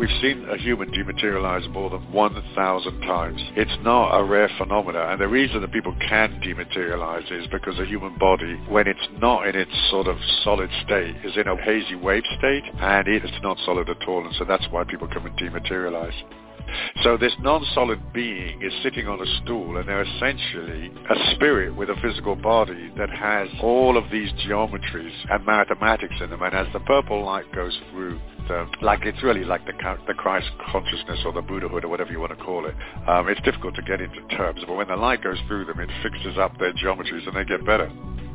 We've seen a human dematerialize more than 1,000 times. It's not a rare phenomenon, and the reason that people can dematerialize is because the human body, when it's not in its sort of solid state, is in a hazy wave state, and it's not solid at all, and so that's why people come and dematerialize. So this non-solid being is sitting on a stool, and they're essentially a spirit with a physical body that has all of these geometries and mathematics in them. And as the purple light goes through, it's really like the Christ consciousness or the Buddhahood or whatever you want to call it. It's difficult to get into terms, but when the light goes through them, it fixes up their geometries and they get better.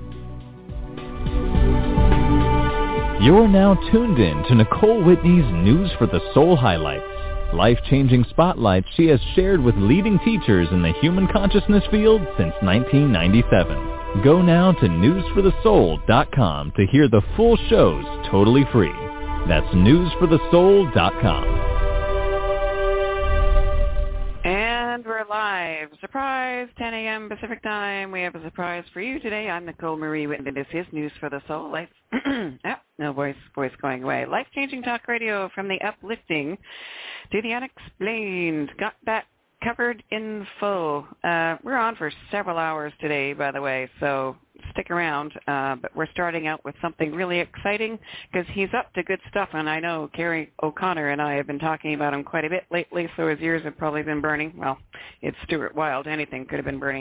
You're now tuned in to Nicole Whitney's News for the Soul highlights. Life-changing spotlights she has shared with leading teachers in the human consciousness field since 1997. Go now to newsforthesoul.com to hear the full shows totally free. That's newsforthesoul.com. And we're live. Surprise, 10 a.m. Pacific time. We have a surprise for you today. I'm Nicole Marie Whitney. This is News for the Soul. No voice going away. Life-changing talk radio from the uplifting to the unexplained. Got that covered in full. We're on for several hours today, by the way, so stick around. But we're starting out with something really exciting because he's up to good stuff, and I know Gary O'Connor and I have been talking about him quite a bit lately, so his ears have probably been burning. Well, it's Stuart Wilde. Anything could have been burning.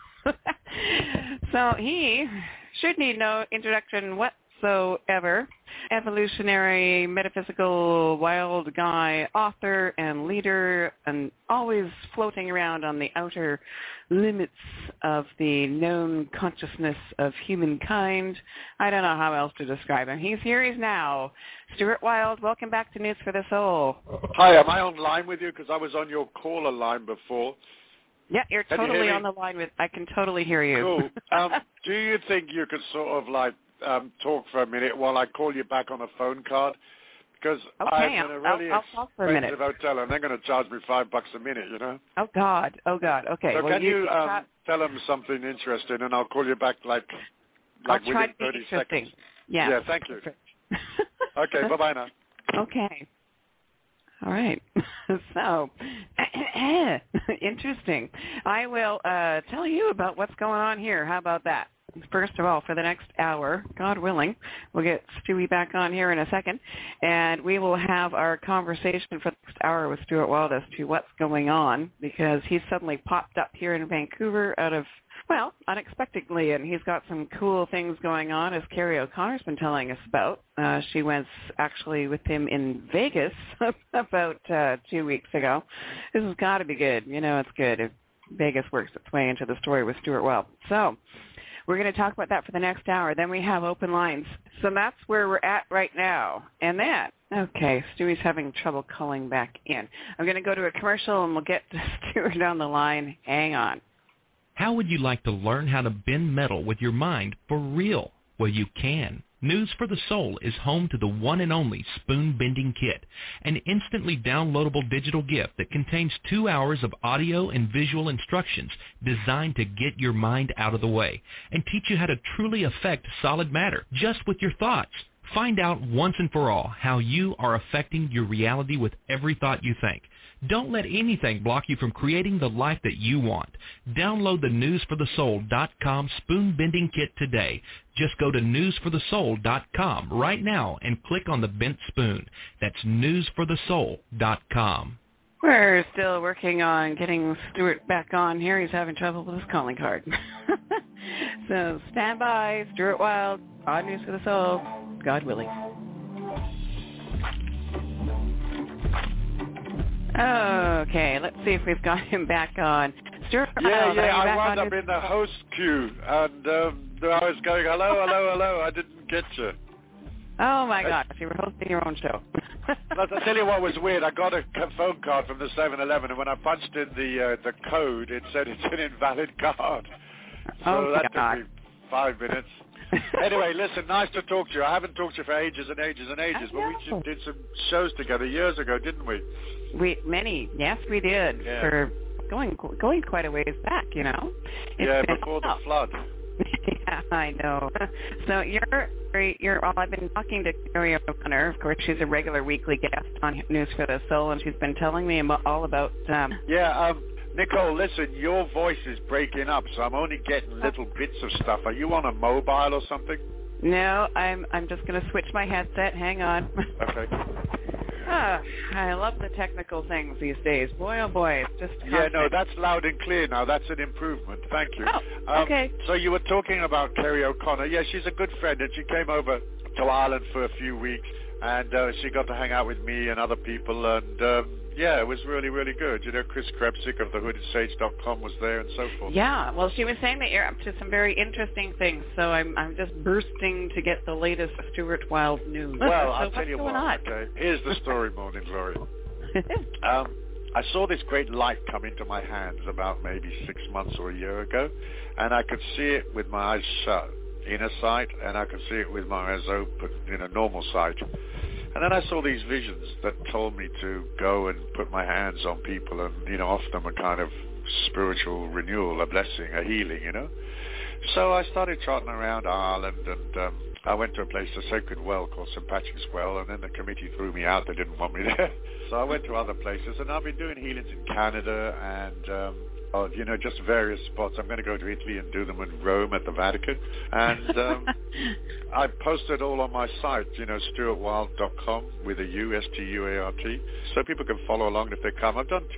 So he should need no introduction whatsoever. Evolutionary, metaphysical, wild guy, author and leader, and always floating around on the outer limits of the known consciousness of humankind. I don't know how else to describe him. He's here, he's now. Stuart Wilde, welcome back to News for the Soul. Hi, am I on line with you? Because I was on your caller line before. Yeah, you're totally on the line with, I can totally hear you. Cool. Do you think you could sort of talk for a minute while I call you back on a phone card? Because I'm in a really expensive hotel and they're going to charge me $5 a minute, you know? Oh, God. Okay. So can you tell them something interesting and I'll call you back I'll try within to 30 be seconds? Yeah, thank you. Okay, bye-bye now. Okay. All right. So, interesting. I will tell you about what's going on here. How about that? First of all, for the next hour, God willing, we'll get Stewie back on here in a second, and we will have our conversation for the next hour with Stuart Wilde as to what's going on, because he's suddenly popped up here in Vancouver out of, unexpectedly, and he's got some cool things going on, as Carrie O'Connor's been telling us about. She was actually with him in Vegas about 2 weeks ago. This has got to be good. You know, it's good if Vegas works its way into the story with Stuart Wilde. So we're going to talk about that for the next hour. Then we have open lines. So that's where we're at right now. And then, okay, Stewie's having trouble calling back in. I'm going to go to a commercial, and we'll get Stuart on the line. Hang on. How would you like to learn how to bend metal with your mind for real? Well, you can. News for the Soul is home to the one and only Spoon Bending Kit, an instantly downloadable digital gift that contains 2 hours of audio and visual instructions designed to get your mind out of the way and teach you how to truly affect solid matter just with your thoughts. Find out once and for all how you are affecting your reality with every thought you think. Don't let anything block you from creating the life that you want. Download the newsforthesoul.com Spoon Bending Kit today. Just go to newsforthesoul.com right now and click on the bent spoon. That's newsforthesoul.com. We're still working on getting Stuart back on here. He's having trouble with his calling card. So stand by. Stuart Wilde on News for the Soul. God willing. Okay, let's see if we've got him back on. Stuart Wilde, I wound up in the host queue, and I was going, hello, I didn't get you. Oh, my gosh, you were hosting your own show. I'll tell you what was weird. I got a phone card from the 7-Eleven, and when I punched in the code, it said it's an invalid card. So that took me 5 minutes. Anyway, listen, nice to talk to you. I haven't talked to you for ages and ages and ages, but we did some shows together years ago, didn't we? Yes, we did. Yeah. For going quite a ways back, you know. Before the flood. Yeah, I know. So I've been talking to Carrie O'Connor. Of course, she's a regular weekly guest on News for the Soul, and she's been telling me all about... Nicole, listen, your voice is breaking up, so I'm only getting little bits of stuff. Are you on a mobile or something? No, I'm just going to switch my headset. Hang on. Okay. I love the technical things these days. Boy, oh boy, it's just constant. Yeah, no, that's loud and clear now. That's an improvement. Thank you. Oh, okay. So you were talking about Carrie O'Connor. Yeah, she's a good friend, and she came over to Ireland for a few weeks, and she got to hang out with me and other people, and yeah, it was really, really good. You know, Chris Krebsick of thehoodidsage.com was there and so forth. Yeah, well, she was saying that you're up to some very interesting things, so I'm just bursting to get the latest Stuart Wilde news. Well, so I'll tell you what. Okay, here's the story, Morning Glory. I saw this great light come into my hands about maybe 6 months or a year ago, and I could see it with my eyes shut, inner sight, and I could see it with my eyes open, normal sight. And then I saw these visions that told me to go and put my hands on people and, offer them a kind of spiritual renewal, a blessing, a healing, So I started trotting around Ireland, and I went to a place, a sacred well called St. Patrick's Well, and then the committee threw me out. They didn't want me there. So I went to other places, and I've been doing healings in Canada and, just various spots. I'm going to go to Italy and do them in Rome at the Vatican. And I posted all on my site, stuartwilde.com with a U, S-T-U-A-R-T, so people can follow along if they come. I've done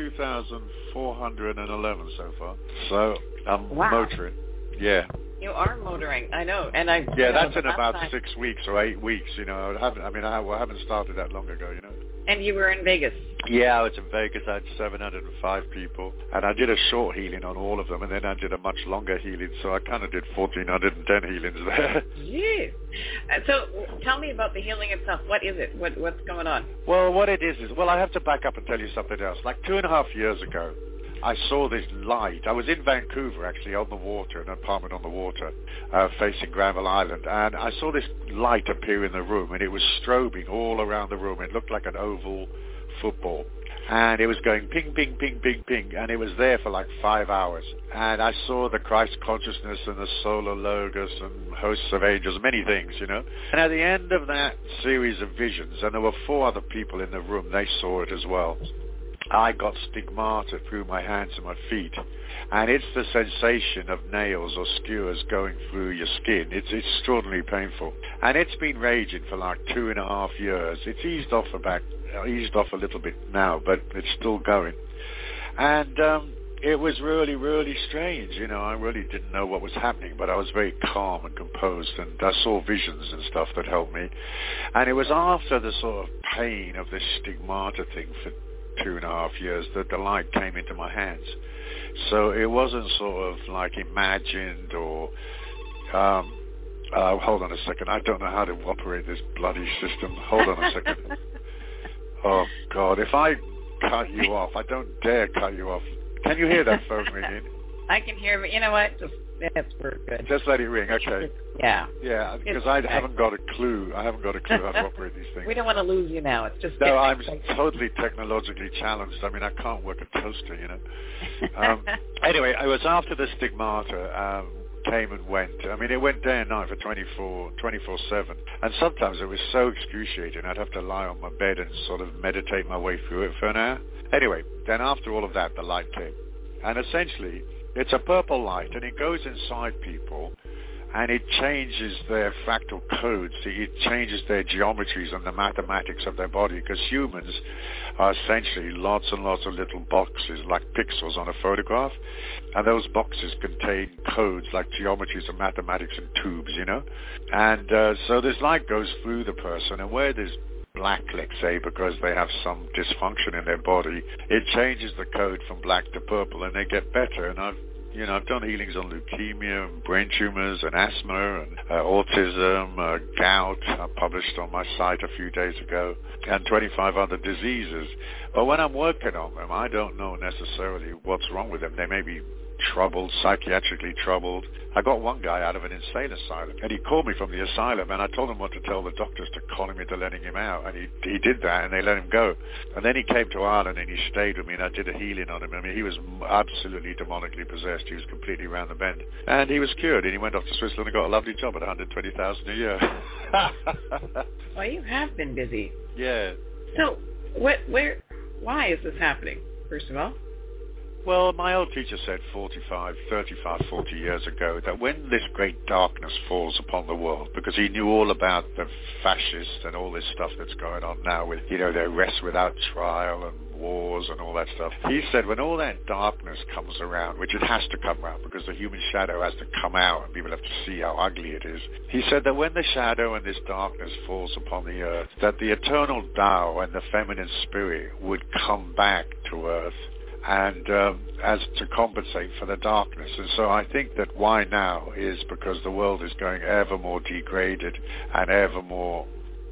2,411 so far. So I'm motoring. Yeah. You are motoring, I know. And that's in about 6 weeks or 8 weeks, I haven't started that long ago, And you were in Vegas. Yeah, I was in Vegas. I had 705 people, and I did a short healing on all of them, and then I did a much longer healing, so I kind of did 1,410 healings there. Jeez. So tell me about the healing itself. What is it? What's going on? Well, what it is, I have to back up and tell you something else. Like 2.5 years ago, I saw this light. I was in Vancouver, actually, on the water, an apartment on the water, facing Granville Island, and I saw this light appear in the room, and it was strobing all around the room. It looked like an oval football, and it was going ping, ping, ping, ping, ping, and it was there for like 5 hours. And I saw the Christ consciousness and the solar logos and hosts of angels, many things, And at the end of that series of visions, and there were 4 other people in the room, they saw it as well. I got stigmata through my hands and my feet, and it's the sensation of nails or skewers going through your skin. It's extraordinarily painful, and it's been raging for like 2.5 years. It's eased off a little bit now, but it's still going. And it was really, really strange. I really didn't know what was happening, but I was very calm and composed, and I saw visions and stuff that helped me. And it was after the sort of pain of this stigmata thing for 2.5 years that the light came into my hands. So it wasn't sort of like imagined or hold on a second, I don't know how to operate this bloody system. Hold on a second. Oh God, if I cut you off, I don't dare cut you off. Can you hear that phone ringing? I can hear, but you know what? That's very good. Just let it ring, okay. Yeah. Yeah, because I haven't got a clue. how to operate these things. We don't want to lose you now. It's just... No, I'm totally technologically challenged. I mean, I can't work a toaster, Anyway, it was after the stigmata came and went. I mean, it went day and night for 24/7. And sometimes it was so excruciating, I'd have to lie on my bed and sort of meditate my way through it for an hour. Anyway, then after all of that, the light came. And essentially, it's a purple light, and it goes inside people, and it changes their fractal codes. It changes their geometries and the mathematics of their body, because humans are essentially lots and lots of little boxes, like pixels on a photograph, and those boxes contain codes like geometries and mathematics and tubes, And so this light goes through the person, and where there's black, let's say, because they have some dysfunction in their body, it changes the code from black to purple, and they get better. And I've done healings on leukemia and brain tumors and asthma and autism, gout. I published on my site a few days ago, and 25 other diseases. But when I'm working on them, I don't know necessarily what's wrong with them. They may be troubled, psychiatrically troubled. I got one guy out of an insane asylum, and he called me from the asylum, and I told him what to tell the doctors to call him into letting him out, and he did that, and they let him go. And then he came to Ireland, and he stayed with me, and I did a healing on him. I mean, he was absolutely demonically possessed. He was completely round the bend. And he was cured, and he went off to Switzerland and got a lovely job at $120,000 a year. Well, you have been busy. Yeah. So, why is this happening, first of all? Well, my old teacher said 40 years ago that when this great darkness falls upon the world, because he knew all about the fascists and all this stuff that's going on now with, their arrests without trial and wars and all that stuff. He said when all that darkness comes around, which it has to come around because the human shadow has to come out and people have to see how ugly it is. He said that when the shadow and this darkness falls upon the earth, that the eternal Tao and the feminine spirit would come back to earth and as to compensate for the darkness. And so I think that why now is because the world is going ever more degraded and ever more,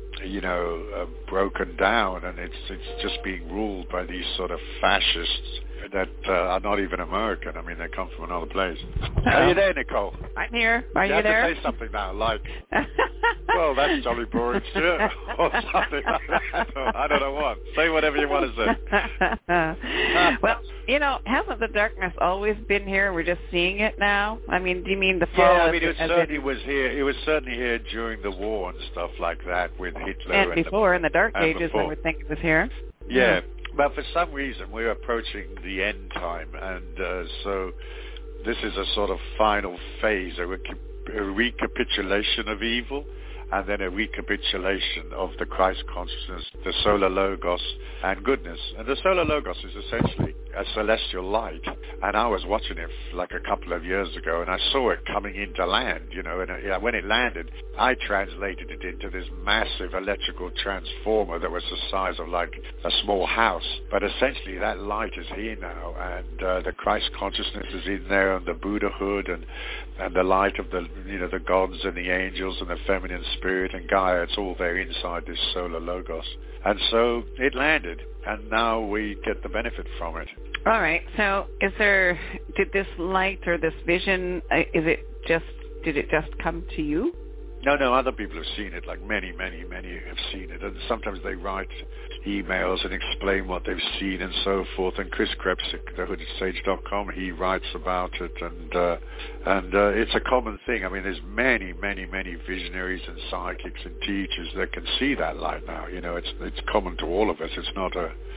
broken down, and it's just being ruled by these sort of fascists that are not even American. I mean, they come from another place. Are you there, Nicole? I'm here. Are you have there? To say something now, like, well, that's jolly boring shit, or something like that. I don't know what. Say whatever you want to say. Well, hasn't the darkness always been here? We're just seeing it now? I mean, do you mean the fall? Yeah, I mean, it certainly was here. It was certainly here during the war and stuff like that with Hitler. And before, in the Dark Ages, before. I would think it was here. Yeah. But for some reason, we're approaching the end time, and so this is a sort of final phase, a recapitulation of evil, and then a recapitulation of the Christ consciousness, the solar logos, and goodness. And the solar logos is essentially a celestial light, and I was watching it like a couple of years ago, and I saw it coming into land, and when it landed, I translated it into this massive electrical transformer that was the size of like a small house. But essentially that light is here now, and the Christ consciousness is in there, and the Buddhahood, and the light of the the gods and the angels and the feminine spirit and Gaia. It's all there inside this solar logos. And so it landed, and now we get the benefit from it. All right. So did this light or this vision, did it just come to you? No, other people have seen it, like many have seen it, and sometimes they write emails and explain what they've seen and so forth. And Chris Krebsick, thehoodedsage.com, he writes about it, and it's a common thing. I mean, there's many visionaries and psychics and teachers that can see that light now. It's common to all of us. It's not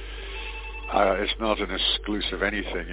an exclusive anything,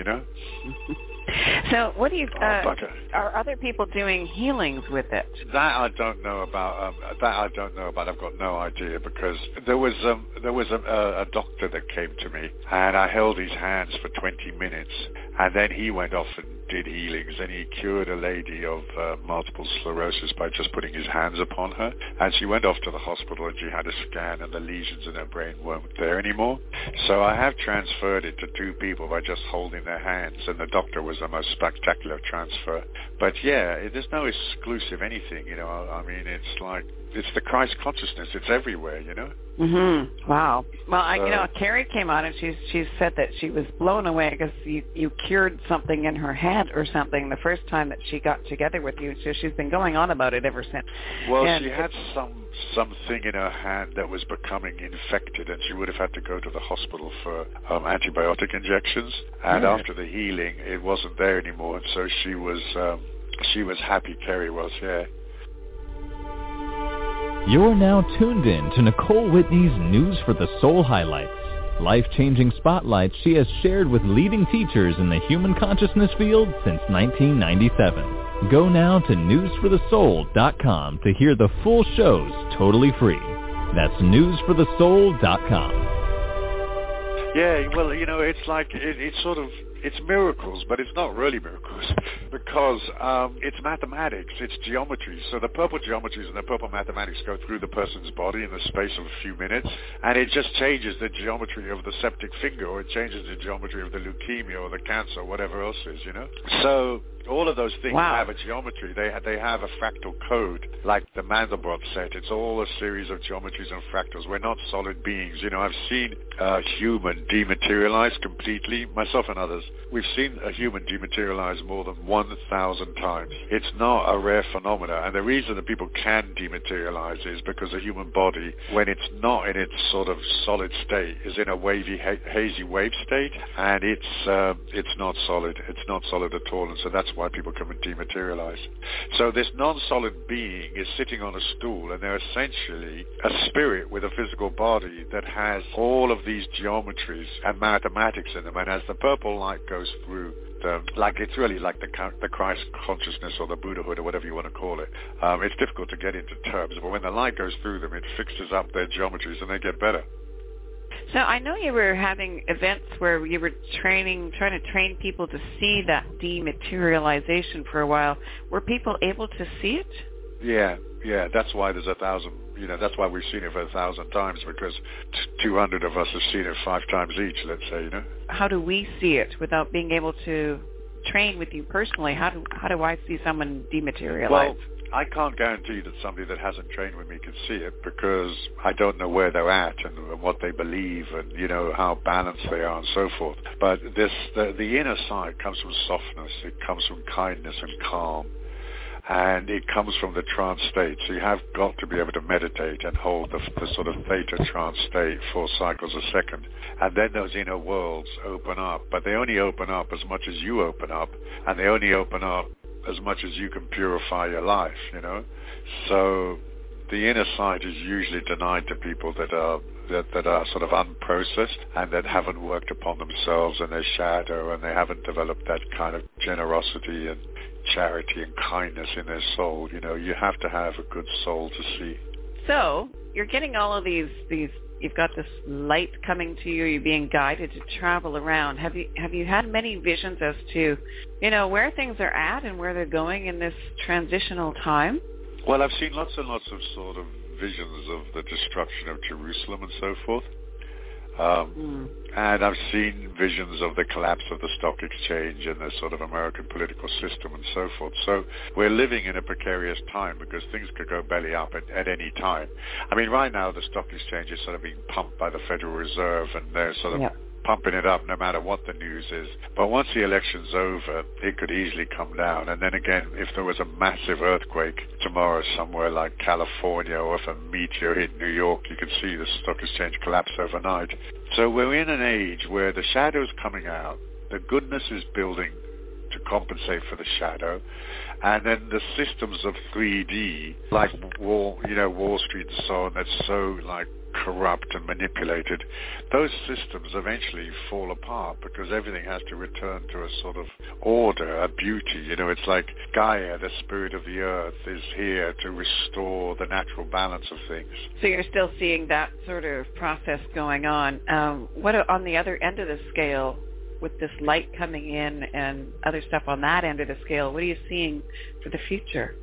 So what do you, are other people doing healings with it? That I don't know about. I've got no idea, because there was a doctor that came to me, and I held his hands for 20 minutes, and then he went off and did healings, and he cured a lady of multiple sclerosis by just putting his hands upon her. And she went off to the hospital, and she had a scan, and the lesions in her brain weren't there anymore. So I have transferred it to two people by just holding their hands, and the doctor was the most spectacular transfer. But yeah, there's no exclusive anything, I mean, it's the Christ consciousness. It's everywhere, Mm-hmm. Wow. Well, Carrie came on and she said that she was blown away because you cured something in her head or something the first time that she got together with you. So she's been going on about it ever since. Well, she had something in her hand that was becoming infected, and she would have had to go to the hospital for antibiotic injections. And after the healing, it wasn't there anymore, and so she was happy. Carrie was, yeah. You're now tuned in to Nicole Whitney's News for the Soul highlights, life-changing spotlights she has shared with leading teachers in the human consciousness field since 1997. Go now to newsforthesoul.com to hear the full shows totally free. That's newsforthesoul.com. Yeah, well, it's like, it's miracles, but it's not really miracles, because it's mathematics, it's geometry. So the purple geometries and the purple mathematics go through the person's body in the space of a few minutes, and it just changes the geometry of the septic finger, or it changes the geometry of the leukemia or the cancer or whatever else is, So all of those things have a geometry. They have a fractal code, like the Mandelbrot set. It's all a series of geometries and fractals. We're not solid beings. I've seen a human dematerialize completely, myself and others. We've seen a human dematerialize more than 1,000 times. It's not a rare phenomena, and the reason that people can dematerialize is because the human body, when it's not in its sort of solid state, is in a wavy, hazy wave state, and it's not solid. It's not solid at all, and so that's why people can dematerialize. So this non-solid being is sitting on a stool, and they're essentially a spirit with a physical body that has all of these geometries and mathematics in them, and as the purple light goes through like it's really like the Christ consciousness or the Buddhahood or whatever you want to call it. It's difficult to get into terms, but when the light goes through them, it fixes up their geometries and they get better. So I know you were having events where you were trying to train people to see that dematerialization for a while. Were people able to see it? Yeah. That's why there's 1,000. That's why we've seen it for 1,000 times, because 200 of us have seen it 5 times each. Let's say, How do we see it without being able to train with you personally? How do I see someone dematerialize? Well, I can't guarantee that somebody that hasn't trained with me can see it, because I don't know where they're at and what they believe and how balanced they are and so forth. But the inner side comes from softness. It comes from kindness and calm. And it comes from the trance state. So you have got to be able to meditate and hold the sort of theta trance state 4 cycles a second. And then those inner worlds open up. But they only open up as much as you open up. And they only open up as much as you can purify your life, So the inner side is usually denied to people that are sort of unprocessed and that haven't worked upon themselves and their shadow, and they haven't developed that kind of generosity and charity and kindness in their soul. You have to have a good soul to see. So you're getting all of these you've got this light coming to you, you're being guided to travel around. Have you had many visions as to where things are at and where they're going in this transitional time? Well, I've seen lots and lots of sort of visions of the destruction of Jerusalem and so forth. And I've seen visions of the collapse of the stock exchange and the sort of American political system and so forth. So we're living in a precarious time because things could go belly up at any time. I mean, right now the stock exchange is sort of being pumped by the Federal Reserve, and they're sort of pumping it up no matter what the news is. But once the election's over, it could easily come down. And then again, if there was a massive earthquake tomorrow somewhere like California, or if a meteor hit New York, you could see the stock exchange collapse overnight. So we're in an age where the shadow's coming out, the goodness is building to compensate for the shadow, and then the systems of 3D, like Wall Street and so on, that's so like corrupt and manipulated, those systems eventually fall apart because everything has to return to a sort of order, a beauty. It's like Gaia, the spirit of the earth, is here to restore the natural balance of things. So you're still seeing that sort of process going on. What on the other end of the scale, with this light coming in and other stuff on that end of the scale, what are you seeing for the future?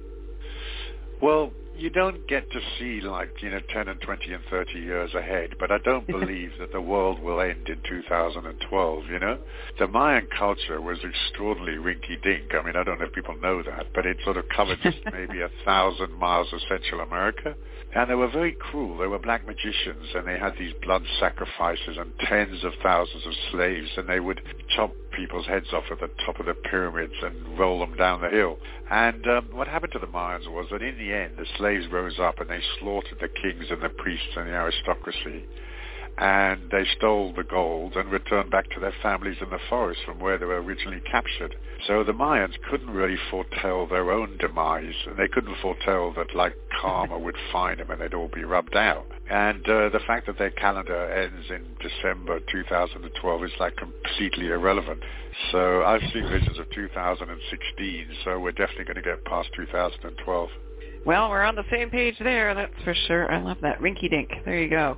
Well, you don't get to see 10 and 20 and 30 years ahead, but I don't believe that the world will end in 2012, The Mayan culture was extraordinarily rinky-dink. I mean, I don't know if people know that, but it sort of covered just maybe 1,000 miles of Central America. And they were very cruel. They were black magicians, and they had these blood sacrifices and tens of thousands of slaves, and they would chop people's heads off at the top of the pyramids and roll them down the hill. And what happened to the Mayans was that in the end, the slaves rose up and they slaughtered the kings and the priests and the aristocracy. And they stole the gold and returned back to their families in the forest from where they were originally captured. So the Mayans couldn't really foretell their own demise, and they couldn't foretell that karma would find them and they'd all be rubbed out. And the fact that their calendar ends in December 2012 is completely irrelevant. So I've seen visions of 2016, so we're definitely going to get past 2012. Well, we're on the same page there, that's for sure. I love that. Rinky-dink. There you go.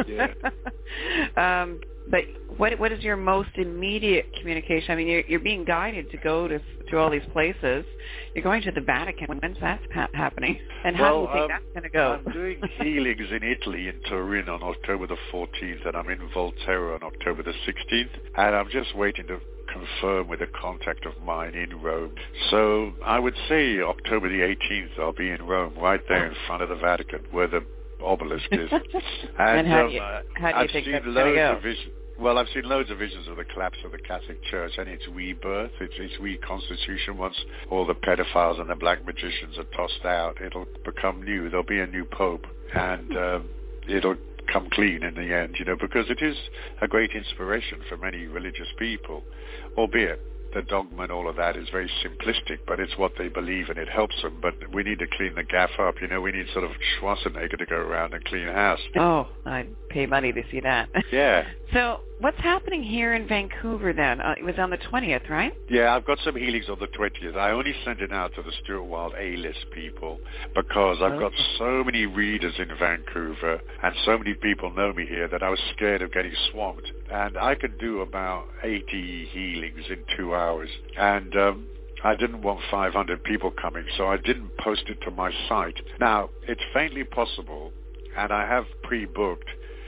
Yeah. But what is your most immediate communication? I mean, you're being guided to go to all these places. You're going to the Vatican. When's that happening? And how do you think that's going to go? I'm doing healings in Italy, in Turin, on October the 14th, and I'm in Volterra on October the 16th. And I'm just waiting to confirm with a contact of mine in Rome. So I would say October the 18th I'll be in Rome, right there in front of the Vatican, where the obelisk is. And how do you think that's going to go? Well, I've seen loads of visions of the collapse of the Catholic Church and its rebirth, its reconstitution. Once all the pedophiles and the black magicians are tossed out, it'll become new. There'll be a new pope, and it'll come clean in the end, because it is a great inspiration for many religious people, albeit the dogma and all of that is very simplistic, but it's what they believe and it helps them. But we need to clean the gaff up. We need sort of Schwarzenegger to go around and clean house. Oh, I'd pay money to see that. Yeah. So what's happening here in Vancouver then? It was on the 20th, right? Yeah, I've got some healings on the 20th. I only sent it out to the Stuart Wilde A-list people because I've got so many readers in Vancouver and so many people know me here that I was scared of getting swamped. And I could do about 80 healings in 2 hours. And I didn't want 500 people coming, so I didn't post it to my site. Now, it's faintly possible, and I have pre-booked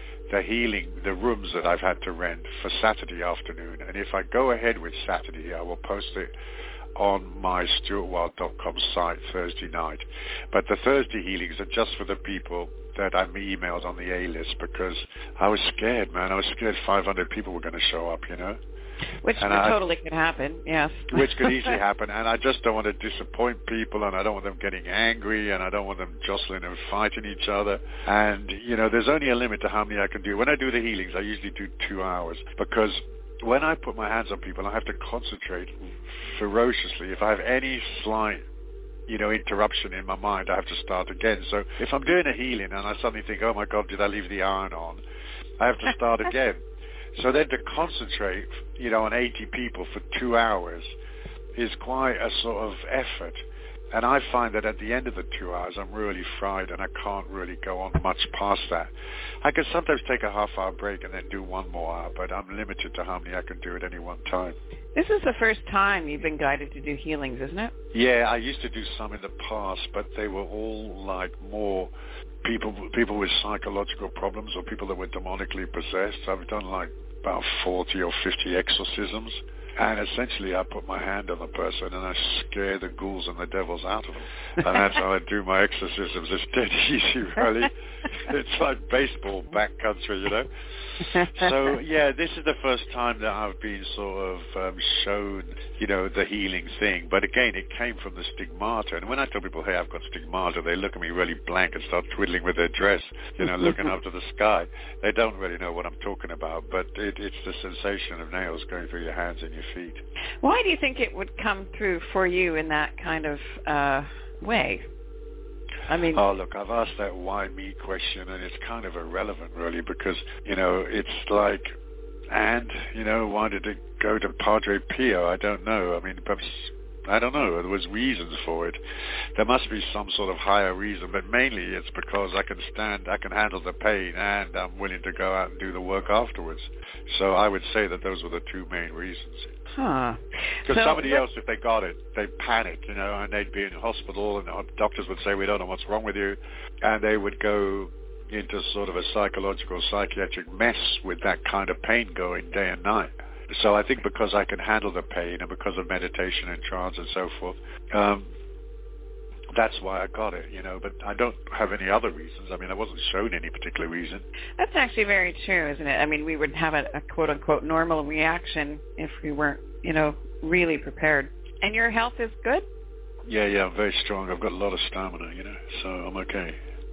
the rooms that I've had to rent for Saturday afternoon. And if I go ahead with Saturday, I will post it on my stuartwilde.com site Thursday night. But the Thursday healings are just for the people that I emailed on the A-list because I was scared, man. I was scared 500 people were going to show up, Which totally could happen, yes. Which could easily happen, and I just don't want to disappoint people, and I don't want them getting angry, and I don't want them jostling and fighting each other. And, there's only a limit to how many I can do. When I do the healings, I usually do 2 hours, because when I put my hands on people, I have to concentrate ferociously. If I have any slight interruption in my mind, I have to start again. So if I'm doing a healing and I suddenly think, oh my God, did I leave the iron on? I have to start again. So then to concentrate, on 80 people for 2 hours is quite a sort of effort. And I find that at the end of the 2 hours, I'm really fried and I can't really go on much past that. I can sometimes take a half-hour break and then do 1 more hour, but I'm limited to how many I can do at any one time. This is the first time you've been guided to do healings, isn't it? Yeah, I used to do some in the past, but they were all like more people with psychological problems or people that were demonically possessed. I've done like about 40 or 50 exorcisms. And essentially I put my hand on the person and I scare the ghouls and the devils out of them. And that's how I do my exorcisms. It's dead easy, really. It's like baseball backcountry, So, yeah, this is the first time that I've been sort of shown, the healing thing. But again, it came from the stigmata. And when I tell people, hey, I've got stigmata, they look at me really blank and start twiddling with their dress, looking up to the sky. They don't really know what I'm talking about. But it's the sensation of nails going through your hands and your feet. Why do you think it would come through for you in that kind of way? I mean, oh, look, I've asked that why me question, and it's kind of irrelevant, really, because, it's like, and, why did it go to Padre Pio? I don't know. I mean, perhaps, I don't know. There was reasons for it. There must be some sort of higher reason, but mainly it's because I can handle the pain, and I'm willing to go out and do the work afterwards. So I would say that those were the 2 main reasons. Huh. Because somebody else, if they got it, they'd panic, and they'd be in hospital, and doctors would say, we don't know what's wrong with you, and they would go into sort of a psychological, psychiatric mess with that kind of pain going day and night. So I think because I can handle the pain and because of meditation and trance and so forth, that's why I got it, but I don't have any other reasons. I mean, I wasn't shown any particular reason. That's actually very true, isn't it? I mean, we would have a quote-unquote normal reaction if we weren't, really prepared. And your health is good? Yeah, I'm very strong. I've got a lot of stamina, so I'm okay.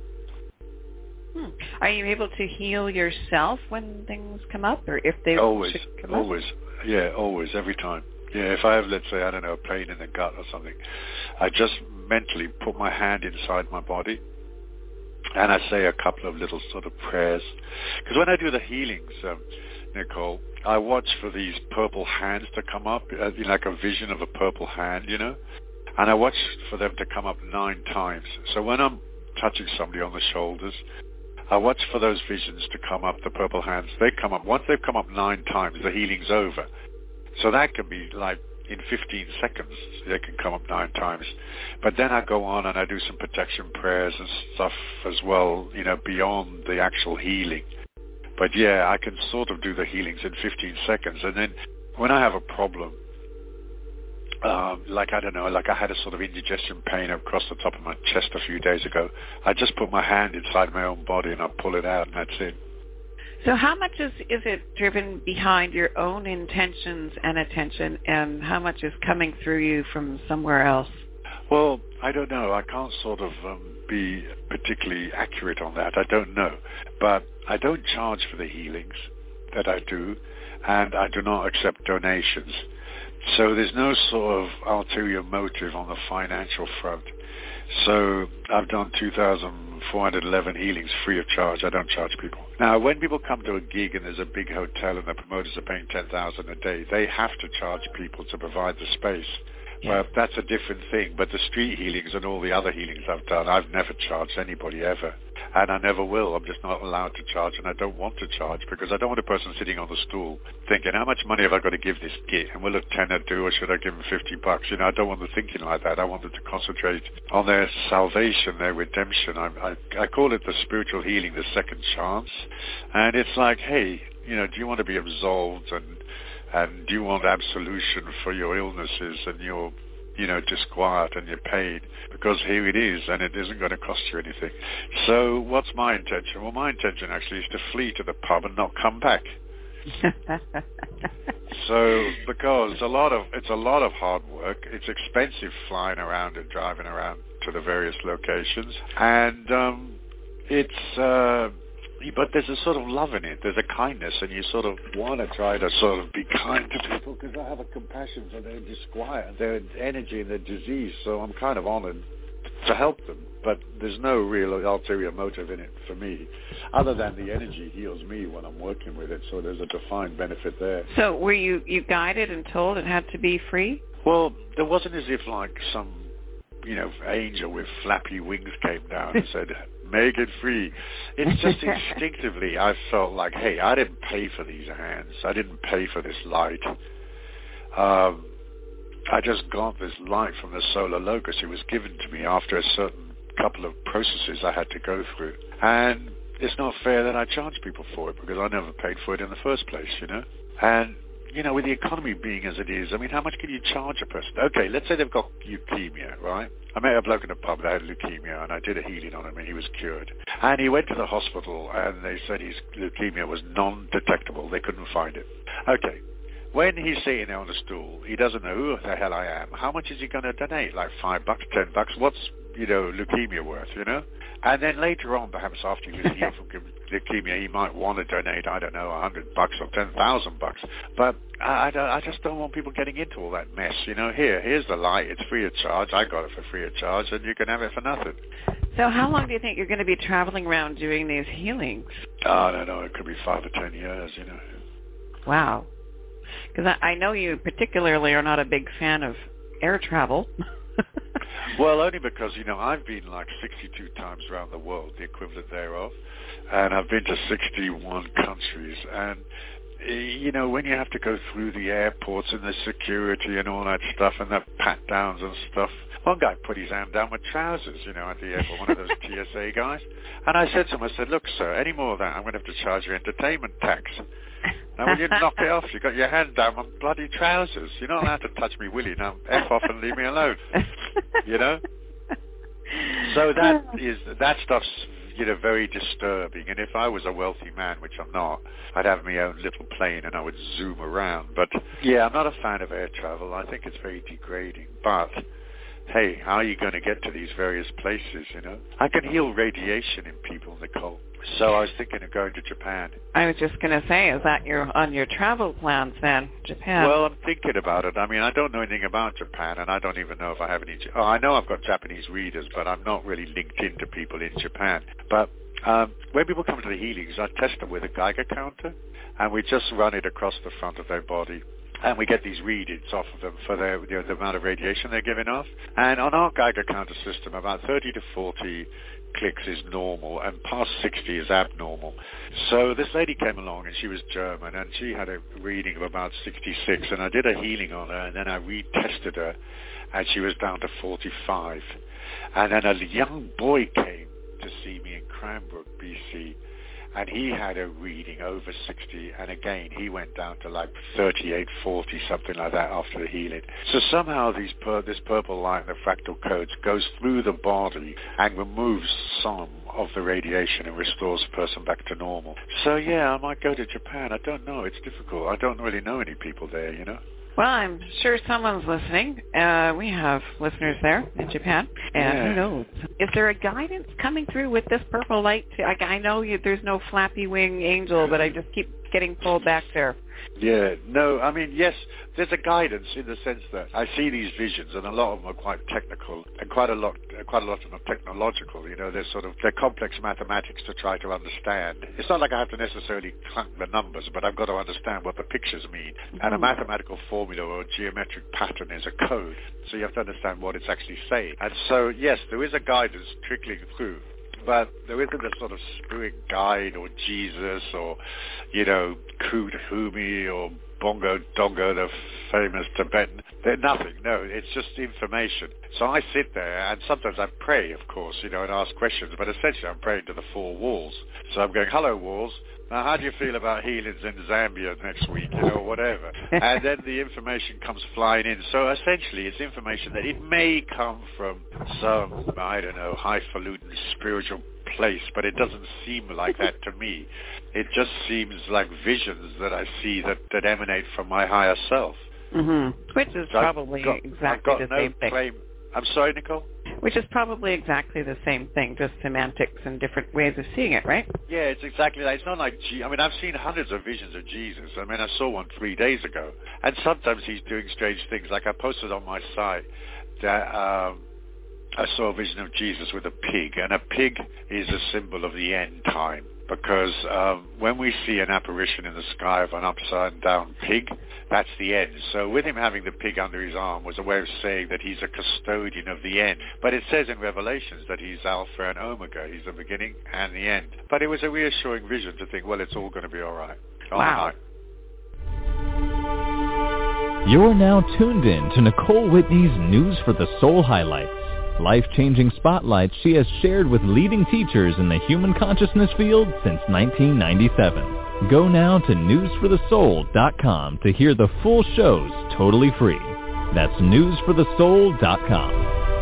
Are you able to heal yourself when things come up, or if they always, come up? Yeah, always, every time. Yeah, if I have, let's say, I don't know, a pain in the gut or something, I just mentally put my hand inside my body and I say a couple of little sort of prayers. Because when I do the healings, Nicole, I watch for these purple hands to come up, like a vision of a purple hand, and I watch for them to come up 9 times. So when I'm touching somebody on the shoulders, I watch for those visions to come up, the purple hands. They come up. Once they've come up 9 times, the healing's over. So that can be like in 15 seconds, they can come up 9 times. But then I go on and I do some protection prayers and stuff as well, beyond the actual healing. But yeah, I can sort of do the healings in 15 seconds. And then when I have a problem, like I had a sort of indigestion pain across the top of my chest a few days ago, I just put my hand inside my own body and I pull it out and that's it. So how much is it driven behind your own intentions and attention, and how much is coming through you from somewhere else? Well, I don't know. I can't sort of be particularly accurate on that. I don't know. But I don't charge for the healings that I do, and I do not accept donations. So there's no sort of ulterior motive on the financial front. So I've done 2,411 healings free of charge. I don't charge people. Now, when people come to a gig and there's a big hotel and the promoters are paying $10,000 a day, they have to charge people to provide the space. Well, that's a different thing. But the street healings and all the other healings I've done, I've never charged anybody ever. And I never will. I'm just not allowed to charge, and I don't want to charge because I don't want a person sitting on the stool thinking, how much money have I got to give this git? And will a tenner do, or should I give them $50? You know, I don't want them thinking like that. I want them to concentrate on their salvation, their redemption. I call it the spiritual healing, the second chance. And it's like, hey, you know, do you want to be absolved, and do you want absolution for your illnesses and your, you know, disquiet and your pain? Because here it is, and it isn't going to cost you anything. So what's my intention? Well, my intention actually is to flee to the pub and not come back. So, because it's a lot of hard work. It's expensive flying around and driving around to the various locations, and but there's a sort of love in it. There's a kindness, and you sort of want to try to sort of be kind to people because I have a compassion for their disquiet, their energy and their disease. So I'm kind of honored to help them. But there's no real ulterior motive in it for me, other than the energy heals me when I'm working with it. So there's a defined benefit there. So were you guided and told it had to be free? Well, there wasn't as if like some, you know, angel with flappy wings came down and said, make it free. It's just instinctively I felt like, hey, I didn't pay for these hands. I didn't pay for this light. I just got this light from the solar locus. It was given to me after a certain couple of processes I had to go through. And it's not fair that I charge people for it because I never paid for it in the first place, you know. And, you know, with the economy being as it is, I mean, how much can you charge a person? Okay, let's say they've got leukemia, right? I met a bloke in a pub that had leukemia, and I did a healing on him, and he was cured. And he went to the hospital, and they said his leukemia was non-detectable. They couldn't find it. Okay. When he's sitting there on the stool, he doesn't know who the hell I am. How much is he going to donate? Like $5, $10? What's, you know, leukemia worth, you know? And then later on, perhaps after he was healed from leukemia, he might want to donate, I don't know, $100 or $10,000. But I just don't want people getting into all that mess. You know, here's the light. It's free of charge. I got it for free of charge, and you can have it for nothing. So how long do you think you're going to be traveling around doing these healings? I don't know. It could be 5 or 10 years, you know. Wow. Because I know you particularly are not a big fan of air travel. Well, only because, you know, I've been like 62 times around the world, the equivalent thereof, and I've been to 61 countries. And, you know, when you have to go through the airports and the security and all that stuff and the pat-downs and stuff, one guy put his hand down with trousers, you know, at the airport, one of those TSA guys. And I said to him, I said, look, sir, any more of that, I'm going to have to charge you entertainment tax. Now, will you knock it off? You got your hand down on bloody trousers. You're not allowed to touch me, will you? Now, F off and leave me alone. You know? So that stuff's, you know, very disturbing. And if I was a wealthy man, which I'm not, I'd have my own little plane and I would zoom around. But, yeah, I'm not a fan of air travel. I think it's very degrading. But, hey, how are you going to get to these various places, you know? I can heal radiation in people, Nicole. So I was thinking of going to Japan. I was just going to say, is that on your travel plans then, Japan? Well, I'm thinking about it. I mean, I don't know anything about Japan, and I don't even know if I have any... Oh, I know I've got Japanese readers, but I'm not really linked into people in Japan. But when people come to the healings, I test them with a Geiger counter, and we just run it across the front of their body. And we get these readings off of them for their, you know, the amount of radiation they're giving off. And on our Geiger counter system, about 30 to 40 clicks is normal, and past 60 is abnormal. So this lady came along, and she was German, and she had a reading of about 66, and I did a healing on her, and then I retested her, and she was down to 45. And then a young boy came to see me in Cranbrook, BC, and he had a reading over 60, and again, he went down to like 38, 40, something like that after the healing. So somehow this purple light and the fractal codes goes through the body and removes some of the radiation and restores the person back to normal. So yeah, I might go to Japan. I don't know. It's difficult. I don't really know any people there, you know. Well, I'm sure someone's listening. We have listeners there in Japan, and who knows? Is there a guidance coming through with this purple light? I know there's no flappy wing angel, but I just keep getting pulled back there. Yeah, no, I mean, yes, there's a guidance in the sense that I see these visions, and a lot of them are quite technical, and quite a lot of them are technological. You know, they're complex mathematics to try to understand. It's not like I have to necessarily clunk the numbers, but I've got to understand what the pictures mean. And a mathematical formula or a geometric pattern is a code, so you have to understand what it's actually saying. And so, yes, there is a guidance trickling through. But there isn't a sort of spirit guide or Jesus or, you know, Kudhumi or Bongo Dongo, the famous Tibetan. They're nothing. No, it's just information. So I sit there, and sometimes I pray, of course, you know, and ask questions. But essentially I'm praying to the four walls. So I'm going, hello, walls. Now, how do you feel about healings in Zambia next week, you know, whatever? And then the information comes flying in. So essentially it's information that it may come from some, I don't know, highfalutin spiritual place, but it doesn't seem like that to me. It just seems like visions that I see that emanate from my higher self. Mm-hmm. Which is probably exactly the same thing. I'm sorry, Nicole? Which is probably exactly the same thing, just semantics and different ways of seeing it, right? Yeah, it's exactly that. It's not like, I mean, I've seen hundreds of visions of Jesus. I mean, I saw one 3 days ago. And sometimes he's doing strange things. Like I posted on my site that I saw a vision of Jesus with a pig. And a pig is a symbol of the end time. Because when we see an apparition in the sky of an upside-down pig, that's the end. So with him having the pig under his arm was a way of saying that he's a custodian of the end. But it says in Revelations that he's Alpha and Omega. He's the beginning and the end. But it was a reassuring vision to think, well, it's all going to be all right. Wow. You're now tuned in to Nicole Whitney's News for the Soul highlights. Life-changing spotlights she has shared with leading teachers in the human consciousness field since 1997. Go now to newsforthesoul.com to hear the full shows totally free. That's newsforthesoul.com.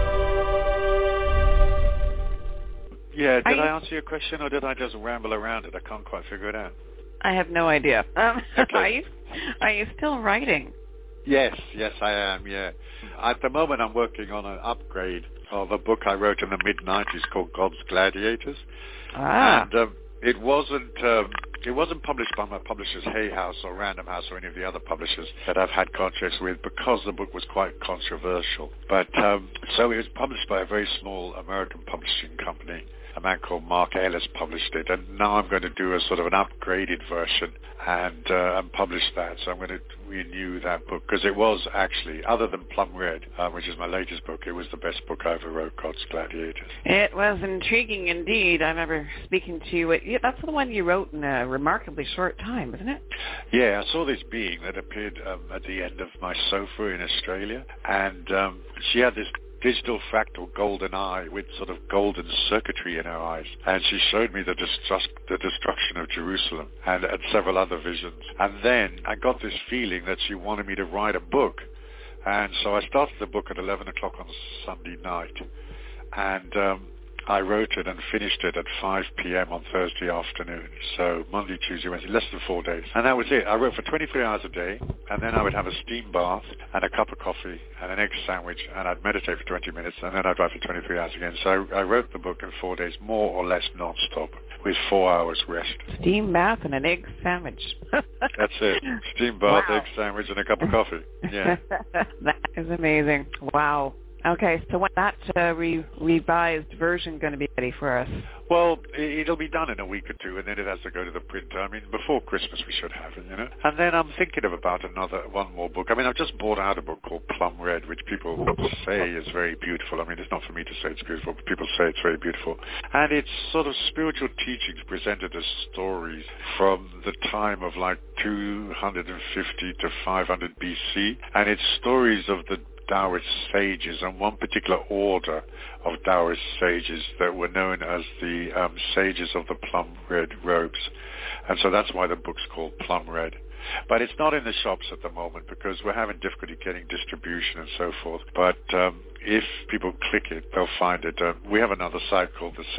Yeah, did I answer your question or did I just ramble around it? I can't quite figure it out. I have no idea. Okay. Are you still writing? Yes, I am, yeah. At the moment I'm working on an upgrade of a book I wrote in the mid-90s called God's Gladiators. And it wasn't published by my publishers Hay House or Random House or any of the other publishers that I've had contracts with because the book was quite controversial. But so it was published by a very small American publishing company. A man called Mark Ellis published it, and now I'm going to do a sort of an upgraded version and publish that. So I'm going to renew that book because it was actually, other than Plum Red, which is my latest book, it was the best book I ever wrote, God's Gladiators. It was intriguing indeed. I remember speaking to you. That's the one you wrote in a remarkably short time, isn't it? Yeah, I saw this being that appeared at the end of my sofa in Australia, and she had this digital fractal golden eye with sort of golden circuitry in her eyes. And she showed me the destruction of Jerusalem and several other visions. And then I got this feeling that she wanted me to write a book. And so I started the book at 11 o'clock on Sunday night. And I wrote it and finished it at 5 p.m. on Thursday afternoon. So Monday, Tuesday, Wednesday, less than 4 days. And that was it. I wrote for 23 hours a day, and then I would have a steam bath and a cup of coffee and an egg sandwich, and I'd meditate for 20 minutes, and then I'd write for 23 hours again. So I wrote the book in 4 days, more or less non-stop, with 4 hours rest. Steam bath and an egg sandwich. That's it. Steam bath, egg sandwich, and a cup of coffee. Yeah. That is amazing. Wow. Okay, so when that revised version going to be ready for us? Well, it'll be done in a week or two, and then it has to go to the printer. I mean, before Christmas we should have it, you know. And then I'm thinking about one more book. I mean, I've just bought out a book called Plum Red, which people say is very beautiful. I mean, it's not for me to say it's beautiful, but people say it's very beautiful. And it's sort of spiritual teachings presented as stories from the time of like 250 to 500 BC. And it's stories of the Taoist sages, and one particular order of Taoist sages that were known as the sages of the plum red robes. And so that's why the book's called Plum Red. But it's not in the shops at the moment because we're having difficulty getting distribution and so forth. But if people click it, they'll find it. We have another site called the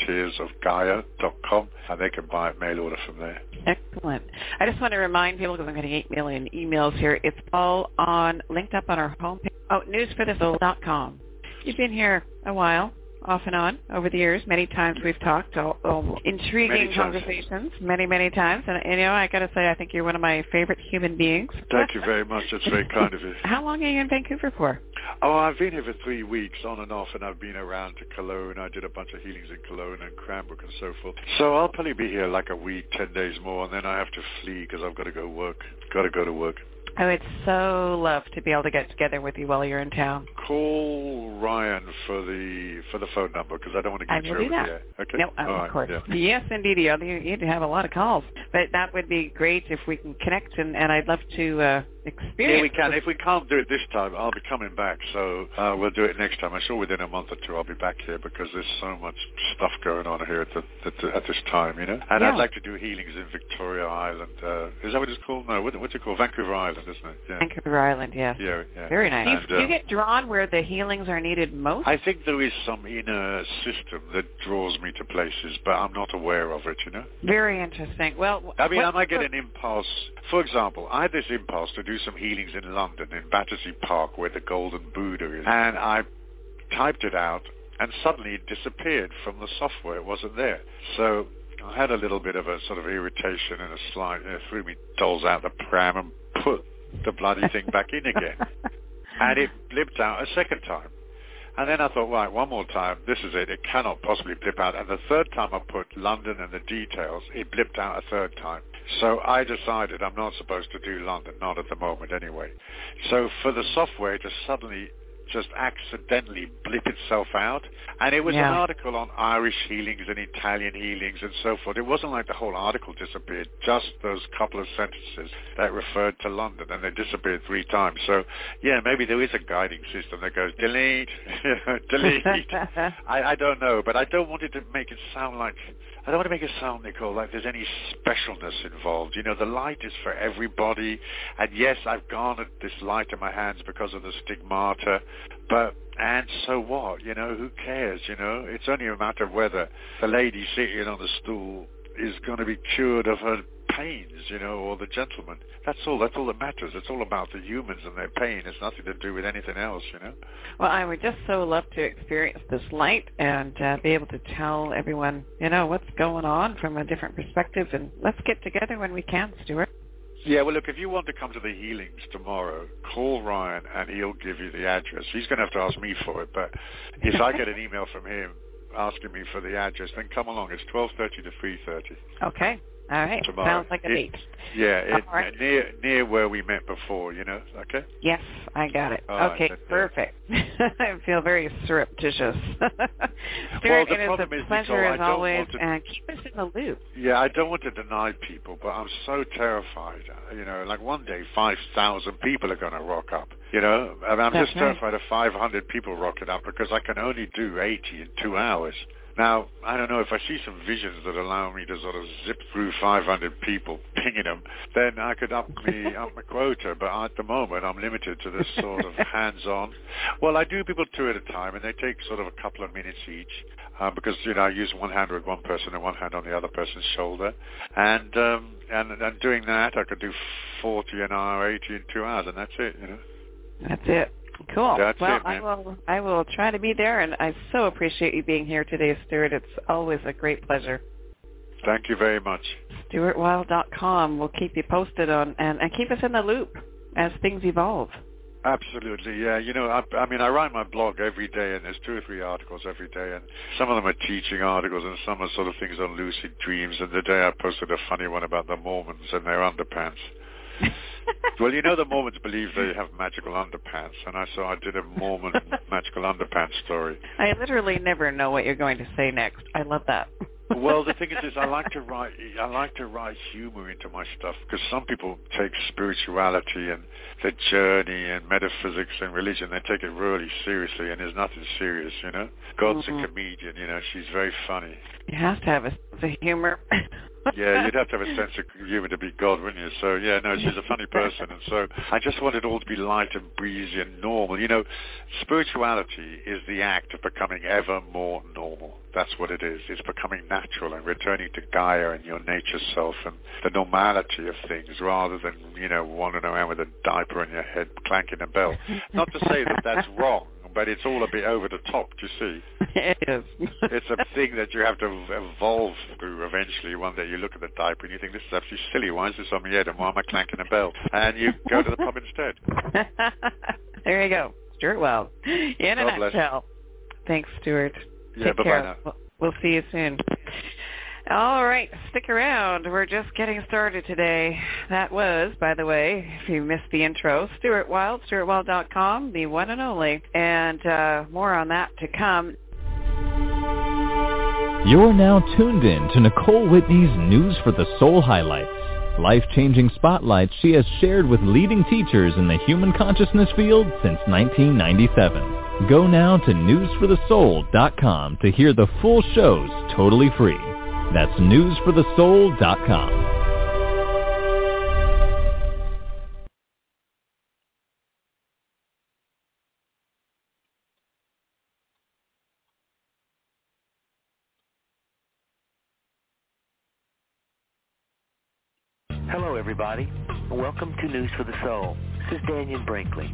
sacredtearsofgaia.com, and they can buy it mail order from there. Excellent. I just want to remind people, because I'm getting 8 million emails here, it's all linked up on our homepage. Oh, newsforthesoul.com. You've been here a while, off and on, over the years. Many times we've talked, all intriguing conversations, many times. And, I got to say, I think you're one of my favorite human beings. Thank you very much. That's very kind of you. How long are you in Vancouver for? Oh, I've been here for 3 weeks, on and off, and I've been around to Cologne. I did a bunch of healings in Cologne and Cranbrook and so forth. So I'll probably be here like a week, 10 days more, and then I have to flee because I've got to go work. Got to go to work. I would so love to be able to get together with you while you're in town. Call Ryan for the phone number, because I don't want to get you over there. Okay? No, of course. Yeah. Yes, indeed. You'd have a lot of calls. But that would be great if we can connect, and I'd love to experience. Yeah, we can. If we can't do it this time, I'll be coming back. So we'll do it next time. I'm sure within a month or two I'll be back here, because there's so much stuff going on here at this time, And I'd like to do healings in Victoria Island. Is that what it's called? No, what's it called? Vancouver Island, isn't it? Yeah. Vancouver Island, yes. Yeah. Very nice. Do you get drawn where the healings are needed most? I think there is some inner system that draws me to places, but I'm not aware of it, Very interesting. Well, I might get an impulse. For example, I had this impulse to do some healings in London, in Battersea Park, where the Golden Buddha is. And I typed it out, and suddenly it disappeared from the software. It wasn't there. So I had a little bit of a sort of irritation and a slight, threw me dolls out the pram and put the bloody thing back in again. And it blipped out a second time. And then I thought, right, one more time, this is it. It cannot possibly blip out. And the third time I put London and the details, it blipped out a third time. So I decided I'm not supposed to do London, not at the moment anyway. So for the software to suddenly just accidentally blip itself out. And it was an article on Irish healings and Italian healings and so forth. It wasn't like the whole article disappeared, just those couple of sentences that referred to London, and they disappeared 3 times. So, maybe there is a guiding system that goes, delete, delete. I don't know, but I don't want it to make it sound like, I don't want to make it sound, Nicole, like there's any specialness involved. The light is for everybody, and yes, I've garnered this light in my hands because of the stigmata, and so what? Who cares? It's only a matter of whether the lady sitting on the stool is going to be cured of her pains, or the gentleman. That's all that matters. It's all about the humans and their pain. It's nothing to do with anything else, Well, I would just so love to experience this light and be able to tell everyone, what's going on from a different perspective. And let's get together when we can, Stuart. Yeah, well, look, if you want to come to the healings tomorrow, call Ryan and he'll give you the address. He's going to have to ask me for it, but if I get an email from him asking me for the address, then come along. It's 12:30 to 3:30. Okay. All right. Tomorrow. Sounds like a date. Yeah, right. near where we met before, okay? Yes, I got it. Okay, perfect. I feel very surreptitious. Stuart, it is a pleasure as always, and keep us in the loop. Yeah, I don't want to deny people, but I'm so terrified. Like one day 5,000 people are going to rock up. I'm just terrified of 500 people rocking up, because I can only do 80 in 2 hours. Now, I don't know, if I see some visions that allow me to sort of zip through 500 people, pinging them, then I could up my quota. But at the moment, I'm limited to this sort of hands-on. Well, I do people 2 at a time, and they take sort of a couple of minutes each, because, I use one hand with one person and one hand on the other person's shoulder. And doing that, I could do 40 an hour, 80 in 2 hours, and that's it, That's it. Cool. That's well, it, man. I will try to be there, and I so appreciate you being here today, Stuart. It's always a great pleasure. Thank you very much. StuartWild.com. We'll keep you posted on and keep us in the loop as things evolve. Absolutely, yeah. I write my blog every day, and there's 2 or 3 articles every day, and some of them are teaching articles, and some are sort of things on lucid dreams. And today I posted a funny one about the Mormons and their underpants. Well, the Mormons believe they have magical underpants, and so I did a Mormon magical underpants story. I literally never know what you're going to say next. I love that. Well, the thing is I like to write humor into my stuff, because some people take spirituality and the journey and metaphysics and religion, they take it really seriously, and there's nothing serious, God's a comedian, she's very funny. You have to have a sense of humor. Yeah, you'd have to have a sense of humor to be God, wouldn't you? So, yeah, no, she's a funny person. And so I just want it all to be light and breezy and normal. You know, spirituality is the act of becoming ever more normal. That's what it is. It's becoming natural and returning to Gaia and your nature self and the normality of things rather than, you know, wandering around with a diaper on your head clanking a bell. Not to say that that's wrong, but it's all a bit over the top, do you see? It is. It's a thing that you have to evolve through eventually. One day you look at the diaper and you think, this is absolutely silly. Why is this on my head and why am I clanking a bell? And you go to the pub instead. There you go. Stuart Wells. In a nutshell. Thanks, Stuart. Yeah, Take bye-bye care. now. We'll see you soon. All right, stick around. We're just getting started today. That was, by the way, if you missed the intro, Stuart Wild, stuartwild.com, the one and only, and more on that to come. You're now tuned in to Nicole Whitney's News for the Soul highlights. Life-changing spotlights she has shared with leading teachers in the human consciousness field since 1997. Go now to newsforthesoul.com to hear the full shows totally free. That's newsforthesoul.com. Hello, everybody. Welcome to News for the Soul. This is Daniel Brinkley.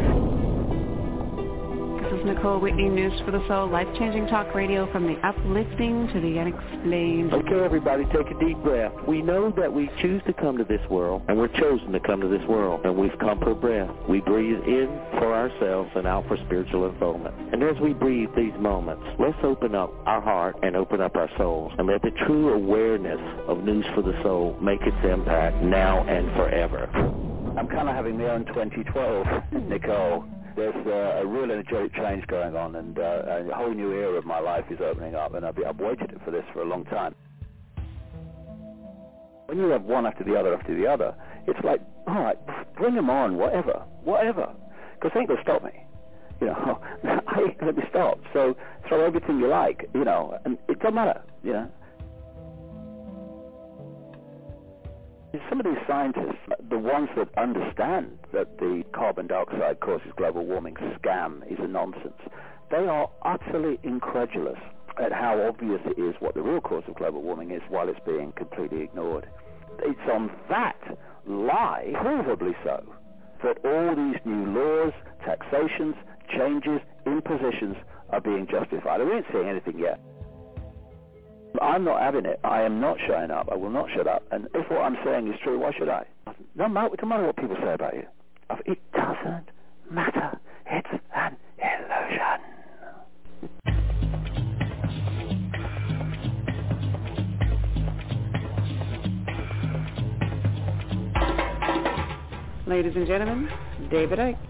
This is Nicole Whitney, News for the Soul, life-changing talk radio from the uplifting to the unexplained. Okay, everybody, take a deep breath. We know that we choose to come to this world, and we're chosen to come to this world, and we've come for breath. We breathe in for ourselves and out for spiritual unfoldment. And as we breathe these moments, let's open up our heart and open up our souls, and let the true awareness of News for the Soul make its impact now and forever. I'm kind of having my own 2012, Nicole. There's a real energetic change going on, and a whole new era of my life is opening up, and I've waited for this for a long time. When you have one after the other, it's like, all right, bring them on, whatever, because they ain't going to stop me. You know, I ain't going to be stopped, so throw everything you like, you know, and it doesn't matter, you know. Some of these scientists, the ones that understand that the carbon dioxide causes global warming scam is a nonsense, they are utterly incredulous at how obvious it is what the real cause of global warming is while it's being completely ignored. It's on that lie, provably so, that all these new laws, taxations, changes, impositions are being justified. We ain't seeing anything yet. I'm not having it. I am not showing up. I will not shut up. And if what I'm saying is true, why should I? No matter what people say about you. It doesn't matter. It's an illusion. Ladies and gentlemen, David Icke.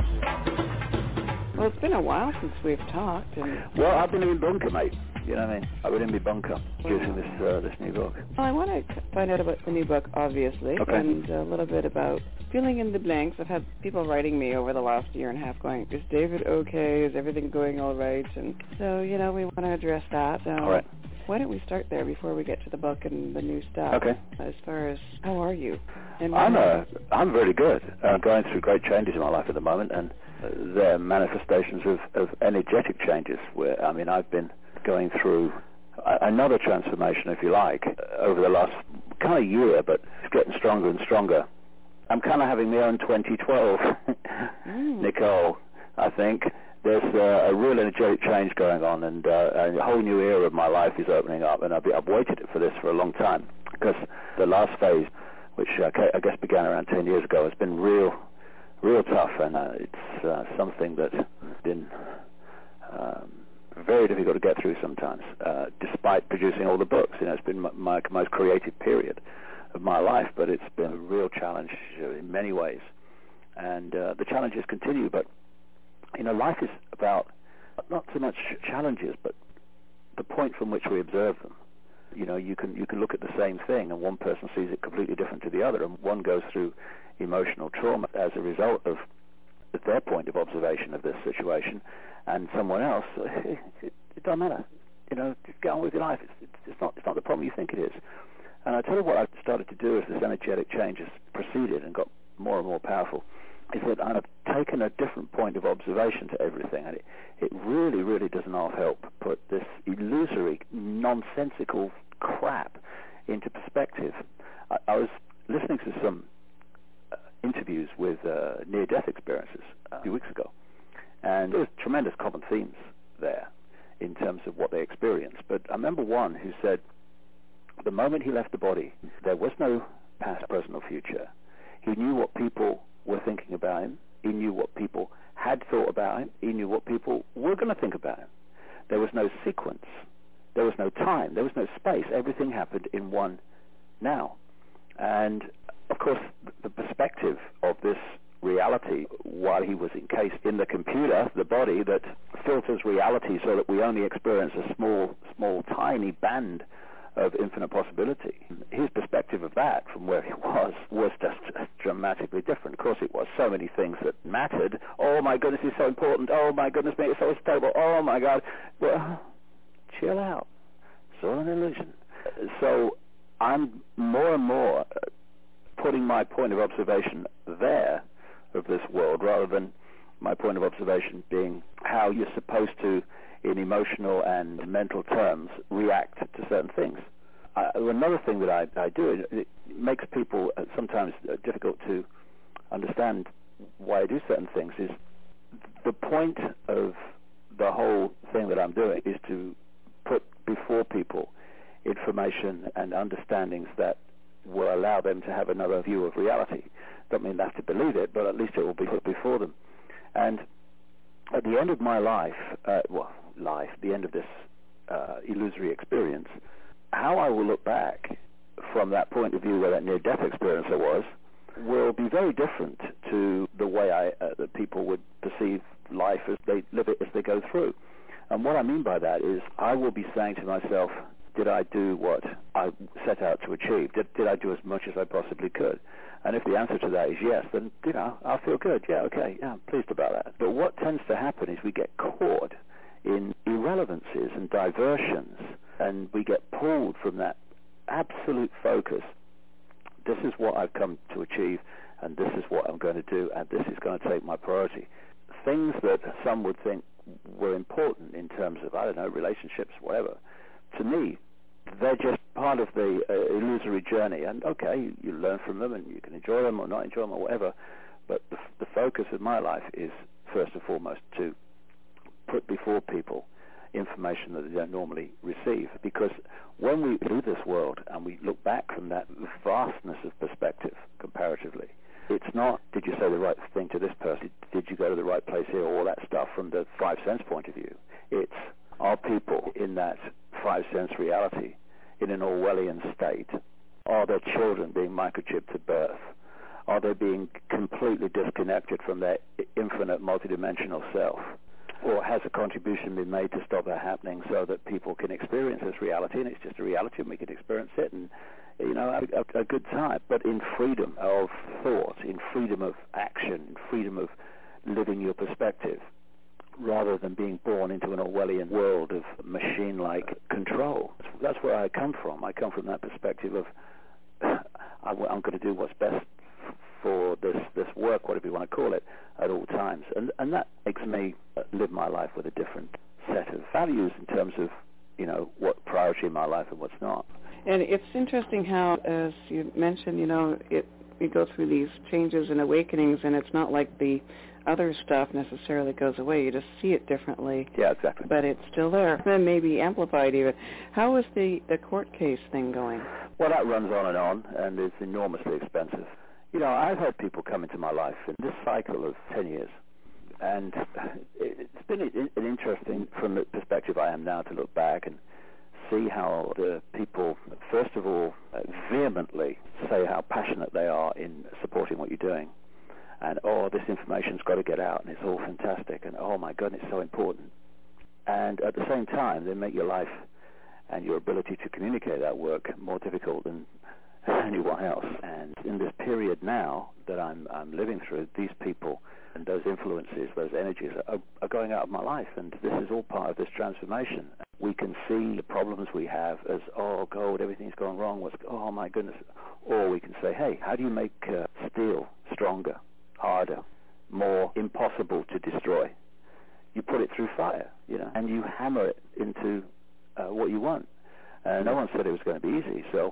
Well, it's been a while since we've talked. Well, I've been in bunker, mate. You know what I mean? I've been in my bunker using this new book. Well, I want to find out about the new book, obviously, okay, and a little bit about filling in the blanks. I've had people writing me over the last year and a half going, is David okay? Is everything going all right? And so, you know, we want to address that. So all right. Why don't we start there before we get to the book and the new stuff? Okay. As far as, how are you? And I'm very good. I'm going through great changes in my life at the moment, and they're manifestations of energetic changes. Where, I mean, I've been going through another transformation, if you like, over the last kind of year, but it's getting stronger and stronger. I'm kind of having my own 2012, Nicole, I think. There's a real energetic change going on, and a whole new era of my life is opening up, and I've waited for this for a long time, because the last phase, which I guess began around 10 years ago, has been real tough, and it's something that's been very difficult to get through sometimes, despite producing all the books. You know, it's been my most creative period of my life, but it's been a real challenge in many ways, and the challenges continue. But you know, life is about not so much challenges, but the point from which we observe them. You know, you can look at the same thing, and one person sees it completely different to the other, and one goes through emotional trauma as a result of their point of observation of this situation, and someone else, it doesn't matter. You know, just get on with your life. It's not the problem you think it is. And I tell you what I've started to do as this energetic change has proceeded and got more and more powerful, is that I've taken a different point of observation to everything, and it really, really does not help put this illusory, nonsensical crap into perspective. I was listening to some interviews with near-death experiences a few weeks ago, and there was tremendous common themes there in terms of what they experienced. But I remember one who said the moment he left the body, there was no past, present, or future. He knew what people were thinking about him. He knew what people had thought about him. He knew what people were going to think about him. There was no sequence. There was no time. There was no space. Everything happened in one now. And, of course, the perspective of this reality, while he was encased in the computer, the body that filters reality so that we only experience a small, tiny band of infinite possibility. His perspective of that from where he was just dramatically different. Of course it was. So many things that mattered. Oh my goodness, it's so important. Oh my goodness me, it's so stable. Oh my God. Well, chill out. It's all an illusion. So I'm more and more putting my point of observation there of this world rather than my point of observation being how you're supposed to, in emotional and mental terms, react to certain things. Another thing that I do, it makes people sometimes difficult to understand why I do certain things, is the point of the whole thing that I'm doing is to put before people information and understandings that will allow them to have another view of reality. Don't mean they have to believe it, but at least it will be put before them. And at the end of my life, the end of this illusory experience, how I will look back from that point of view where that near-death experiencer was, will be very different to the way that people would perceive life as they live it as they go through. And what I mean by that is I will be saying to myself, did I do what I set out to achieve? Did I do as much as I possibly could? And if the answer to that is yes, then, I'll feel good. Yeah, okay, yeah, I'm pleased about that. But what tends to happen is we get caught in irrelevancies and diversions, and we get pulled from that absolute focus. This is what I've come to achieve, and this is what I'm going to do, and this is going to take my priority. Things that some would think were important in terms of, relationships, whatever, to me, they're just part of the illusory journey. And okay, you learn from them and you can enjoy them or not enjoy them or whatever, but the focus of my life is first and foremost to put before people information that they don't normally receive. Because when we leave this world and we look back from that vastness of perspective comparatively, it's not, did you say the right thing to this person? Did you go to the right place here? All that stuff from the 5 sense point of view. It's, are people in that 5 sense reality in an Orwellian state? Are their children being microchipped at birth? Are they being completely disconnected from their infinite multidimensional self? Or has a contribution been made to stop that happening so that people can experience this reality, and it's just a reality and we can experience it and have a good time, but in freedom of thought, in freedom of action, in freedom of living your perspective, rather than being born into an Orwellian world of machine-like control. That's where I come from. I come from that perspective of I'm going to do what's best for this work, whatever you want to call it, at all times. And that makes me live my life with a different set of values in terms of, what priority in my life and what's not. And it's interesting how, as you mentioned, we go through these changes and awakenings, and it's not like the other stuff necessarily goes away. You just see it differently. Yeah, exactly. But it's still there. Then maybe amplified even. How is the court case thing going? Well, that runs on, and it's enormously expensive. I've had people come into my life in this cycle of 10 years, and it's been an interesting, from the perspective I am now, to look back and see how the people, first of all, vehemently say how passionate they are in supporting what you're doing. And, this information's got to get out, and it's all fantastic, and, oh, my goodness, it's so important. And at the same time, they make your life and your ability to communicate that work more difficult than anyone else. And in this period now that I'm living through, these people and those influences, those energies are going out of my life, and this is all part of this transformation. We can see the problems we have as, oh God, everything's gone wrong, oh my goodness. Or we can say, hey, how do you make steel stronger, harder, more impossible to destroy? You put it through fire, and you hammer it into what you want. No one said it was going to be easy. So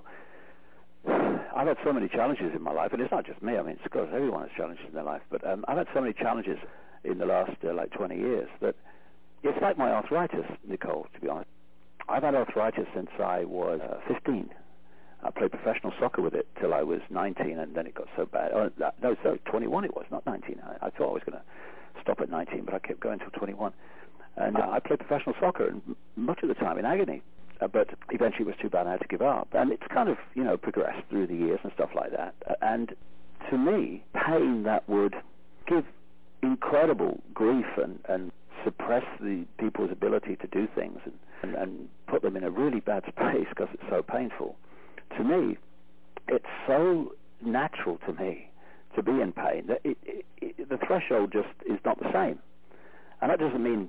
I've had so many challenges in my life, and it's not just me. I mean, it's because everyone has challenges in their life. But I've had so many challenges in the last 20 years that it's like my arthritis, Nicole, to be honest. I've had arthritis since I was 15. I played professional soccer with it till I was 19, and then it got so bad. Oh, no, sorry, 21 it was, not 19. I thought I was going to stop at 19, but I kept going till 21. And I played professional soccer, and much of the time in agony. But eventually it was too bad I had to give up. And it's kind of, progressed through the years and stuff like that. And to me, pain that would give incredible grief and suppress the people's ability to do things and put them in a really bad space because it's so painful. To me, it's so natural to me to be in pain that the threshold just is not the same. And that doesn't mean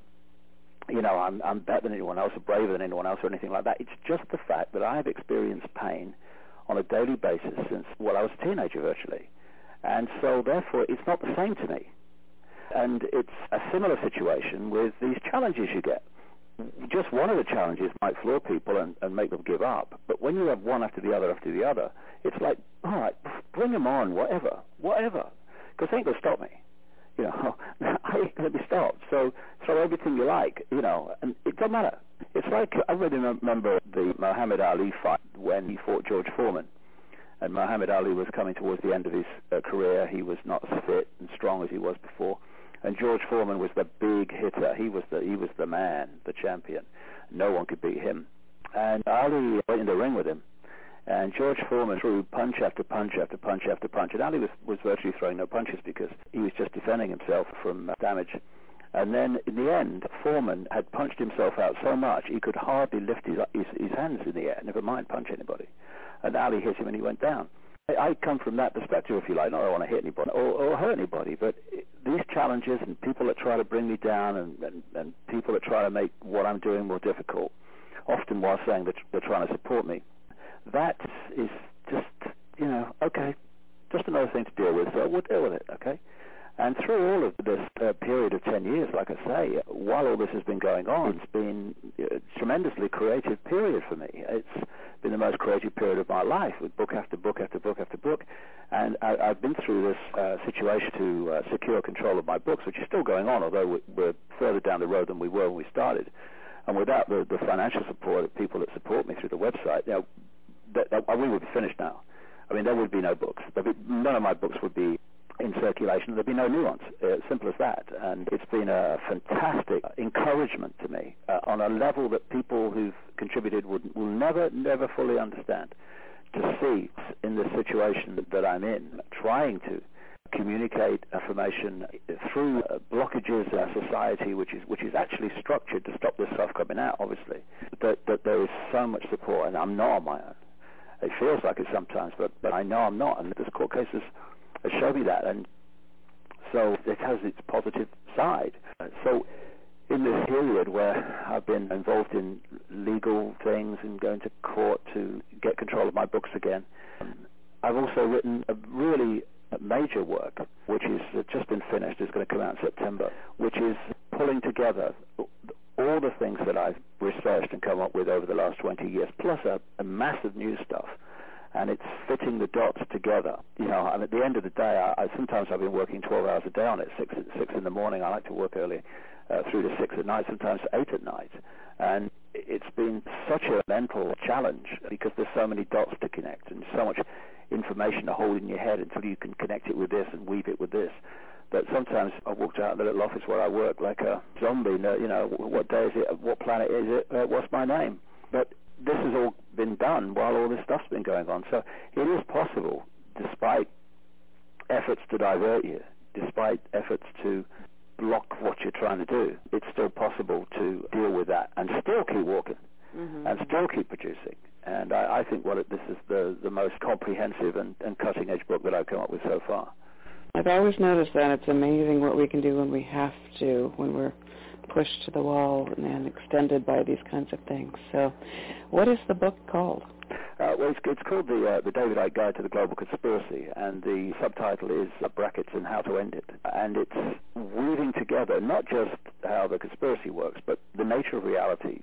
I'm better than anyone else or braver than anyone else or anything like that. It's just the fact that I have experienced pain on a daily basis since, I was a teenager virtually. And so, therefore, it's not the same to me. And it's a similar situation with these challenges you get. Just one of the challenges might floor people and make them give up. But when you have one after the other, it's like, all right, bring them on, whatever. Because they ain't going to stop me. I ain't going to be stopped. So throw everything you like, and it doesn't matter. It's like, I really remember the Muhammad Ali fight when he fought George Foreman. And Muhammad Ali was coming towards the end of his career. He was not as fit and strong as he was before. And George Foreman was the big hitter. He was the man, the champion. No one could beat him. And Ali went in the ring with him. And George Foreman threw punch after punch after punch after punch. And Ali was virtually throwing no punches because he was just defending himself from damage. And then in the end, Foreman had punched himself out so much he could hardly lift his hands in the air, never mind punch anybody. And Ali hit him and he went down. I come from that perspective, if you like. Not that I want to hit anybody or hurt anybody, but these challenges and people that try to bring me down and people that try to make what I'm doing more difficult, often while saying that they're trying to support me, that is just, okay, just another thing to deal with, so we'll deal with it, okay? And through all of this period of 10 years, like I say, while all this has been going on, it's been a tremendously creative period for me. It's been the most creative period of my life, with book after book after book after book. And I've been through this situation to secure control of my books, which is still going on, although we're further down the road than we were when we started. And without the financial support of people that support me through the website, we would be finished now. I mean, there would be no books. None of my books would be in circulation. There'd be no new ones. Simple as that. And it's been a fantastic encouragement to me on a level that people who've contributed will never fully understand. To see in the situation that I'm in, trying to communicate information through blockages in our society, which is actually structured to stop this stuff coming out, obviously, that there is so much support, and I'm not on my own. It feels like it sometimes, but I know I'm not, and this court case has showed me that, and so it has its positive side. So in this period where I've been involved in legal things and going to court to get control of my books again, I've also written a really major work, which is just been finished. It's going to come out in September, which is pulling together all the things that I've researched and come up with over the last 20 years, plus a massive new stuff. And it's fitting the dots together. And at the end of the day, sometimes I've been working 12 hours a day on it, 6 in the morning. I like to work early through to 6 at night, sometimes 8 at night. And it's been such a mental challenge because there's so many dots to connect and so much information to hold in your head until you can connect it with this and weave it with this. But sometimes I walked out of the little office where I work like a zombie. What day is it? What planet is it? What's my name? But this has all been done while all this stuff's been going on. So it is possible, despite efforts to divert you, despite efforts to block what you're trying to do, it's still possible to deal with that and still keep walking and still keep producing And I think this is the most comprehensive and cutting-edge book that I've come up with so far. I've always noticed that it's amazing what we can do when we have to, when we're pushed to the wall and extended by these kinds of things. So what is the book called? Well, it's called the David Icke Guide to the Global Conspiracy, and the subtitle is Brackets and How to End It. And it's weaving together not just how the conspiracy works, but the nature of reality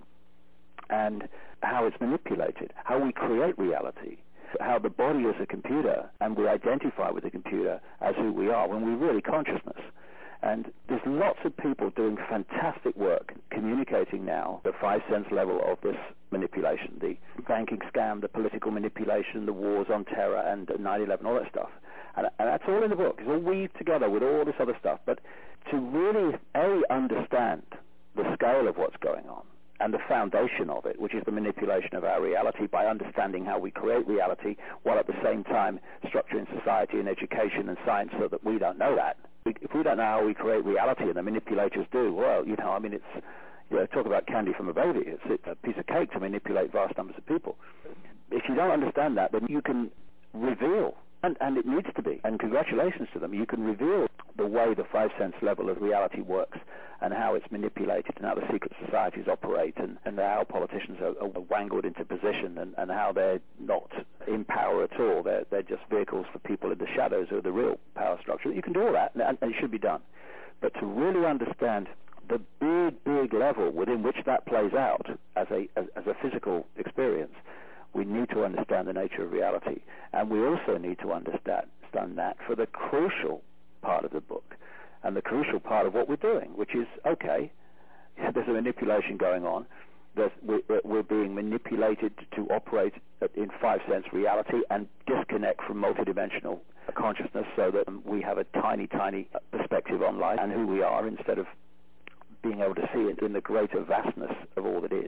and how it's manipulated, how we create reality, how the body is a computer, and we identify with the computer as who we are when we're really consciousness. And there's lots of people doing fantastic work communicating now the 5 sense level of this manipulation, the banking scam, the political manipulation, the wars on terror, and 9/11, all that stuff. And that's all in the book. It's all weaved together with all this other stuff. But to really, understand the scale of what's going on, and the foundation of it, which is the manipulation of our reality by understanding how we create reality, while at the same time structuring society and education and science so that we don't know that. If we don't know how we create reality, and the manipulators do, well, it's, talk about candy from a baby. It's a piece of cake to manipulate vast numbers of people. If you don't understand that, then you can reveal, and it needs to be, and congratulations to them, you can reveal the way the 5 sense level of reality works, and how it's manipulated, and how the secret societies operate, and how politicians are wangled into position, and how they're not in power at all. They're just vehicles for people in the shadows who are the real power structure. You can do all that, and it should be done. But to really understand the big level within which that plays out as a physical experience, we need to understand the nature of reality. And we also need to understand that for the crucial part of the book, and the crucial part of what we're doing, which is, okay, there's a manipulation going on. We're being manipulated to operate in 5 sense reality and disconnect from multidimensional consciousness so that we have a tiny perspective on life and who we are, instead of being able to see it in the greater vastness of all that is.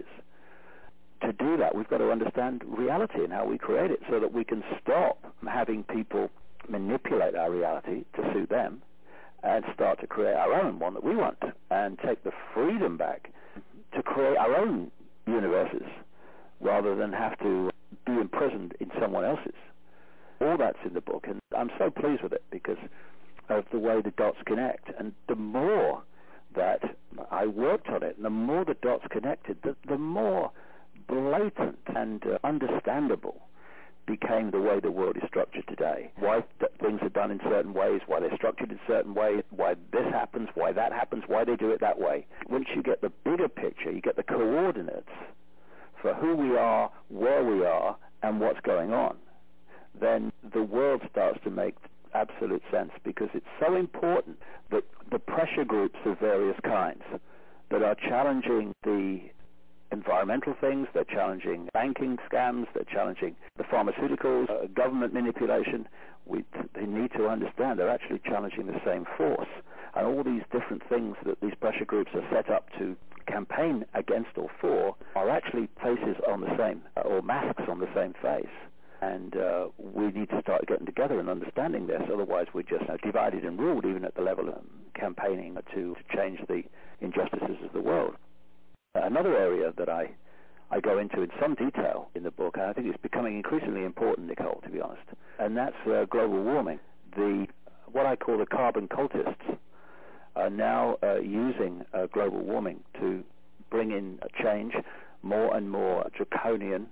To do that, we've got to understand reality and how we create it so that we can stop having people manipulate our reality to suit them, and start to create our own one that we want, and take the freedom back to create our own universes rather than have to be imprisoned in someone else's. All that's in the book, and I'm so pleased with it because of the way the dots connect. And the more that I worked on it, and the more the dots connected, the more blatant and understandable became the way the world is structured today. Why things are done in certain ways, why they're structured in certain ways, why this happens, why that happens, why they do it that way. Once you get the bigger picture, you get the coordinates for who we are, where we are, and what's going on, then the world starts to make absolute sense, because it's so important that the pressure groups of various kinds that are challenging the environmental things, they're challenging banking scams, they're challenging the pharmaceuticals, government manipulation. They need to understand they're actually challenging the same force. And all these different things that these pressure groups are set up to campaign against or for are actually faces on the same, or masks on the same face. And we need to start getting together and understanding this, otherwise we're just divided and ruled, even at the level of campaigning to change the injustices of the world. Another area that I go into in some detail in the book, and I think it's becoming increasingly important, Nicole, to be honest, and that's global warming. What I call the carbon cultists are now using global warming to bring in a change, more and more draconian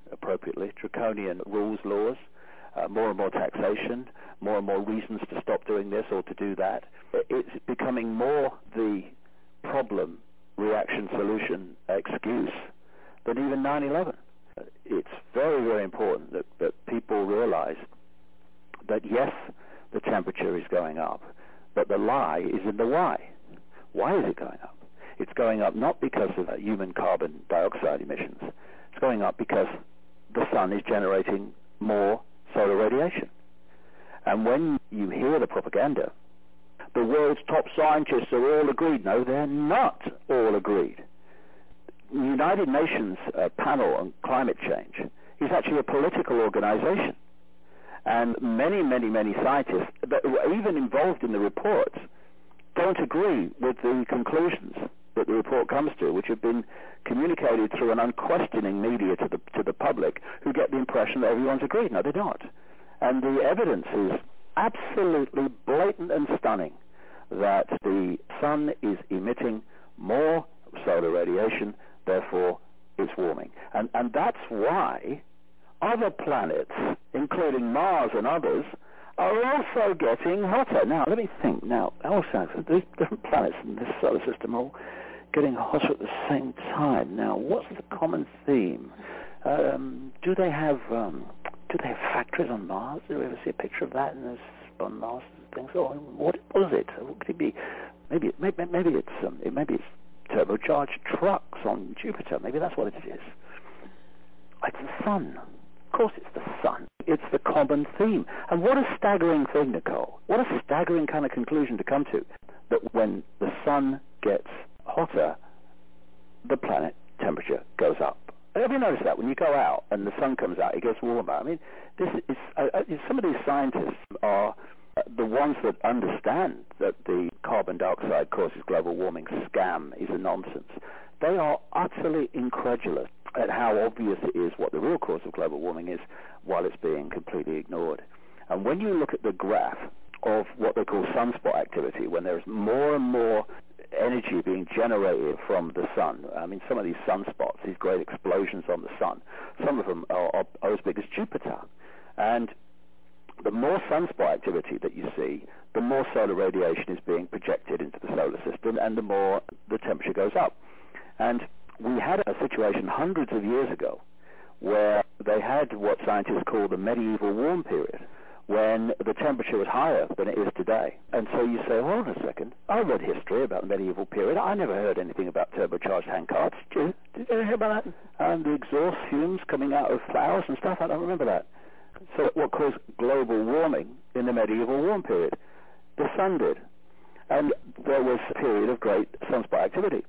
rules, laws, more and more taxation, more and more reasons to stop doing this or to do that. It's becoming more the problem, reaction, solution, excuse than even 9/11. It's very, very important that people realize that, yes, the temperature is going up, but the lie is in the why. Why is it going up? It's going up not because of human carbon dioxide emissions. It's going up because the sun is generating more solar radiation. And when you hear the propaganda, the world's top scientists are all agreed. No, they're not all agreed. The United Nations panel on climate change is actually a political organization. And many, many, many scientists that were even involved in the reports don't agree with the conclusions that the report comes to, which have been communicated through an unquestioning media to the public, who get the impression that everyone's agreed. No, they're not. And the evidence is absolutely blatant and stunning that the sun is emitting more solar radiation, therefore it's warming. And that's why other planets, including Mars and others, are also getting hotter. Now, let me think. Now, also, these different planets in this solar system are all getting hotter at the same time. Now, what's the common theme? Do they have factories on Mars? Do we ever see a picture of that on Mars and things? Or what is it? What could it be? Maybe it's turbocharged trucks on Jupiter. Maybe that's what it is. It's the sun. Of course it's the sun. It's the common theme. And what a staggering thing, Nicole. What a staggering kind of conclusion to come to, that when the sun gets hotter, the planet temperature goes up. Have you noticed that? When you go out and the sun comes out, it gets warmer. I mean, this is some of these scientists are the ones that understand that the carbon dioxide causes global warming scam is a nonsense. They are utterly incredulous at how obvious it is what the real cause of global warming is, while it's being completely ignored. And when you look at the graph of what they call sunspot activity, when there's more and more energy being generated from the sun, I mean, some of these sunspots, these great explosions on the sun, some of them are as big as Jupiter. And the more sunspot activity that you see, the more solar radiation is being projected into the solar system, and the more the temperature goes up. And we had a situation hundreds of years ago where they had what scientists call the medieval warm period, when the temperature was higher than it is today. And so you say, hold on a second, I read history about the medieval period. I never heard anything about turbocharged handcarts. Did you hear about that? And the exhaust fumes coming out of flowers and stuff? I don't remember that. So what caused global warming in the medieval warm period? The sun did. And there was a period of great sunspot activity.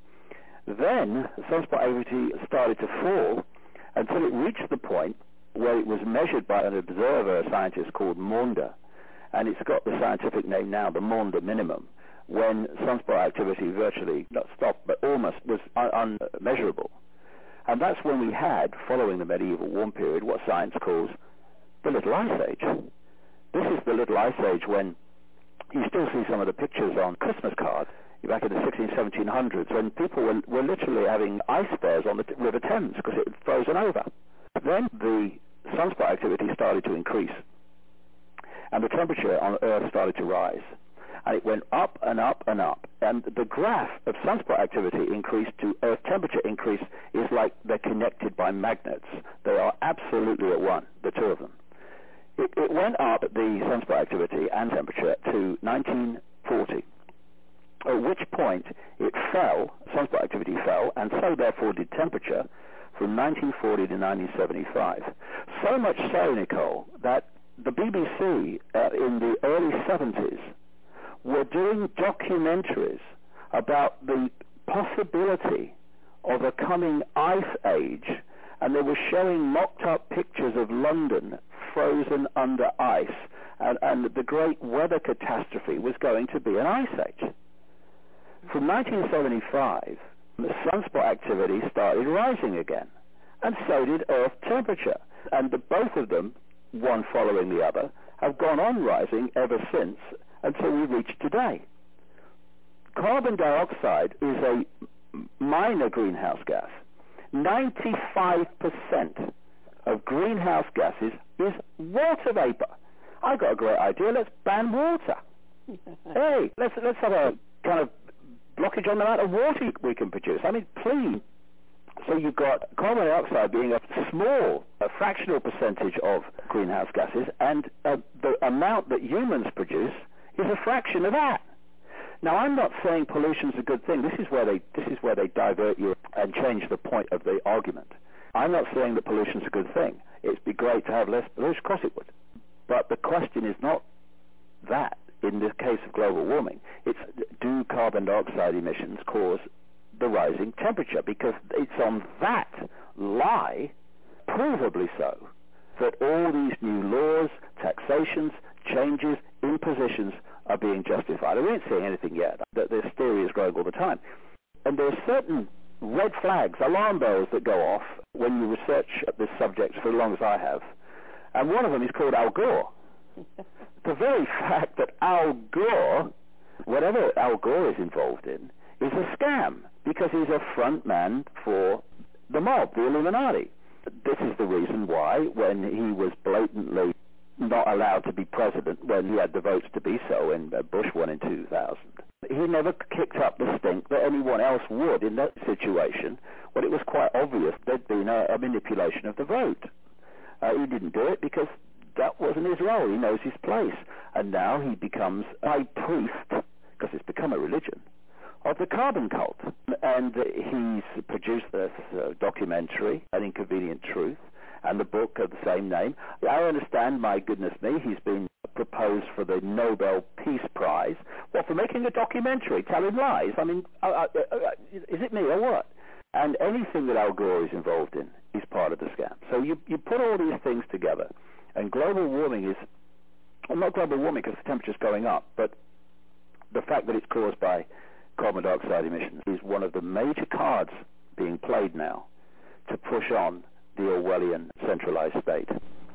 Then sunspot activity started to fall until it reached the point where it was measured by an observer, a scientist called Maunder, and it's got the scientific name now, the Maunder minimum, when sunspot activity virtually not stopped, but almost was unmeasurable. And that's when we had, following the medieval warm period, what science calls the Little Ice Age. This is the Little Ice Age when you still see some of the pictures on Christmas cards back in the 1700s, when people were literally having ice fairs on the River Thames because it had frozen over. Then the sunspot activity started to increase, and the temperature on Earth started to rise, and it went up and up and up. And the graph of sunspot activity increase to Earth temperature increase is like they're connected by magnets. They are absolutely at one, the two of them. It went up, the sunspot activity and temperature, to 1940, at which point it fell, sunspot activity fell, and so therefore did temperature, from 1940 to 1975. So much so, Nicole, that the BBC in the early 70s were doing documentaries about the possibility of a coming ice age, and they were showing mocked-up pictures of London frozen under ice, and the great weather catastrophe was going to be an ice age. From 1975, the sunspot activity started rising again, and so did Earth temperature. And both of them, one following the other, have gone on rising ever since until we reach today. Carbon dioxide is a minor greenhouse gas. 95% of greenhouse gases is water vapor. I got a great idea. Let's ban water. Hey, let's have a kind of blockage on the amount of water we can produce. I mean, please. So you've got carbon dioxide being a fractional percentage of greenhouse gases, and the amount that humans produce is a fraction of that. Now, I'm not saying pollution's a good thing. This is where they divert you and change the point of the argument. I'm not saying that pollution's a good thing. It'd be great to have less pollution. Of course it would. But the question is not that. In the case of global warming, it's, do carbon dioxide emissions cause the rising temperature? Because it's on that lie, provably so, that all these new laws, taxations, changes, impositions are being justified. And we ain't seeing anything yet. This theory is growing all the time. And there are certain red flags, alarm bells that go off when you research this subject for as long as I have. And one of them is called Al Gore. The very fact that Al Gore, whatever Al Gore is involved in, is a scam, because he's a front man for the mob, the Illuminati. This is the reason why, when he was blatantly not allowed to be president, when he had the votes to be so, and Bush won in 2000, he never kicked up the stink that anyone else would in that situation, when it was quite obvious there'd been a manipulation of the vote. He didn't do it because that wasn't his role. He knows his place. And now he becomes a high priest, because it's become a religion, of the carbon cult. And he's produced this documentary, An Inconvenient Truth, and the book of the same name. I understand, my goodness me, he's been proposed for the Nobel Peace Prize. What, for making a documentary, telling lies? I mean, is it me or what? And anything that Al Gore is involved in is part of the scam. So you put all these things together, and global warming is, well, not global warming because the temperature's going up, but the fact that it's caused by carbon dioxide emissions is one of the major cards being played now to push on the Orwellian centralized state.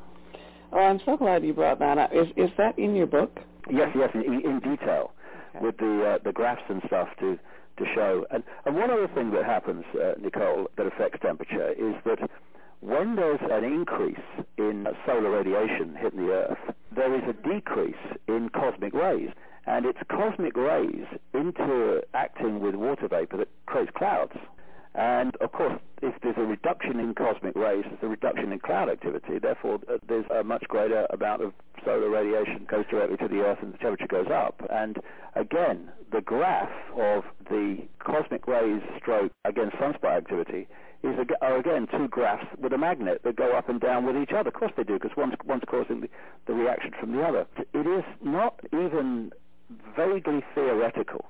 Oh, I'm so glad you brought that up. Is that in your book? Yes, in detail, okay, with the graphs and stuff to show. And one other thing that happens, Nicole, that affects temperature is that when there's an increase in solar radiation hitting the Earth, there is a decrease in cosmic rays. And it's cosmic rays interacting with water vapor that creates clouds. And, of course, if there's a reduction in cosmic rays, there's a reduction in cloud activity. Therefore, there's a much greater amount of solar radiation goes directly to the Earth, and the temperature goes up. And, again, the graph of the cosmic rays stroke against sunspot activity are again two graphs with a magnet that go up and down with each other. Of course they do, because one's causing the reaction from the other. It is not even vaguely theoretical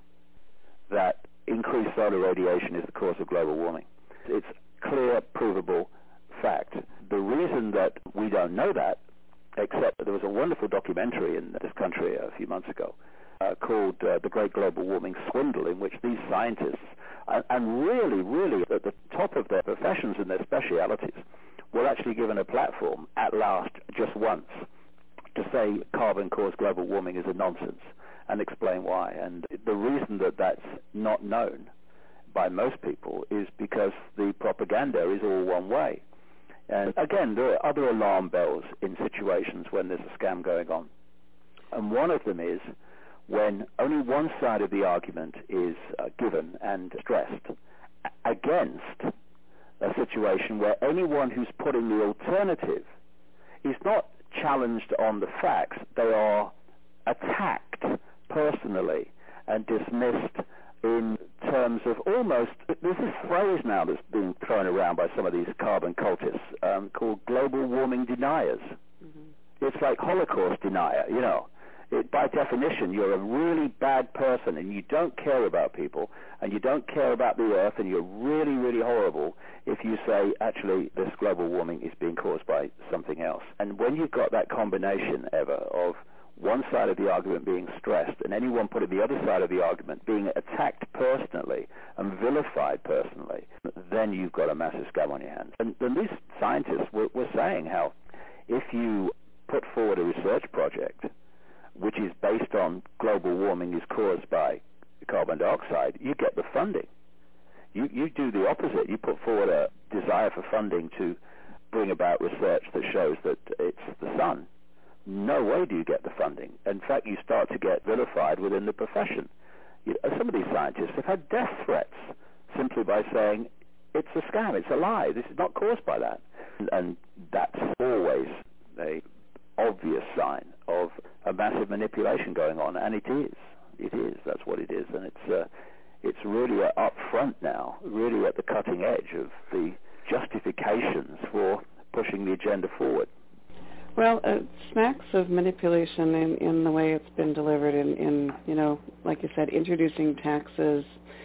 that increased solar radiation is the cause of global warming. It's clear, provable fact. The reason that we don't know that, except that there was a wonderful documentary in this country a few months ago called The Great Global Warming Swindle, in which these scientists, and really at the top of their professions and their specialities, were actually given a platform at last, just once, to say carbon caused global warming is a nonsense, and explain why. And the reason that that's not known by most people is because the propaganda is all one way. And again, there are other alarm bells in situations when there's a scam going on. And one of them is when only one side of the argument is given and stressed against a situation where anyone who's putting the alternative is not challenged on the facts, they are attacked personally and dismissed in terms of almost, there's this phrase now that's being thrown around by some of these carbon cultists called global warming deniers. Mm-hmm. It's like Holocaust denier, you know. By definition, you're a really bad person and you don't care about people and you don't care about the Earth, and you're really, really horrible if you say, actually, this global warming is being caused by something else. And when you've got that combination ever of one side of the argument being stressed and anyone putting the other side of the argument being attacked personally and vilified personally, then you've got a massive scam on your hands. And these scientists were saying how if you put forward a research project which is based on global warming is caused by carbon dioxide, you get the funding. You do the opposite. You put forward a desire for funding to bring about research that shows that it's the sun. No way do you get the funding. In fact, you start to get vilified within the profession. Some of these scientists have had death threats simply by saying, it's a scam, it's a lie, this is not caused by that. And that's always an obvious sign of a massive manipulation going on, and it is, that's what it is. And it's really up front now, really at the cutting edge of the justifications for pushing the agenda forward. Well, it smacks of manipulation in the way it's been delivered in, you know, like you said, introducing taxes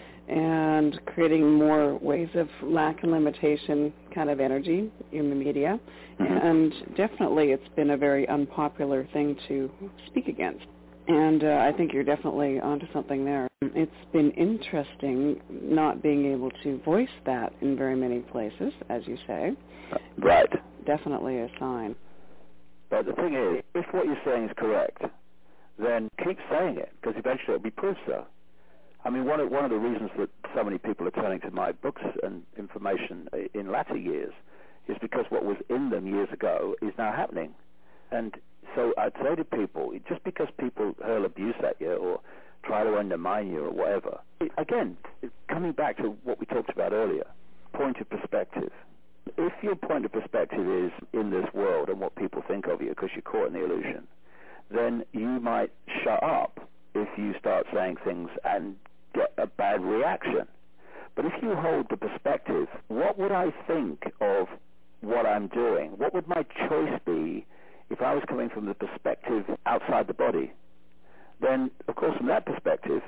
and creating more ways of lack and limitation kind of energy in the media. Mm-hmm. And definitely it's been a very unpopular thing to speak against. And I think you're definitely onto something there. It's been interesting not being able to voice that in very many places, as you say. Right. Definitely a sign. But the thing is, if what you're saying is correct, then keep saying it, because eventually it'll be proved so. I mean, one of the reasons that so many people are turning to my books and information in latter years is because what was in them years ago is now happening. And so I'd say to people, just because people hurl abuse at you or try to undermine you or whatever, again, coming back to what we talked about earlier, point of perspective. If your point of perspective is in this world and what people think of you because you're caught in the illusion, then you might shut up if you start saying things and get a bad reaction. But if you hold the perspective, what would I think of what I'm doing? What would my choice be if I was coming from the perspective outside the body? Then, of course, from that perspective,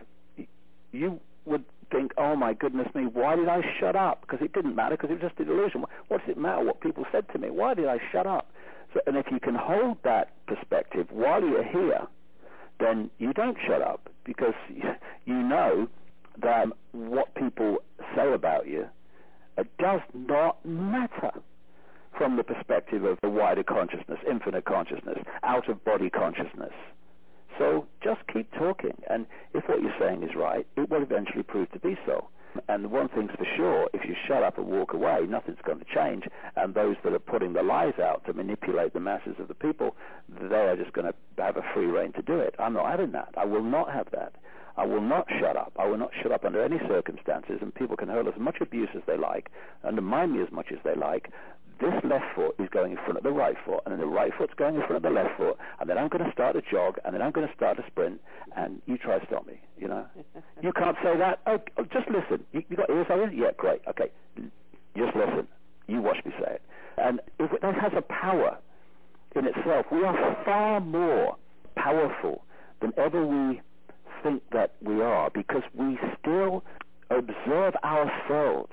you would think, oh my goodness me, why did I shut up? Because it didn't matter, because it was just an illusion. What does it matter what people said to me? Why did I shut up? So, and if you can hold that perspective while you're here, then you don't shut up, because you know that what people say about you does not matter from the perspective of the wider consciousness, infinite consciousness, out-of-body consciousness. So just keep talking, and if what you're saying is right, it will eventually prove to be so. And one thing's for sure, if you shut up and walk away, nothing's going to change, and those that are putting the lies out to manipulate the masses of the people, they are just going to have a free rein to do it. I'm not having that. I will not have that. I will not shut up. I will not shut up under any circumstances, and people can hurl as much abuse as they like, undermine me as much as they like. This left foot is going in front of the right foot, and then the right foot's going in front of the left foot, and then I'm going to start a jog, and then I'm going to start a sprint, and you try to stop me, you know. You can't say that. Oh, just listen. You got ears, have you? Yeah, great. Okay. Just listen. You watch me say it. And if that has a power in itself, we are far more powerful than ever we think that we are, because we still observe ourselves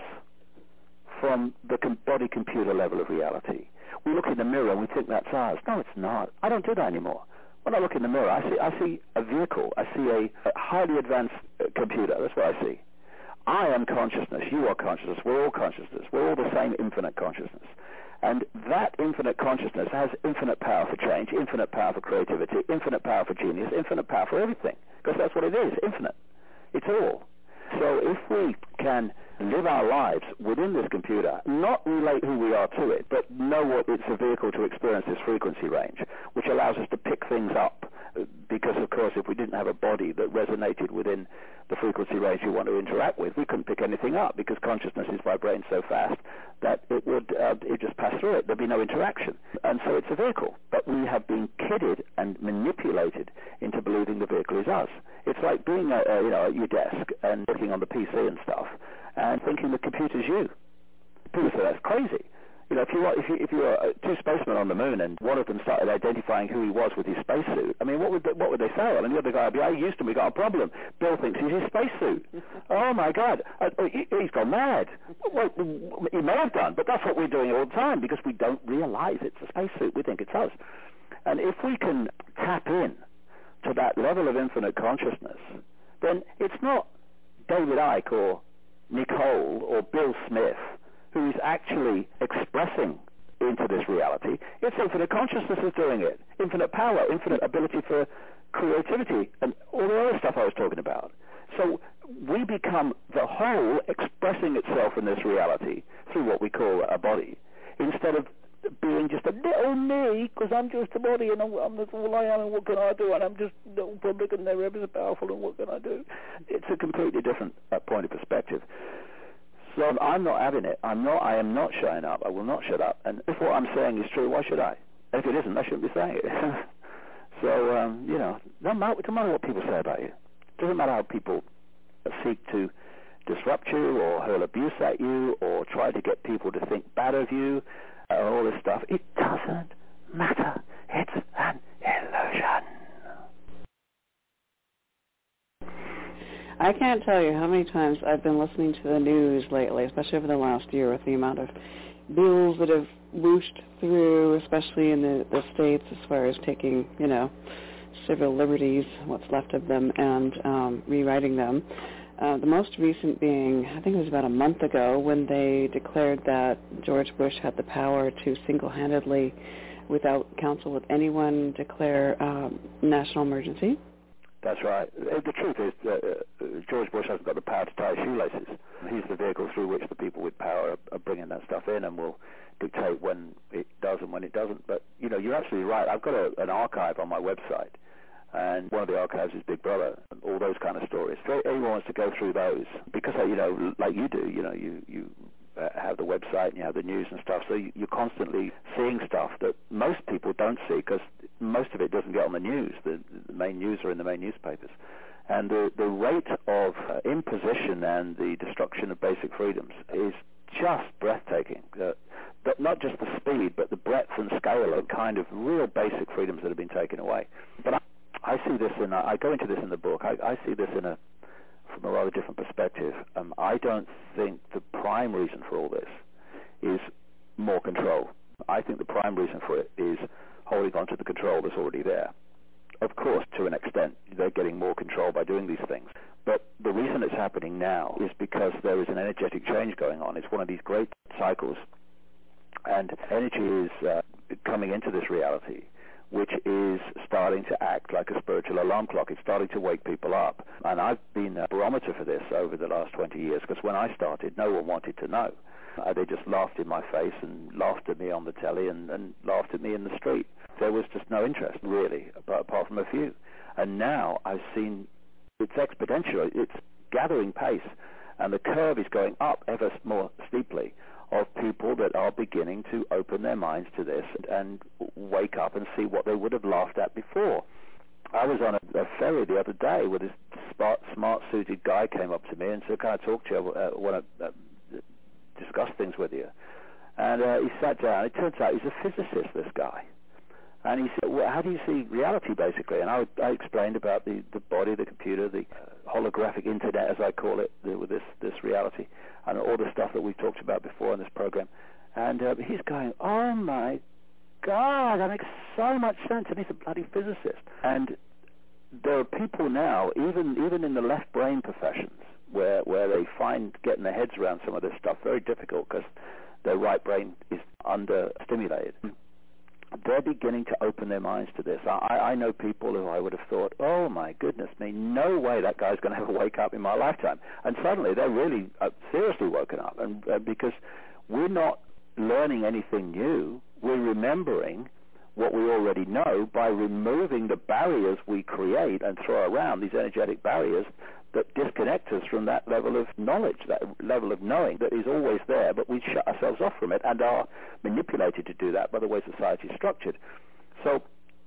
from the body-computer level of reality. We look in the mirror and we think that's ours. No, it's not. I don't do that anymore. When I look in the mirror, I see a vehicle. I see a highly advanced computer. That's what I see. I am consciousness. You are consciousness. We're all consciousness. We're all the same infinite consciousness. And that infinite consciousness has infinite power for change, infinite power for creativity, infinite power for genius, infinite power for everything. Because that's what it is, infinite. It's all. So if we can live our lives within this computer, not relate who we are to it, but know what it's a vehicle to experience this frequency range, which allows us to pick things up, because, of course, if we didn't have a body that resonated within the frequency range you want to interact with, we couldn't pick anything up, because consciousness is vibrating so fast that it would just pass through it. There'd be no interaction. And so it's a vehicle. But we have been kidded and manipulated into believing the vehicle is us. It's like being at your desk and working on the PC and stuff, and thinking the computer's you. People say that's crazy. You know, if you were two spacemen on the moon and one of them started identifying who he was with his spacesuit, I mean, what would they say? I mean, the other guy would be, "Hey, Houston, we got a problem. Bill thinks he's his spacesuit." Oh my God, he's gone mad. Well, he may have done, but that's what we're doing all the time, because we don't realize it's a spacesuit. We think it's us. And if we can tap in to that level of infinite consciousness, then it's not David Icke or Nicole or Bill Smith who is actually expressing into this reality. It's infinite consciousness is doing it. Infinite power, infinite ability for creativity, and all the other stuff I was talking about. So we become the whole expressing itself in this reality through what we call a body, instead of being just a little me, because I'm just a body and that's all I am, and what can I do, and I'm just little public and they're ever so powerful, and what can I do? It's a completely different point of perspective. So I'm not having it. I am not shutting up. I will not shut up. And if what I'm saying is true, why should I? And if it isn't, I shouldn't be saying it. So, no matter what people say about you. It doesn't matter how people seek to disrupt you or hurl abuse at you or try to get people to think bad of you, all this stuff. It doesn't matter. It's an illusion. I can't tell you how many times I've been listening to the news lately, especially over the last year, with the amount of bills that have whooshed through, especially in the States, as far as taking, civil liberties, what's left of them, and rewriting them. The most recent being, I think it was about a month ago, when they declared that George Bush had the power to single-handedly, without counsel with anyone, declare national emergency. That's right. The truth is, George Bush hasn't got the power to tie shoelaces. He's the vehicle through which the people with power are bringing that stuff in and will dictate when it does and when it doesn't. But, you're absolutely right. I've got an archive on my website, and one of the archives is Big Brother, and all those kind of stories. If anyone wants to go through those, because, like you do, you have the website and you have the news and stuff, so you're constantly seeing stuff that most people don't see because most of it doesn't get on the news. The main news are in the main newspapers. And the rate of imposition and the destruction of basic freedoms is just breathtaking. But not just the speed, but the breadth and scale of kind of real basic freedoms that have been taken away. But I see this, and I go into this in the book, I see this from a rather different perspective. I don't think the prime reason for all this is more control. I think the prime reason for it is holding on to the control that's already there. Of course, to an extent, they're getting more control by doing these things. But the reason it's happening now is because there is an energetic change going on. It's one of these great cycles, and energy is coming into this reality, which is starting to act like a spiritual alarm clock. It's starting to wake people up. And I've been a barometer for this over the last 20 years, because when I started, no one wanted to know. They just laughed in my face and laughed at me on the telly and laughed at me in the street. There was just no interest, really, apart from a few. And now I've seen it's exponential. It's gathering pace, and the curve is going up ever more steeply, of people that are beginning to open their minds to this and wake up and see what they would have laughed at before. I was on a ferry the other day where this smart-suited guy came up to me and said, "Can I talk to you? I want to discuss things with you." And he sat down. It turns out he's a physicist, this guy. And he said, "Well, how do you see reality, basically?" And I explained about the body, the computer, the holographic internet, as I call it, with this reality, and all the stuff that we've talked about before in this program. And he's going, "Oh, my God, that makes so much sense." And he's a bloody physicist. And there are people now, even in the left brain professions, where they find getting their heads around some of this stuff very difficult because their right brain is understimulated. They're beginning to open their minds to this. I know people who I would have thought, "Oh, my goodness me, no way that guy's going to have a wake up in my lifetime." And suddenly they're really seriously woken up. And because we're not learning anything new, we're remembering what we already know by removing the barriers we create and throw around, these energetic barriers that disconnect us from that level of knowledge, that level of knowing that is always there, but we shut ourselves off from it and are manipulated to do that by the way society is structured. So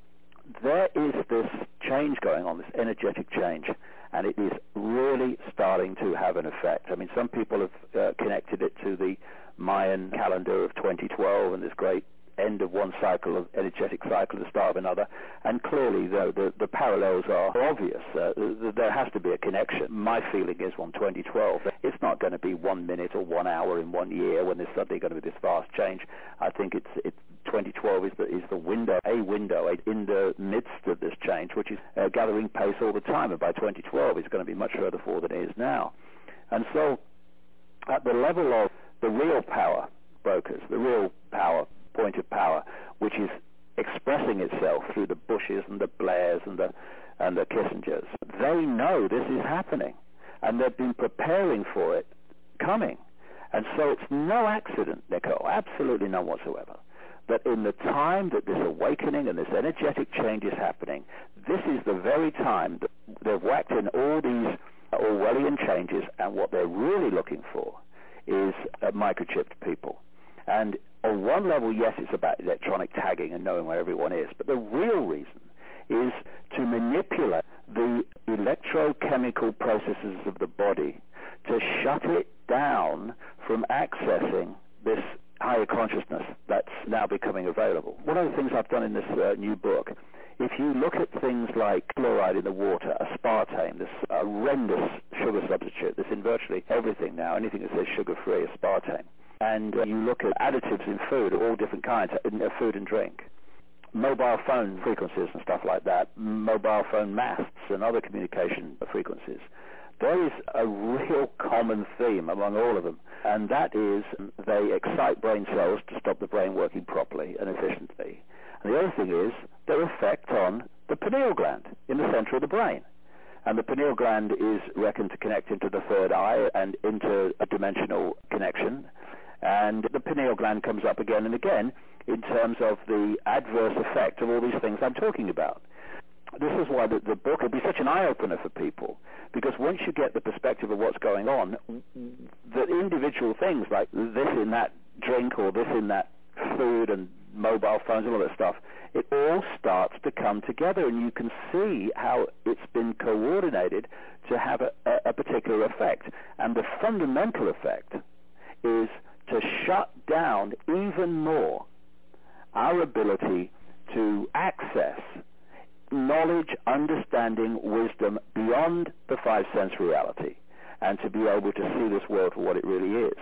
there is this change going on, this energetic change, and it is really starting to have an effect. I mean, some people have connected it to the Mayan calendar of 2012 and this great end of one cycle of energetic cycle, the start of another, and clearly the parallels are obvious. There has to be a connection. My feeling is on 2012, it's not going to be 1 minute or 1 hour in 1 year when there's suddenly going to be this vast change. I think it's 2012 is the window in the midst of this change, which is gathering pace all the time, and by 2012 it's going to be much further forward than it is now. And so at the level of the real power brokers, the real power point of power, which is expressing itself through the Bushes and the Blairs and the Kissingers, they know this is happening, and they've been preparing for it coming. And so it's no accident, Nicole, absolutely none whatsoever, that in the time that this awakening and this energetic change is happening, this is the very time that they've whacked in all these Orwellian changes, and what they're really looking for is microchipped people. And on one level, yes, it's about electronic tagging and knowing where everyone is, but the real reason is to manipulate the electrochemical processes of the body to shut it down from accessing this higher consciousness that's now becoming available. One of the things I've done in this new book, if you look at things like fluoride in the water, aspartame, this horrendous sugar substitute that's in virtually everything now, anything that says sugar-free, aspartame, and you look at additives in food, all different kinds, in food and drink, mobile phone frequencies and stuff like that, mobile phone masts and other communication frequencies, there is a real common theme among all of them, and that is they excite brain cells to stop the brain working properly and efficiently. And the other thing is their effect on the pineal gland in the center of the brain. And the pineal gland is reckoned to connect into the third eye and into a dimensional connection. And the pineal gland comes up again and again in terms of the adverse effect of all these things I'm talking about. This is why the book will be such an eye-opener for people, because once you get the perspective of what's going on, the individual things like this in that drink or this in that food and mobile phones and all that stuff, it all starts to come together, and you can see how it's been coordinated to have a particular effect. And the fundamental effect is to shut down even more our ability to access knowledge, understanding, wisdom beyond the five-sense reality, and to be able to see this world for what it really is.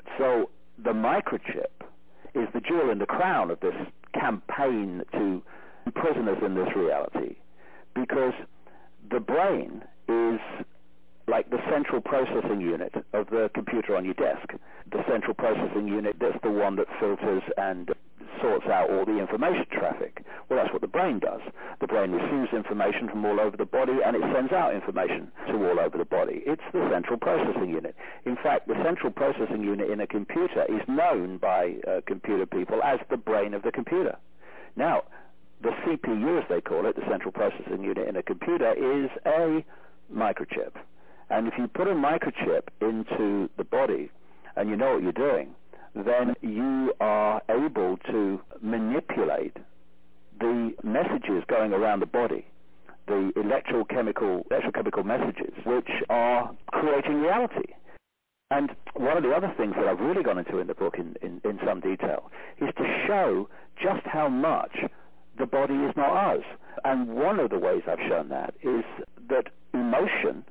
So the microchip is the jewel in the crown of this campaign to imprison us in this reality, because the brain is like the central processing unit of the computer on your desk. The central processing unit, that's the one that filters and sorts out all the information traffic. Well, that's what the brain does. The brain receives information from all over the body, and it sends out information to all over the body. It's the central processing unit. In fact, the central processing unit in a computer is known by computer people as the brain of the computer. Now, the CPU, as they call it, the central processing unit in a computer, is a microchip. And if you put a microchip into the body and you know what you're doing, then you are able to manipulate the messages going around the body, the electrochemical messages, which are creating reality. And one of the other things that I've really gone into in the book in some detail is to show just how much the body is not us. And one of the ways I've shown that is that emotion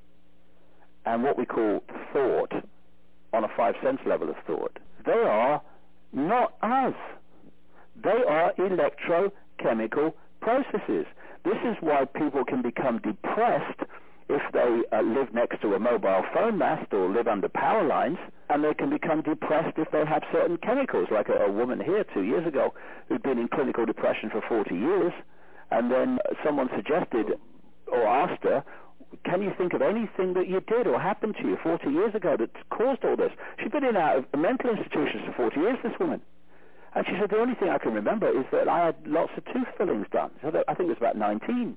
and what we call thought, on a five-sense level of thought, they are not us. They are electrochemical processes. This is why people can become depressed if they live next to a mobile phone mast or live under power lines, and they can become depressed if they have certain chemicals, like a woman here 2 years ago who'd been in clinical depression for 40 years, and then someone suggested or asked her, can you think of anything that you did or happened to you 40 years ago that caused all this? She'd been in and out of mental institutions for 40 years, this woman. And she said, the only thing I can remember is that I had lots of tooth fillings done. So I think it was about 19.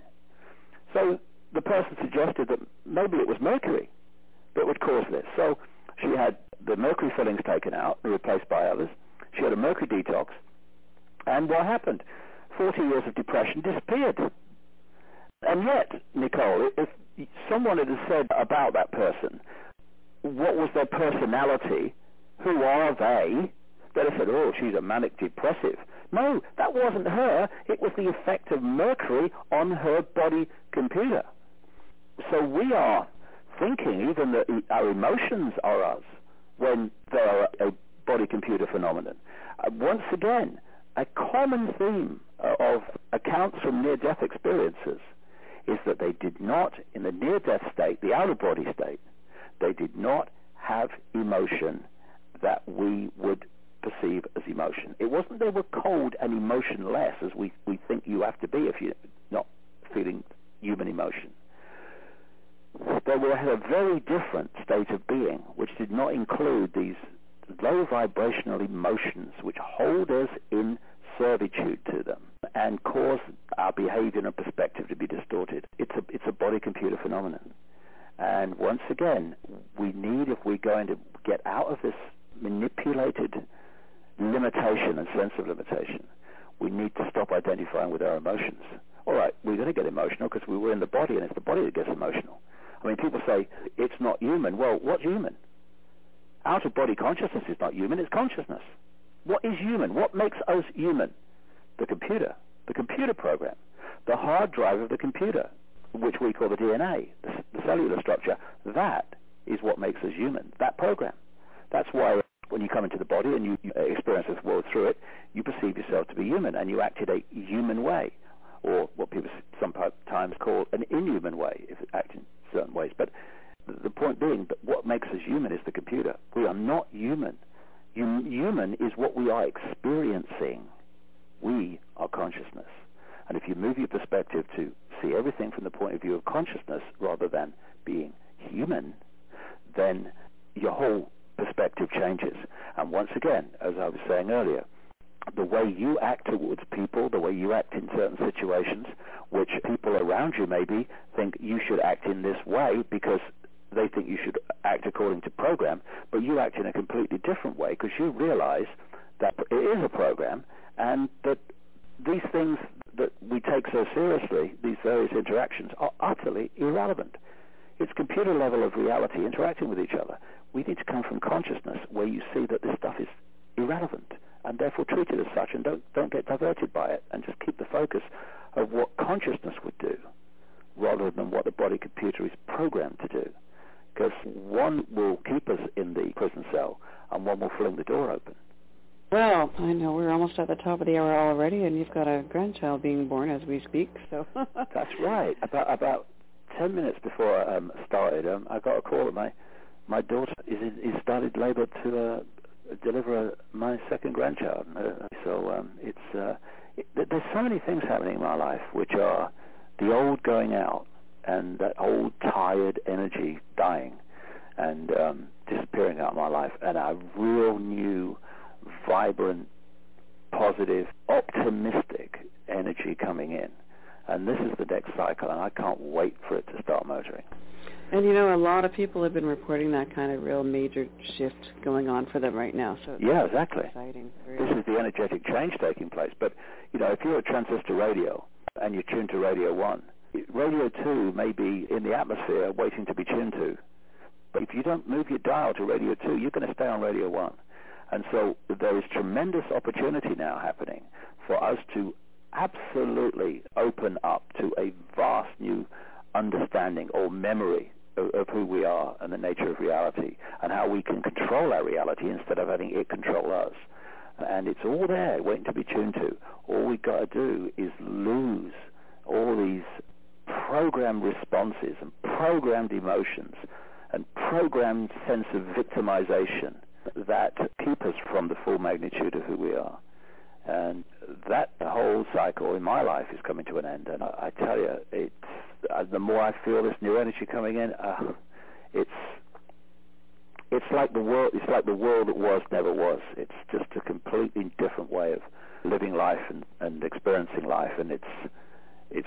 So the person suggested that maybe it was mercury that would cause this. So she had the mercury fillings taken out and replaced by others. She had a mercury detox. And what happened? 40 years of depression disappeared. And yet, Nicole, if someone had said about that person, what was their personality, who are they, they'd have said, oh, she's a manic depressive. No, that wasn't her. It was the effect of mercury on her body computer. So we are thinking even that our emotions are us when they are a body-computer phenomenon. Once again, a common theme of accounts from near-death experiences is that they did not, in the near-death state, the out-of-body state, they did not have emotion that we would perceive as emotion. It wasn't they were cold and emotionless, as we think you have to be if you're not feeling human emotion. They were at a very different state of being, which did not include these low vibrational emotions which hold us in servitude to them and cause our behavior and perspective to be distorted. It's a body-computer phenomenon. And once again, we need, if we're going to get out of this manipulated limitation and sense of limitation, we need to stop identifying with our emotions. All right, we're going to get emotional because we were in the body, and it's the body that gets emotional. I mean, people say, it's not human. Well, what's human? Out-of-body consciousness is not human, it's consciousness. What is human? What makes us human? The computer program, the hard drive of the computer, which we call the DNA, the cellular structure. That is what makes us human, that program. That's why when you come into the body and you experience this world through it, you perceive yourself to be human, and you act in a human way, or what people sometimes call an inhuman way, if it acts in certain ways. But the point being that what makes us human is the computer. We are not human. Human is what we are experiencing. We are consciousness. And if you move your perspective to see everything from the point of view of consciousness rather than being human, then your whole perspective changes. And once again, as I was saying earlier, the way you act towards people, the way you act in certain situations, which people around you maybe think you should act in this way because they think you should act according to program, but you act in a completely different way because you realize that it is a program, and that these things that we take so seriously, these various interactions, are utterly irrelevant. It's computer level of reality interacting with each other. We need to come from consciousness where you see that this stuff is irrelevant, and therefore treat it as such, and don't get diverted by it, and just keep the focus of what consciousness would do rather than what the body computer is programmed to do. Because one will keep us in the prison cell and one will fling the door open. Well, I know we're almost at the top of the hour already, and you've got a grandchild being born as we speak. So That's right. About 10 minutes before I started, I got a call that my daughter is started labour to deliver my second grandchild. There's so many things happening in my life which are the old going out, and that old tired energy dying and disappearing out of my life, and a real new, vibrant, positive, optimistic energy coming in. And this is the next cycle, and I can't wait for it to start motoring. And you know, a lot of people have been reporting that kind of real major shift going on for them right now. So yeah, exactly. Exciting. This is the energetic change taking place. But you know, if you're a transistor radio and you're tuned to Radio 1, Radio 2 may be in the atmosphere waiting to be tuned to. But if you don't move your dial to Radio 2, you're going to stay on Radio 1. And so there is tremendous opportunity now happening for us to absolutely open up to a vast new understanding or memory of who we are and the nature of reality, and how we can control our reality instead of having it control us. And it's all there waiting to be tuned to. All we got to do is lose all these programmed responses and programmed emotions and programmed sense of victimization that keep us from the full magnitude of who we are. And that whole cycle in my life is coming to an end. And I tell you, the more I feel this new energy coming in, it's like the world. It's like the world that was never was. It's just a completely different way of living life and experiencing life, and it's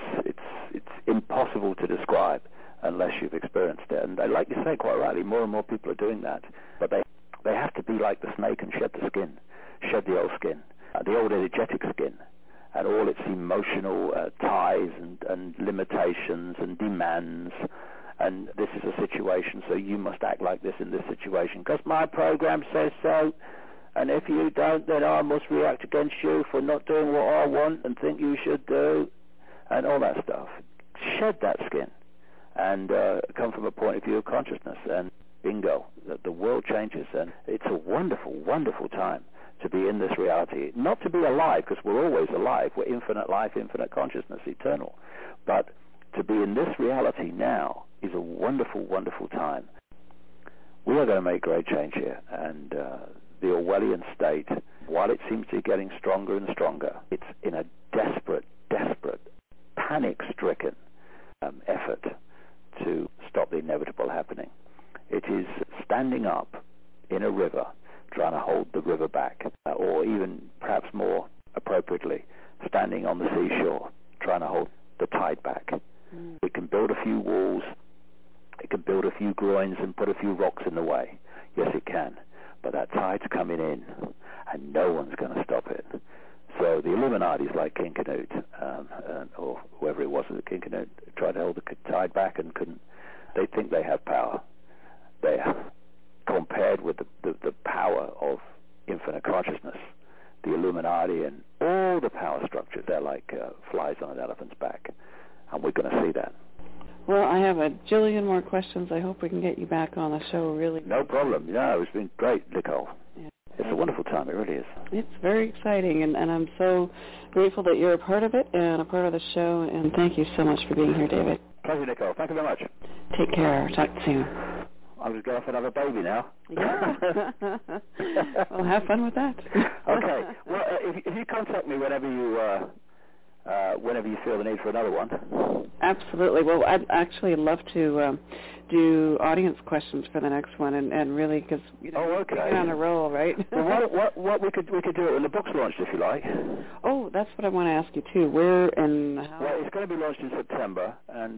impossible to describe unless you've experienced it. And like you say, quite rightly, more and more people are doing that. But they have to be like the snake and shed the skin, shed the old skin, the old energetic skin, and all its emotional ties and limitations and demands. And this is a situation, so you must act like this in this situation because my program says so. And if you don't, then I must react against you for not doing what I want and think you should do, and all that stuff. Shed that skin and come from a point of view of consciousness, and bingo, the world changes. And it's a wonderful, wonderful time to be in this reality. Not to be alive, because we're always alive. We're infinite life, infinite consciousness, eternal. But to be in this reality now is a wonderful, wonderful time. We are going to make great change here. And the Orwellian state, while it seems to be getting stronger and stronger, it's in a desperate, panic-stricken effort to stop the inevitable happening. It is standing up in a river, trying to hold the river back, or even perhaps more appropriately, standing on the seashore, trying to hold the tide back. It can build a few walls, it can build a few groins and put a few rocks in the way. Yes, it can. But that tide's coming in, and no one's going to stop it. So the Illuminati's like King Canute, or whoever it was that King Canute tried to hold the tide back and couldn't. They think they have power. They are compared with the power of infinite consciousness. The Illuminati and all the power structures, they're like flies on an elephant's back. And we're going to see that. Well, I have a jillion more questions. I hope we can get you back on the show really. No problem. No, it's been great, Nicole. Yeah. a wonderful time. It really is. It's very exciting, and I'm so grateful that you're a part of it and a part of the show, and thank you so much for being here, David. Pleasure, Nicole. Thank you very much. Take care. Talk soon. I'm just going for another baby now. Yeah. Well, have fun with that. Okay. Well, if you contact me whenever you feel the need for another one. Absolutely. Well, I'd actually love to do audience questions for the next one, and really, because you're on a roll, right? Well, what we could do it when the book's launched, if you like. Oh, that's what I want to ask you too. Where and how? Well, it's going to be launched in September, and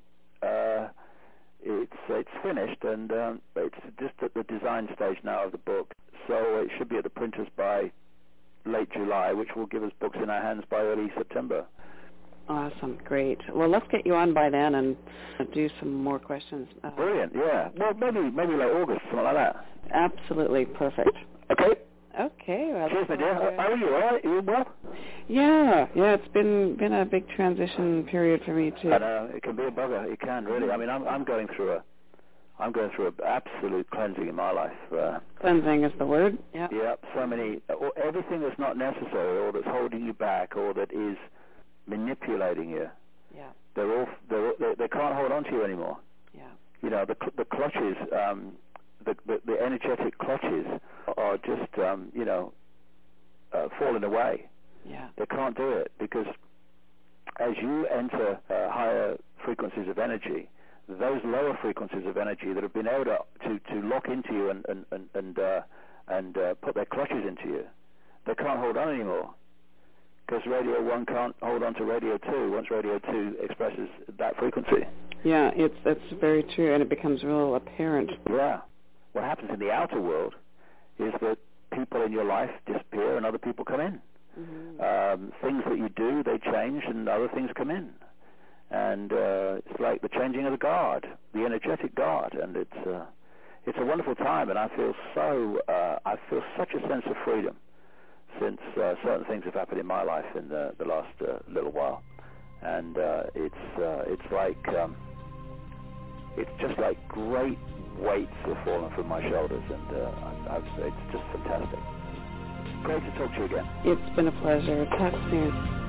it's finished, and it's just at the design stage now of the book. So it should be at the printers by late July, which will give us books in our hands by early September. Awesome, great. Well, let's get you on by then and do some more questions. Brilliant, yeah. Well, maybe like August, something like that. Absolutely, perfect. Okay. Okay. Well, cheers, my dear. How are you? All right? You well? Yeah. It's been a big transition period for me too. I know it can be a bugger. It can really. I mean, I'm going through an absolute cleansing in my life. Cleansing is the word. Yeah. Yeah. So many, everything that's not necessary, or that's holding you back, or that is manipulating you. Yeah. They can't hold on to you anymore. Yeah. You know, the clutches, the energetic clutches are just falling away. Yeah. They can't do it because as you enter higher frequencies of energy, those lower frequencies of energy that have been able to lock into you and put their clutches into you, they can't hold on anymore. Because Radio 1 can't hold on to Radio 2 once Radio 2 expresses that frequency. Yeah, that's very true, and it becomes real apparent. Yeah. What happens in the outer world is that people in your life disappear and other people come in. Mm-hmm. Things that you do, they change, and other things come in. And it's like the changing of the guard, the energetic guard, and it's a wonderful time, and I feel such a sense of freedom since certain things have happened in my life in the last little while, and it's just like great weights have fallen from my shoulders, and it's just fantastic. Great to talk to you again. It's been a pleasure. Talk soon.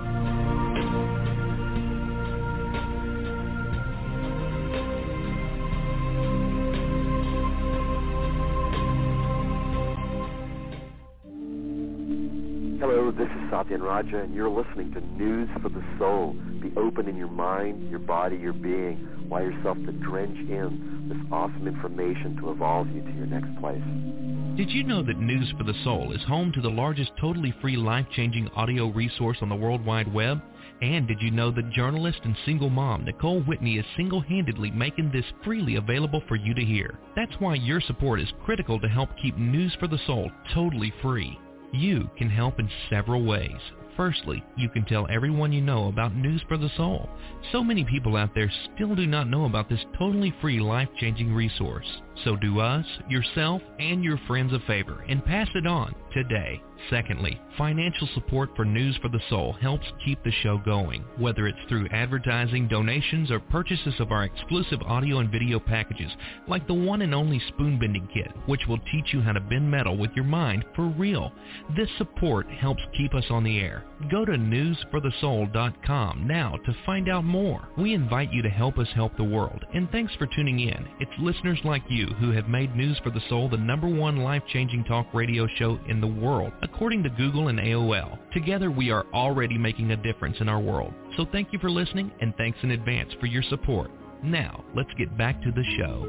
Hello, this is Satyan Raja, and you're listening to News for the Soul. Be open in your mind, your body, your being. Allow yourself to drench in this awesome information to evolve you to your next place. Did you know that News for the Soul is home to the largest totally free life-changing audio resource on the World Wide Web? And did you know that journalist and single mom Nicole Whitney is single-handedly making this freely available for you to hear? That's why your support is critical to help keep News for the Soul totally free. You can help in several ways. Firstly, you can tell everyone you know about News for the Soul. So many people out there still do not know about this totally free life-changing resource. So do us, yourself, and your friends a favor and pass it on today. Secondly, financial support for News for the Soul helps keep the show going, whether it's through advertising, donations, or purchases of our exclusive audio and video packages, like the one and only Spoon Bending Kit, which will teach you how to bend metal with your mind for real. This support helps keep us on the air. Go to newsforthesoul.com now to find out more. We invite you to help us help the world, and thanks for tuning in. It's listeners like you who have made News for the Soul the #1 life-changing talk radio show in the world, according to Google and AOL. Together we are already making a difference in our world. So thank you for listening, and thanks in advance for your support. Now, let's get back to the show.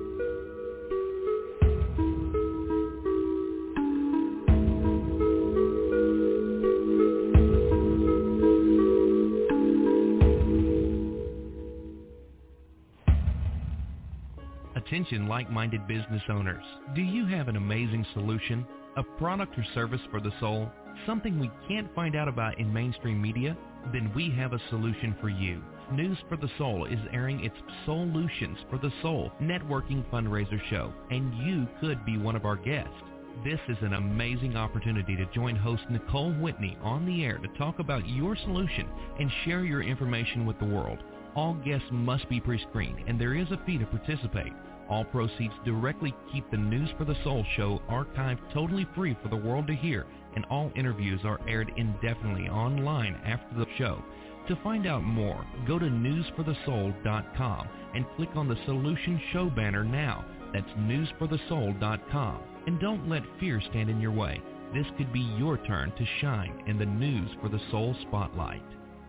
Attention like-minded business owners. Do you have an amazing solution? A product or service for the soul? Something we can't find out about in mainstream media? Then we have a solution for you. News for the Soul is airing its Solutions for the Soul networking fundraiser show, and you could be one of our guests. This is an amazing opportunity to join host Nicole Whitney on the air to talk about your solution and share your information with the world. All guests must be pre-screened, and there is a fee to participate. All proceeds directly keep the News for the Soul show archived totally free for the world to hear, and all interviews are aired indefinitely online after the show. To find out more, go to newsforthesoul.com and click on the Solution Show banner now. That's newsforthesoul.com. And don't let fear stand in your way. This could be your turn to shine in the News for the Soul spotlight.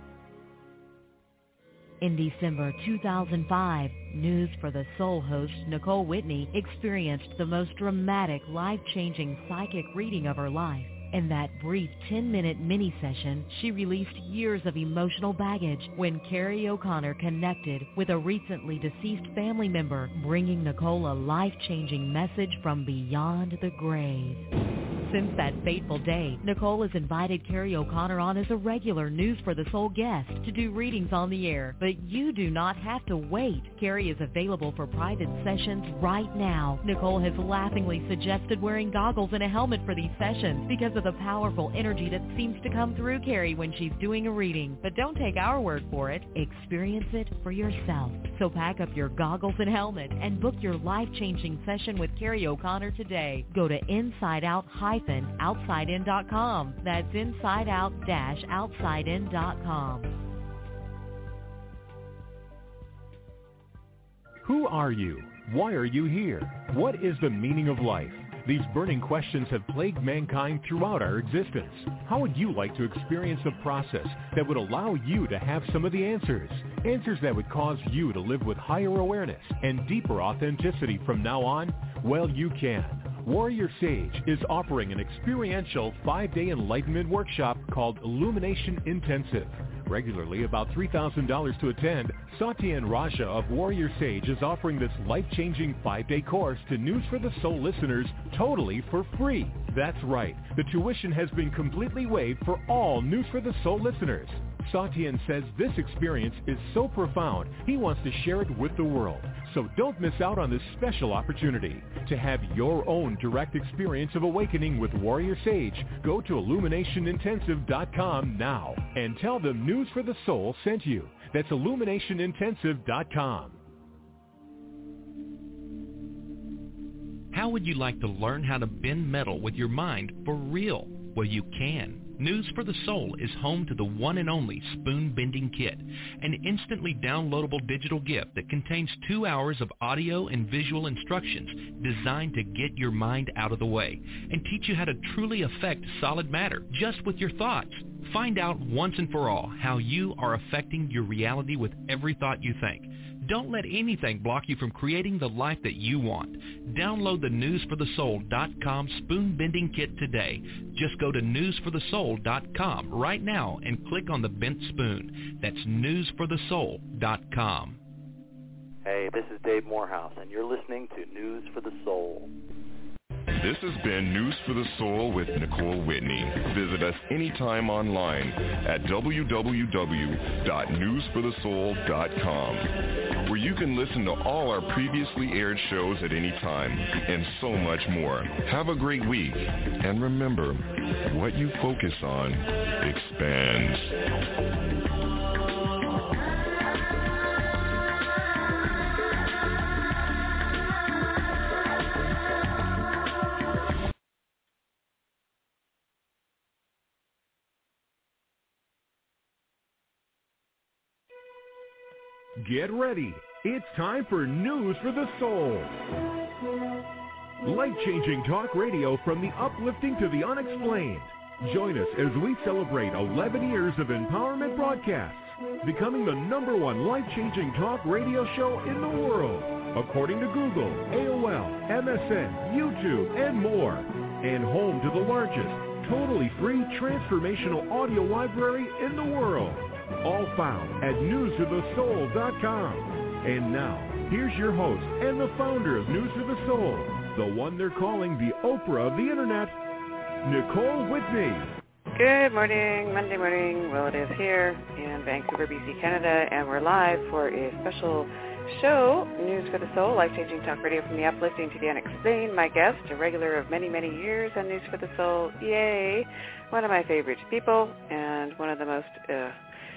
In December 2005, News for the Soul host Nicole Whitney experienced the most dramatic, life-changing psychic reading of her life. In that brief 10-minute mini-session, she released years of emotional baggage when Carrie O'Connor connected with a recently deceased family member, bringing Nicole a life-changing message from beyond the grave. Since that fateful day, Nicole has invited Carrie O'Connor on as a regular News for the Soul guest to do readings on the air. But you do not have to wait. Carrie is available for private sessions right now. Nicole has laughingly suggested wearing goggles and a helmet for these sessions because of the powerful energy that seems to come through Carrie when she's doing a reading. But don't take our word for it. Experience it for yourself. So pack up your goggles and helmet and book your life-changing session with Carrie O'Connor today. Go to InsideOut-OutsideIn.com. That's InsideOut-OutsideIn.com. Who are you? Why are you here? What is the meaning of life? These burning questions have plagued mankind throughout our existence. How would you like to experience a process that would allow you to have some of the answers? Answers that would cause you to live with higher awareness and deeper authenticity from now on? Well, you can. Warrior Sage is offering an experiential 5-day enlightenment workshop called Illumination Intensive. Regularly about $3,000 to attend, Satyan Raja of Warrior Sage is offering this life-changing 5-day course to News for the Soul listeners totally for free. That's right. The tuition has been completely waived for all News for the Soul listeners. Satyan says this experience is so profound, he wants to share it with the world. So don't miss out on this special opportunity. To have your own direct experience of awakening with Warrior Sage, go to IlluminationIntensive.com now and tell them News for the Soul sent you. That's IlluminationIntensive.com. How would you like to learn how to bend metal with your mind for real? Well, you can. News for the Soul is home to the one and only Spoon Bending Kit, an instantly downloadable digital gift that contains 2 hours of audio and visual instructions designed to get your mind out of the way and teach you how to truly affect solid matter just with your thoughts. Find out once and for all how you are affecting your reality with every thought you think. Don't let anything block you from creating the life that you want. Download the newsforthesoul.com Spoon Bending Kit today. Just go to newsforthesoul.com right now and click on the bent spoon. That's newsforthesoul.com. Hey, this is Dave Morehouse, and you're listening to News for the Soul. This has been News for the Soul with Nicole Whitney. Visit us anytime online at www.newsforthesoul.com, where you can listen to all our previously aired shows at any time, and so much more. Have a great week, and remember, what you focus on expands. Get ready. It's time for News for the Soul. Life-changing talk radio from the uplifting to the unexplained. Join us as we celebrate 11 years of empowerment broadcasts, becoming the #1 life-changing talk radio show in the world, according to Google, AOL, MSN, YouTube, and more. And home to the largest, totally free transformational audio library in the world. All found at newsforthesoul.com. And now, here's your host and the founder of News for the Soul, the one they're calling the Oprah of the Internet, Nicole Whitney. Good morning, Monday morning. Well, it is here in Vancouver, BC, Canada, and we're live for a special show, News for the Soul, life-changing talk radio from the uplifting to the unexplained. My guest, a regular of many, many years on News for the Soul, yay, one of my favorite people and one of the most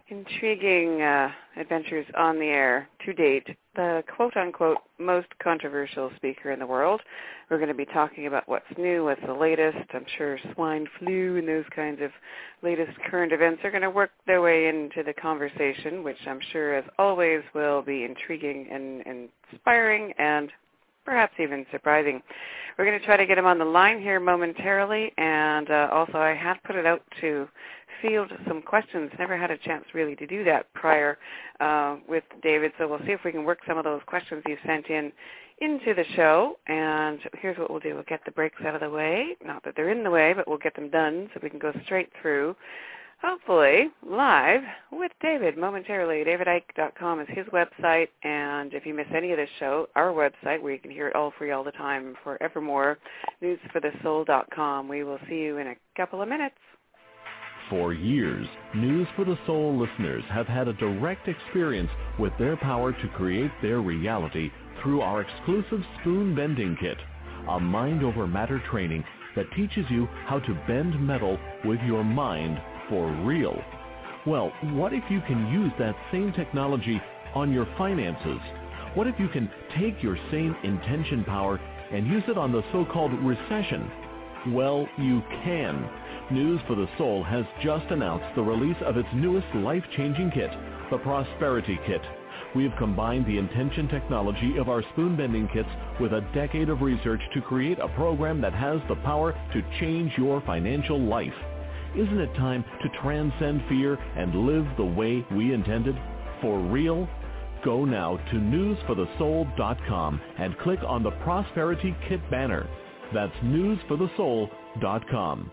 intriguing adventures on the air to date. The quote-unquote most controversial speaker in the world. We're going to be talking about what's new, what's the latest. I'm sure swine flu and those kinds of latest current events are going to work their way into the conversation, which I'm sure, as always, will be intriguing and inspiring and perhaps even surprising. We're going to try to get him on the line here momentarily, and also I have put it out to field some questions. Never had a chance really to do that prior with David, so we'll see if we can work some of those questions you sent into the show. And here's what we'll do. We'll get the breaks out of the way. Not that they're in the way, but we'll get them done so we can go straight through, hopefully live with David momentarily. DavidIke.com is his website, and if you miss any of this show, our website, where you can hear it all free all the time forevermore, newsforthesoul.com. We will see you in a couple of minutes. For years, News for the Soul listeners have had a direct experience with their power to create their reality through our exclusive Spoon Bending Kit, a mind-over-matter training that teaches you how to bend metal with your mind for real. Well, what if you can use that same technology on your finances? What if you can take your same intention power and use it on the so-called recession? Well, you can. News for the Soul has just announced the release of its newest life-changing kit, the Prosperity Kit. We have combined the intention technology of our spoon bending kits with a decade of research to create a program that has the power to change your financial life. Isn't it time to transcend fear and live the way we intended? For real? Go now to newsforthesoul.com and click on the Prosperity Kit banner. That's newsforthesoul.com.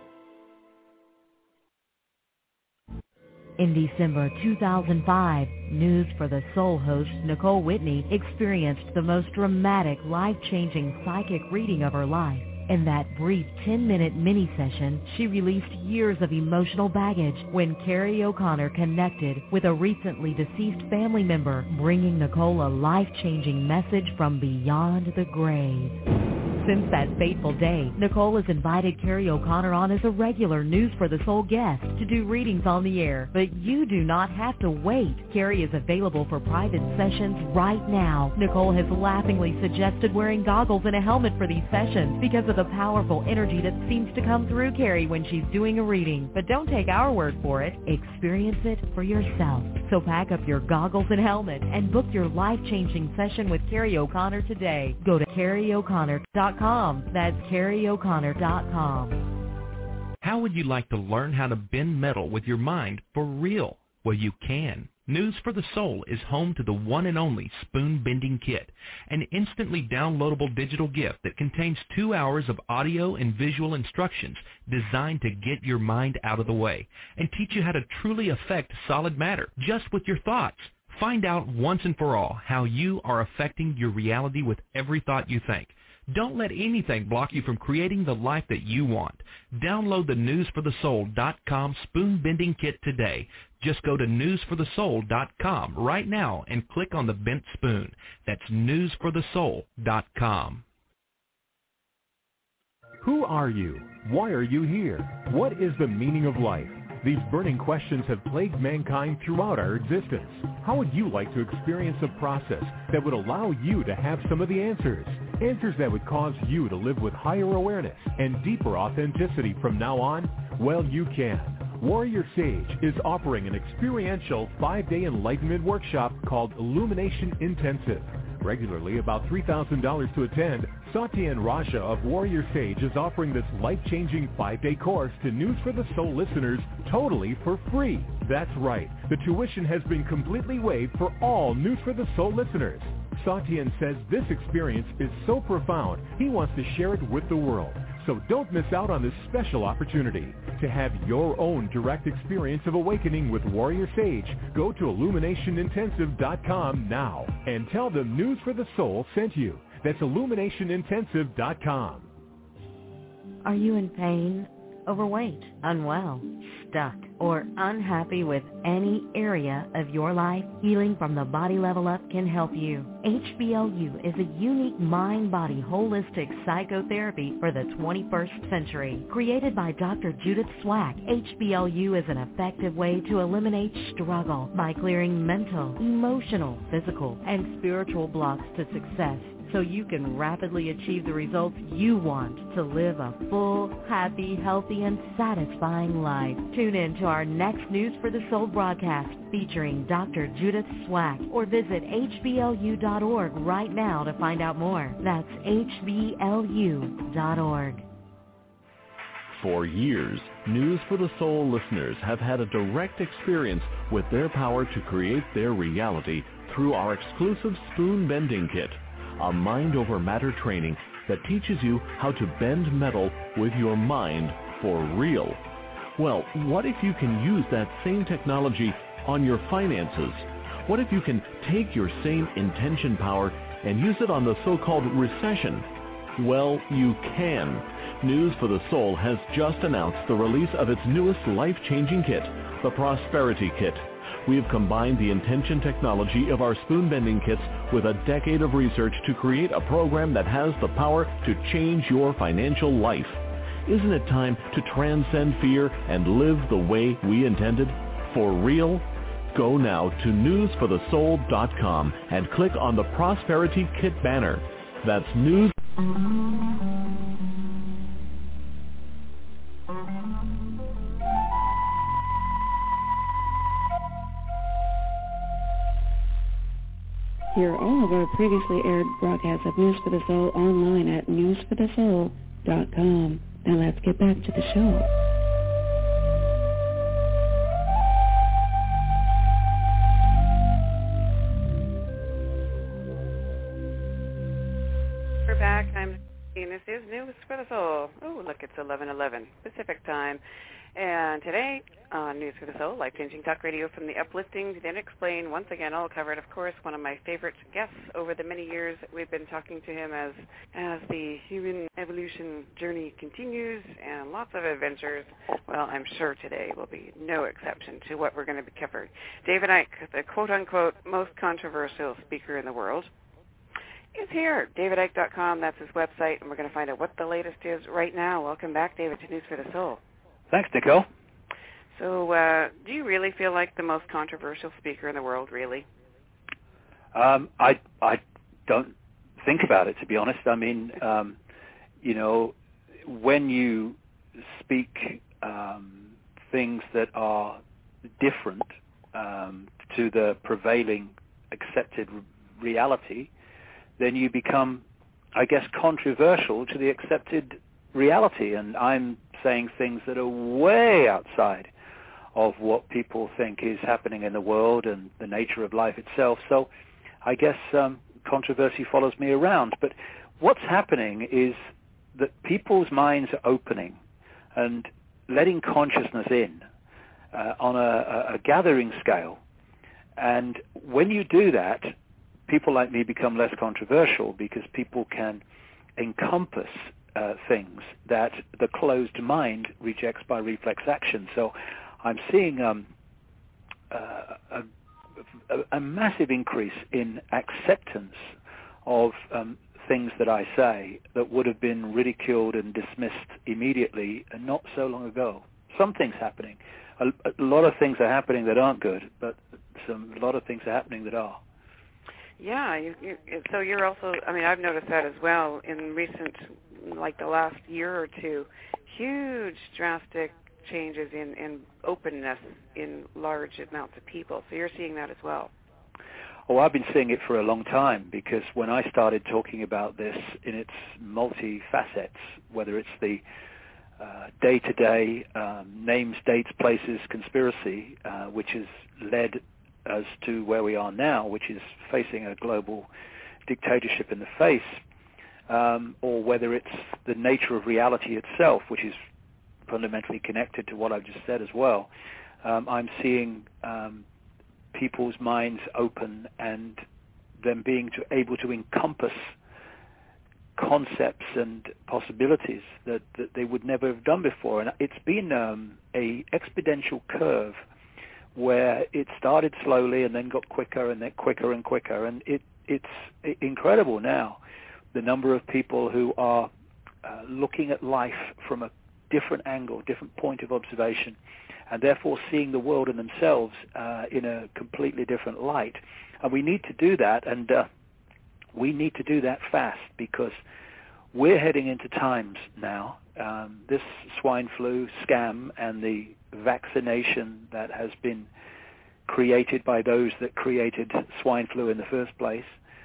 In December 2005, News for the Soul host Nicole Whitney experienced the most dramatic, life-changing psychic reading of her life. In that brief 10-minute mini-session, she released years of emotional baggage when Carrie O'Connor connected with a recently deceased family member, bringing Nicole a life-changing message from beyond the grave. Since that fateful day, Nicole has invited Carrie O'Connor on as a regular News for the Soul guest to do readings on the air. But you do not have to wait. Carrie is available for private sessions right now. Nicole has laughingly suggested wearing goggles and a helmet for these sessions because of the powerful energy that seems to come through Carrie when she's doing a reading. But don't take our word for it. Experience it for yourself. So pack up your goggles and helmet and book your life-changing session with Carrie O'Connor today. Go to CarrieO'Connor.com. That's CarrieO'Connor.com. How would you like to learn how to bend metal with your mind for real? Well, you can. News for the Soul is home to the one and only Spoon Bending Kit, an instantly downloadable digital gift that contains 2 hours of audio and visual instructions designed to get your mind out of the way and teach you how to truly affect solid matter just with your thoughts. Find out once and for all how you are affecting your reality with every thought you think. Don't let anything block you from creating the life that you want. Download the newsforthesoul.com Spoon Bending Kit today. Just go to newsforthesoul.com right now and click on the bent spoon. That's newsforthesoul.com. Who are you? Why are you here? What is the meaning of life? These burning questions have plagued mankind throughout our existence. How would you like to experience a process that would allow you to have some of the answers? Answers that would cause you to live with higher awareness and deeper authenticity from now on? Well, you can. Warrior Sage is offering an experiential 5-day enlightenment workshop called Illumination Intensive. Regularly about $3,000 to attend, Satya Raja of Warrior Sage is offering this life-changing 5-day course to News for the Soul listeners totally for free. That's right. The tuition has been completely waived for all News for the Soul listeners. Satyan says this experience is so profound, he wants to share it with the world. So don't miss out on this special opportunity. To have your own direct experience of awakening with Warrior Sage, go to illuminationintensive.com now and tell them News for the Soul sent you. That's illuminationintensive.com. Are you in pain, overweight, unwell, stuck? or unhappy with any area of your life? Healing from the Body Level Up can help you. HBLU is a unique mind-body holistic psychotherapy for the 21st century. Created by Dr. Judith Swack, HBLU is an effective way to eliminate struggle by clearing mental, emotional, physical, and spiritual blocks to success, so you can rapidly achieve the results you want to live a full, happy, healthy, and satisfying life. Tune in to our next News for the Soul broadcast featuring Dr. Judith Swack, or visit hblu.org right now to find out more. That's hblu.org. For years, News for the Soul listeners have had a direct experience with their power to create their reality through our exclusive Spoon Bending Kit, a mind over matter training that teaches you how to bend metal with your mind for real. Well, what if you can use that same technology on your finances? What if you can take your same intention power and use it on the so-called recession? Well, you can. News for the Soul has just announced the release of its newest life-changing kit, the Prosperity Kit. We have combined the intention technology of our spoon bending kits with a decade of research to create a program that has the power to change your financial life. Isn't it time to transcend fear and live the way we intended? For real? Go now to newsforthesoul.com and click on the Prosperity Kit banner. That's news. Hear all of our previously aired broadcasts of News for the Soul online at newsforthesoul.com. Now let's get back to the show. We're back. I'm and this is News for the Soul. Oh, look, it's 11:11 Pacific time. And today on News for the Soul, life-changing talk radio from the uplifting to the unexplained, once again all covered, of course, one of my favorite guests over the many years that we've been talking to him as the human evolution journey continues and lots of adventures. Well, I'm sure today will be no exception to what we're going to be covering. David Icke, the quote-unquote most controversial speaker in the world, is here. DavidIcke.com, that's his website, and we're going to find out what the latest is right now. Welcome back, David, to News for the Soul. Thanks, Nicole. So do you really feel like the most controversial speaker in the world, really? I don't think about it, to be honest. I mean, when you speak things that are different to the prevailing accepted reality, then you become, I guess, controversial to the accepted reality. And I'm saying things that are way outside of what people think is happening in the world and the nature of life itself. So I guess controversy follows me around. But what's happening is that people's minds are opening and letting consciousness in on a gathering scale. And when you do that, people like me become less controversial because people can encompass things that the closed mind rejects by reflex action. So I'm seeing a massive increase in acceptance of things that I say that would have been ridiculed and dismissed immediately and not so long ago. Some things happening. A lot of things are happening that aren't good, but a lot of things are happening that are. Yeah, so you're also, I mean, I've noticed that as well in recent, like the last year or two, huge drastic changes in openness in large amounts of people. So you're seeing that as well. Oh, I've been seeing it for a long time, because when I started talking about this in its multi-facets, whether it's the day-to-day names, dates, places conspiracy, which has led us to where we are now, which is facing a global dictatorship in the face, or whether it's the nature of reality itself, which is fundamentally connected to what I've just said as well. I'm seeing people's minds open and them being able to encompass concepts and possibilities that they would never have done before. And it's been a exponential curve where it started slowly and then got quicker and then quicker and quicker. And it's incredible now, the number of people who are looking at life from a different angle, different point of observation, and therefore seeing the world and themselves in a completely different light. And we need to do that, and we need to do that fast, because we're heading into times now. This swine flu scam and the vaccination that has been created by those that created swine flu in the first place,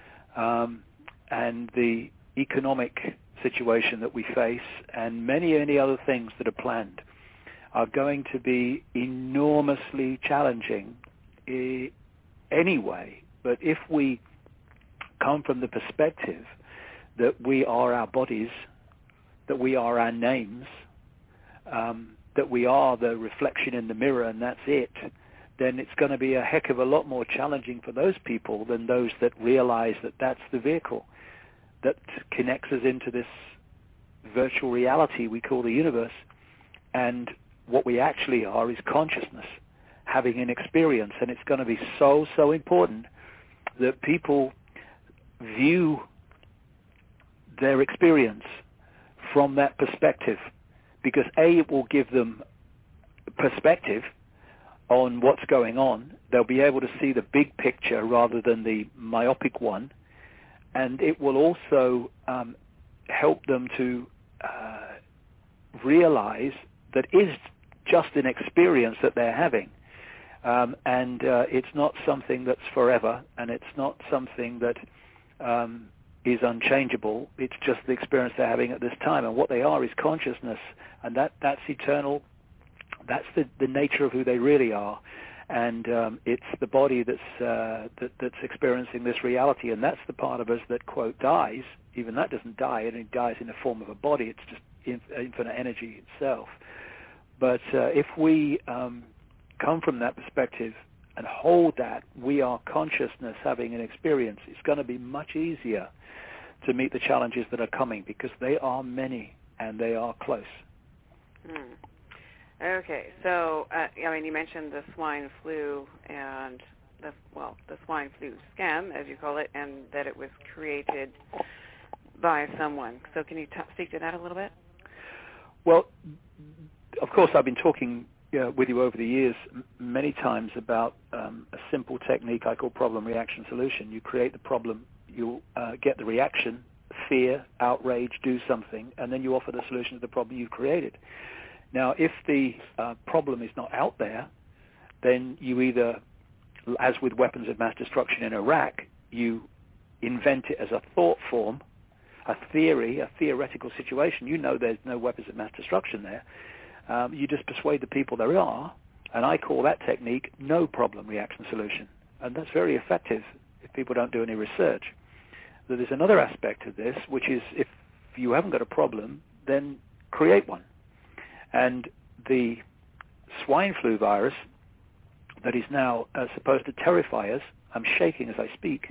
and the economic situation that we face, and many other things that are planned, are going to be enormously challenging anyway. But if we come from the perspective that we are our bodies, that we are our names, that we are the reflection in the mirror and that's it, then it's going to be a heck of a lot more challenging for those people than those that realize that that's the vehicle that connects us into this virtual reality we call the universe. And what we actually are is consciousness, having an experience. And it's going to be so important that people view their experience from that perspective, because A, it will give them perspective on what's going on. They'll be able to see the big picture rather than the myopic one, and it will also help them to realize that is just an experience that they're having, and it's not something that's forever, and it's not something that is unchangeable. It's just the experience they're having at this time, and what they are is consciousness, and that's eternal. That's the nature of who they really are, and it's the body that's experiencing this reality, and that's the part of us that, quote, dies. Even that doesn't die, and it dies in the form of a body. It's just infinite energy itself. But if we come from that perspective and hold that we are consciousness having an experience, it's going to be much easier to meet the challenges that are coming, because they are many and they are close. Okay, so you mentioned the swine flu and the swine flu scam, as you call it, and that it was created by someone. So can you speak to that a little bit? Well, of course, I've been talking with you over the years many times about a simple technique I call problem, reaction, solution. You create the problem, you get the reaction, fear, outrage, do something, and then you offer the solution to the problem you've created. Now, if the problem is not out there, then you either, as with weapons of mass destruction in Iraq, you invent it as a thought form, a theory, a theoretical situation. You know there's no weapons of mass destruction there. You just persuade the people there are, and I call that technique no problem, reaction, solution. And that's very effective if people don't do any research. But there's another aspect of this, which is if you haven't got a problem, then create one. And the swine flu virus that is now supposed to terrify us, I'm shaking as I speak,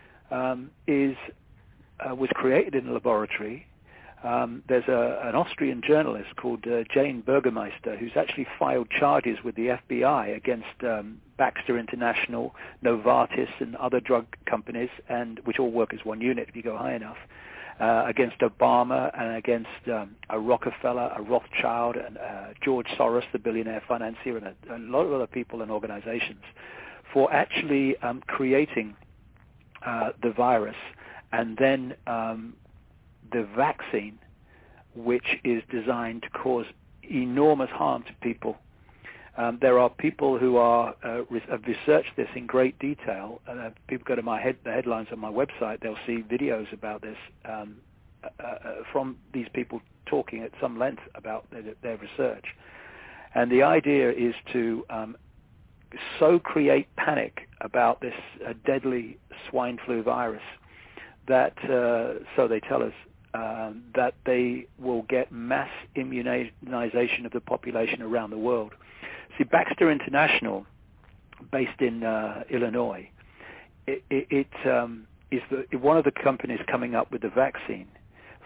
was created in a laboratory. There's an Austrian journalist called Jane Burgermeister who's actually filed charges with the FBI against Baxter International, Novartis, and other drug companies, and which all work as one unit if you go high enough, against Obama and against a Rockefeller, a Rothschild, and George Soros, the billionaire financier, and a lot of other people and organizations for actually creating the virus, and then the vaccine, which is designed to cause enormous harm to people. There are people who have researched this in great detail. People go to the headlines on my website, they'll see videos about this from these people talking at some length about their research. And the idea is to so create panic about this deadly swine flu virus that, so they tell us, that they will get mass immunization of the population around the world. See, Baxter International, based in Illinois, it is one of the companies coming up with the vaccine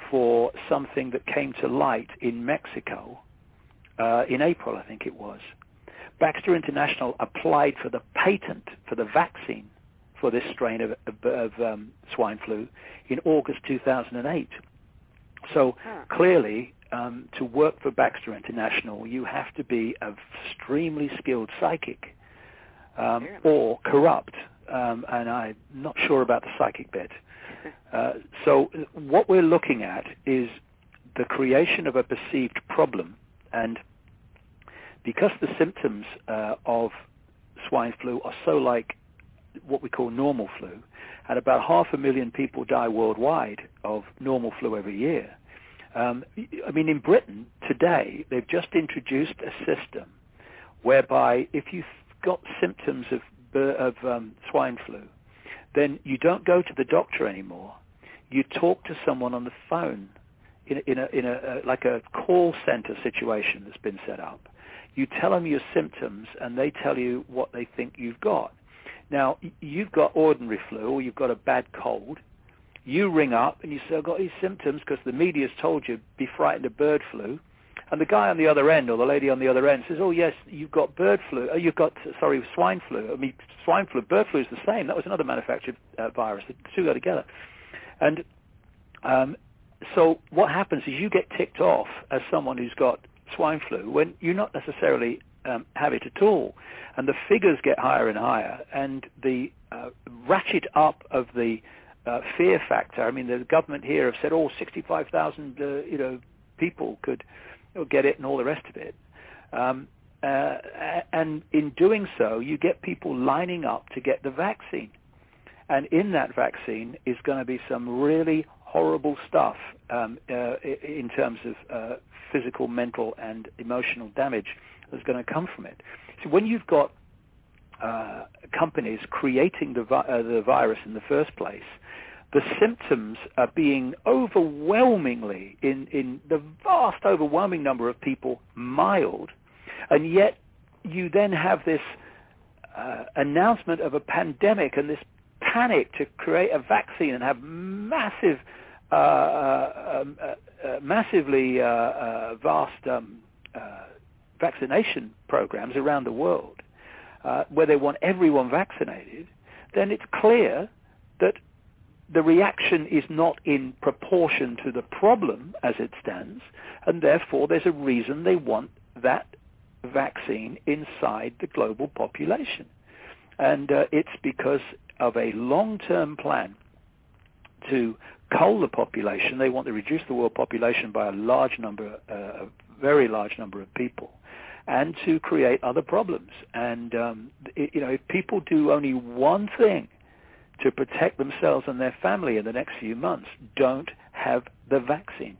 for something that came to light in Mexico in April, I think it was. Baxter International applied for the patent for the vaccine for this strain of swine flu in August 2008. So clearly, to work for Baxter International, you have to be an extremely skilled psychic or corrupt, and I'm not sure about the psychic bit. So what we're looking at is the creation of a perceived problem, and because the symptoms of swine flu are so like what we call normal flu, and about 500,000 people die worldwide of normal flu every year. I mean, in Britain today, they've just introduced a system whereby if you've got symptoms of swine flu, then you don't go to the doctor anymore. You talk to someone on the phone in a like a call center situation that's been set up. You tell them your symptoms, and they tell you what they think you've got. Now, you've got ordinary flu, or you've got a bad cold. You ring up and you say, I've got these symptoms because the media's told you be frightened of bird flu. And the guy on the other end, or the lady on the other end, says, oh, yes, you've got bird flu. Oh, you've got, swine flu. I mean, swine flu, bird flu is the same. That was another manufactured virus. The two go together. And so what happens is you get ticked off as someone who's got swine flu when you not necessarily have it at all. And the figures get higher and higher, and the ratchet up of the fear factor. I mean, the government here have said, 65,000 people could get it and all the rest of it. And in doing so, you get people lining up to get the vaccine. And in that vaccine is going to be some really horrible stuff in terms of physical, mental, and emotional damage that's going to come from it. So when you've got companies creating the virus in the first place, the symptoms are being overwhelmingly, in the vast overwhelming number of people, mild, and yet you then have this announcement of a pandemic and this panic to create a vaccine and have massively vast vaccination programs around the world where they want everyone vaccinated, then it's clear that the reaction is not in proportion to the problem as it stands, and therefore there's a reason they want that vaccine inside the global population. And it's because of a long-term plan to cull the population. They want to reduce the world population by a very large number of people, and to create other problems. And if people do only one thing to protect themselves and their family in the next few months, don't have the vaccine.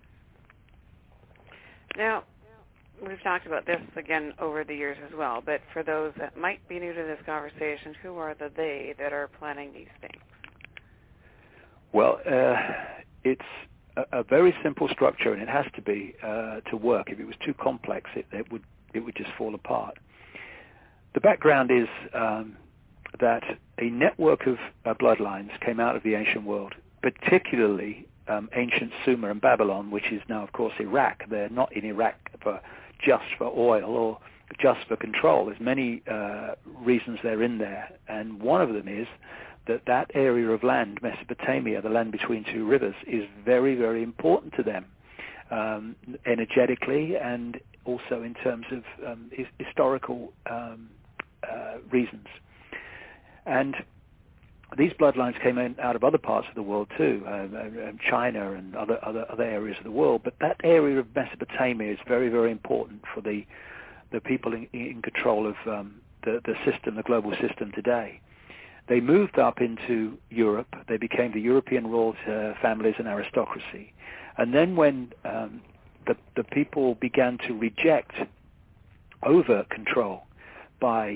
Now, we've talked about this again over the years as well, but for those that might be new to this conversation, who are the they that are planning these things? Well, it's a very simple structure, and it has to be to work. If it was too complex, it would just fall apart. The background is that a network of bloodlines came out of the ancient world, particularly ancient Sumer and Babylon, which is now, of course, Iraq. They're not in Iraq just for oil or just for control. There's many reasons they're in there, and one of them is that area of land, Mesopotamia, the land between two rivers, is very, very important to them, energetically and also in terms of historical reasons. And these bloodlines came in out of other parts of the world too, China and other areas of the world. But that area of Mesopotamia is very, very important for the people in control of the system, the global system today. They moved up into Europe. They became the European royal families and aristocracy. And then when the people began to reject over control by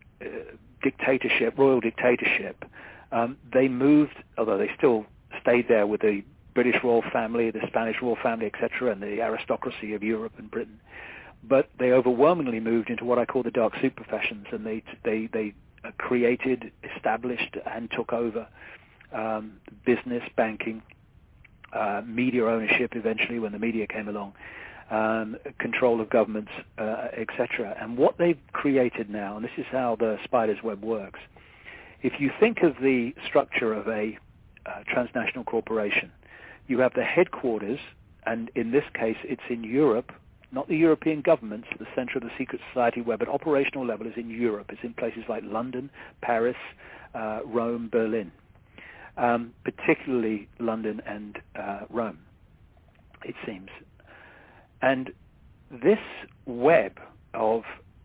royal dictatorship, they moved, although they still stayed there with the British royal family, the Spanish royal family, etc., and the aristocracy of Europe and Britain. But they overwhelmingly moved into what I call the dark super professions, and they created, established, and took over business, banking, media ownership eventually when the media came along, control of governments, etc. And what they've created now, and this is how the spider's web works, if you think of the structure of a transnational corporation, you have the headquarters, and in this case it's in Europe, not the European governments, the center of the secret society web at operational level is in Europe. It's in places like London, Paris, Rome, Berlin, particularly London and Rome, it seems. And this web of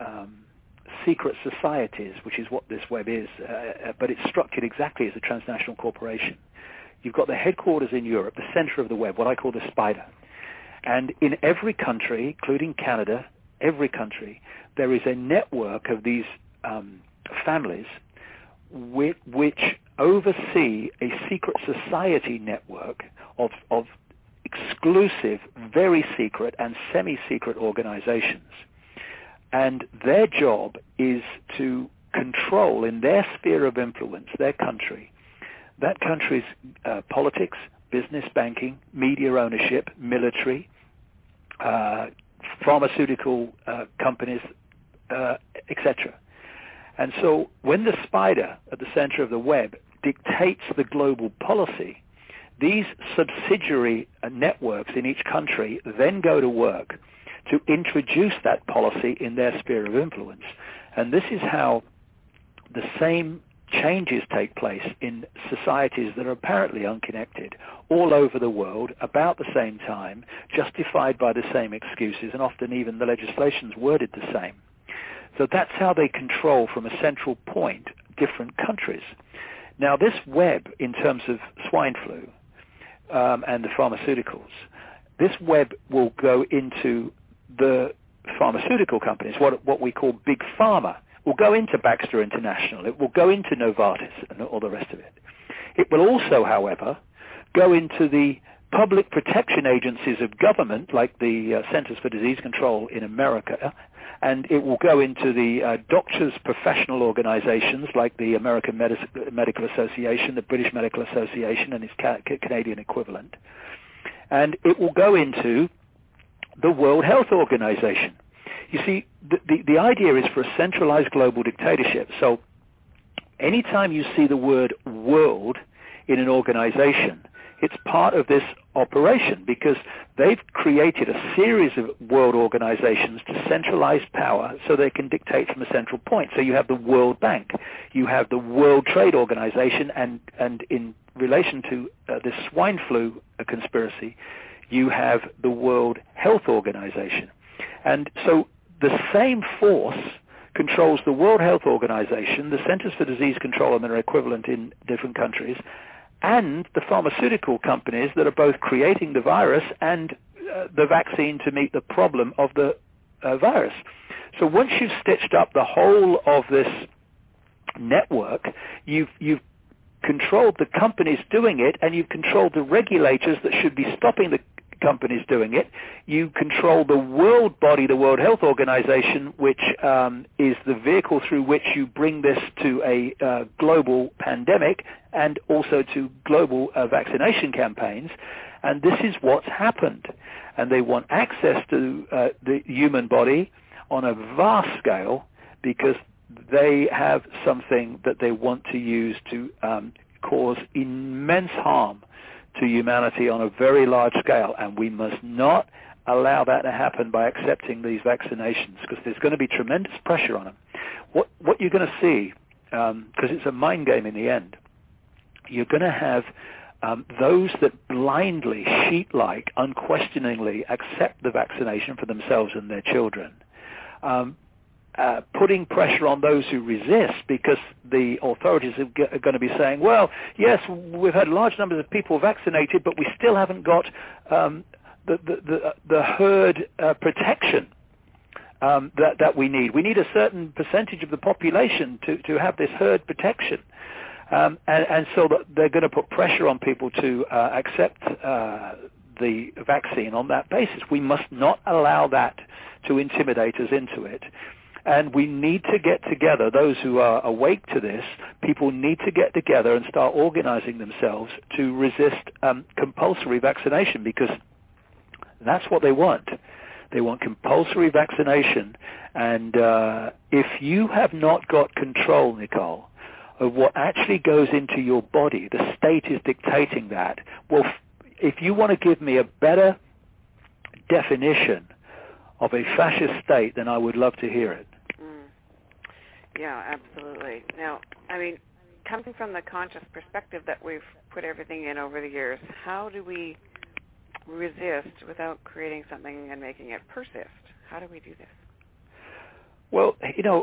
secret societies, which is what this web is, but it's structured exactly as a transnational corporation. You've got the headquarters in Europe, the center of the web, what I call the spider. And in every country, including Canada, every country, there is a network of these families which oversee a secret society network of exclusive, very secret, and semi-secret organizations. And their job is to control, in their sphere of influence, their country, that country's politics, business, banking, media ownership, military, pharmaceutical companies, etc. And so when the spider at the center of the web dictates the global policy, these subsidiary networks in each country then go to work to introduce that policy in their sphere of influence. And this is how the same changes take place in societies that are apparently unconnected all over the world about the same time, justified by the same excuses, and often even the legislation's worded the same. So that's how they control from a central point different countries. Now this web, in terms of swine flu and the pharmaceuticals, this web will go into the pharmaceutical companies, what we call big pharma. Will go into Baxter International. It will go into Novartis and all the rest of it. It will also, however, go into the public protection agencies of government, like the Centers for Disease Control in America, and it will go into the doctors' professional organizations, like the American Medical Association, the British Medical Association, and its Canadian equivalent. And it will go into the World Health Organization. You see, the idea is for a centralized global dictatorship. So anytime you see the word world in an organization, it's part of this operation because they've created a series of world organizations to centralize power so they can dictate from a central point. So you have the World Bank, you have the World Trade Organization, and in relation to this swine flu conspiracy, you have the World Health Organization. And so the same force controls the World Health Organization, the Centers for Disease Control and their equivalent in different countries, and the pharmaceutical companies that are both creating the virus and the vaccine to meet the problem of the virus. So once you've stitched up the whole of this network, you've controlled the companies doing it, and you've controlled the regulators that should be stopping the companies doing it. You control the world body, the World Health Organization, which is the vehicle through which you bring this to a global pandemic and also to global vaccination campaigns. And this is what's happened. And they want access to the human body on a vast scale because they have something that they want to use to cause immense harm to humanity on a very large scale, and we must not allow that to happen by accepting these vaccinations because there's going to be tremendous pressure on them. What you're going to see, because it's a mind game in the end, you're going to have those that blindly, sheep-like, unquestioningly accept the vaccination for themselves and their children, putting pressure on those who resist because the authorities are going to be saying, well, yes, we've had large numbers of people vaccinated, but we still haven't got the herd protection that we need. We need a certain percentage of the population to have this herd protection. And so they're going to put pressure on people to accept the vaccine on that basis. We must not allow that to intimidate us into it. And we need to get together, those who are awake to this, people need to get together and start organizing themselves to resist compulsory vaccination, because that's what they want. They want compulsory vaccination. And if you have not got control, Nicole, of what actually goes into your body, the state is dictating that. Well, if you want to give me a better definition of a fascist state, then I would love to hear it. Yeah, absolutely. Now, I mean, coming from the conscious perspective that we've put everything in over the years, how do we resist without creating something and making it persist? How do we do this? Well, you know,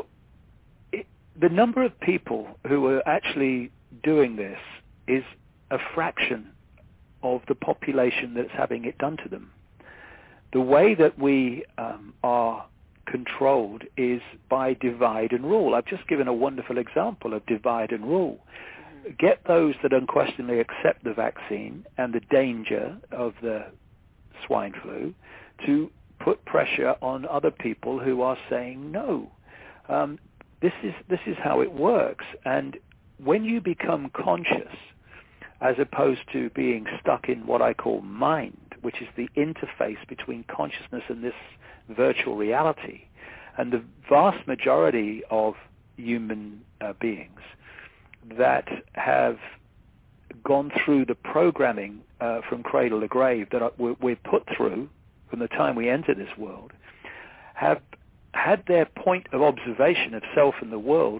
the number of people who are actually doing this is a fraction of the population that's having it done to them. The way that we are controlled is by divide and rule. I've just given a wonderful example of divide and rule. Get those that unquestionably accept the vaccine and the danger of the swine flu to put pressure on other people who are saying no. This is how it works. And when you become conscious, as opposed to being stuck in what I call mind, which is the interface between consciousness and this virtual reality, and the vast majority of human beings that have gone through the programming from cradle to grave that we're put through from the time we enter this world, have had their point of observation of self and the world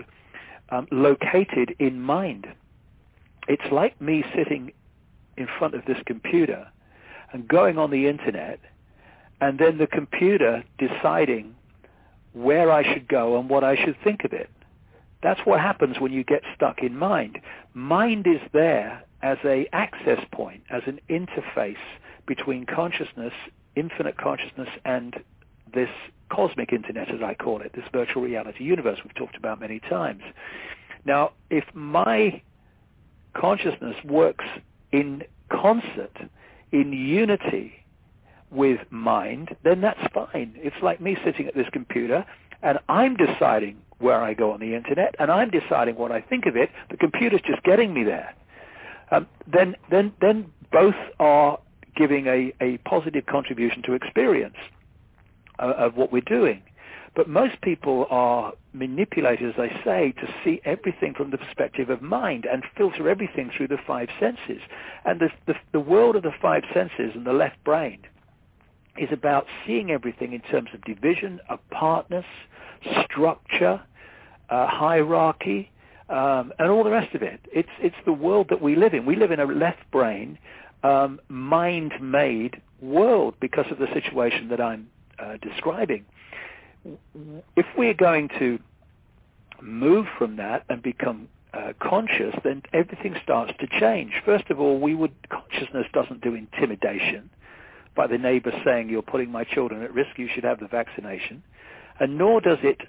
located in mind. It's like me sitting in front of this computer and going on the internet, and then the computer deciding where I should go and what I should think of it. That's what happens when you get stuck in mind. Mind is there as an access point, as an interface between consciousness, infinite consciousness, and this cosmic internet, as I call it, this virtual reality universe we've talked about many times. Now, if my consciousness works in concert, in unity with mind, then that's fine. It's like me sitting at this computer and I'm deciding where I go on the internet and I'm deciding what I think of it. The computer's just getting me there. Then both are giving a positive contribution to experience of what we're doing. But most people are manipulated, as I say, to see everything from the perspective of mind and filter everything through the five senses. And the world of the five senses and the left brain is about seeing everything in terms of division, apartness, structure, hierarchy, and all the rest of it. It's the world that we live in. We live in a left brain, mind-made world because of the situation that I'm describing. If we're going to move from that and become conscious, then everything starts to change. First of all, consciousness doesn't do intimidation by the neighbor saying, you're putting my children at risk, you should have the vaccination. And nor does it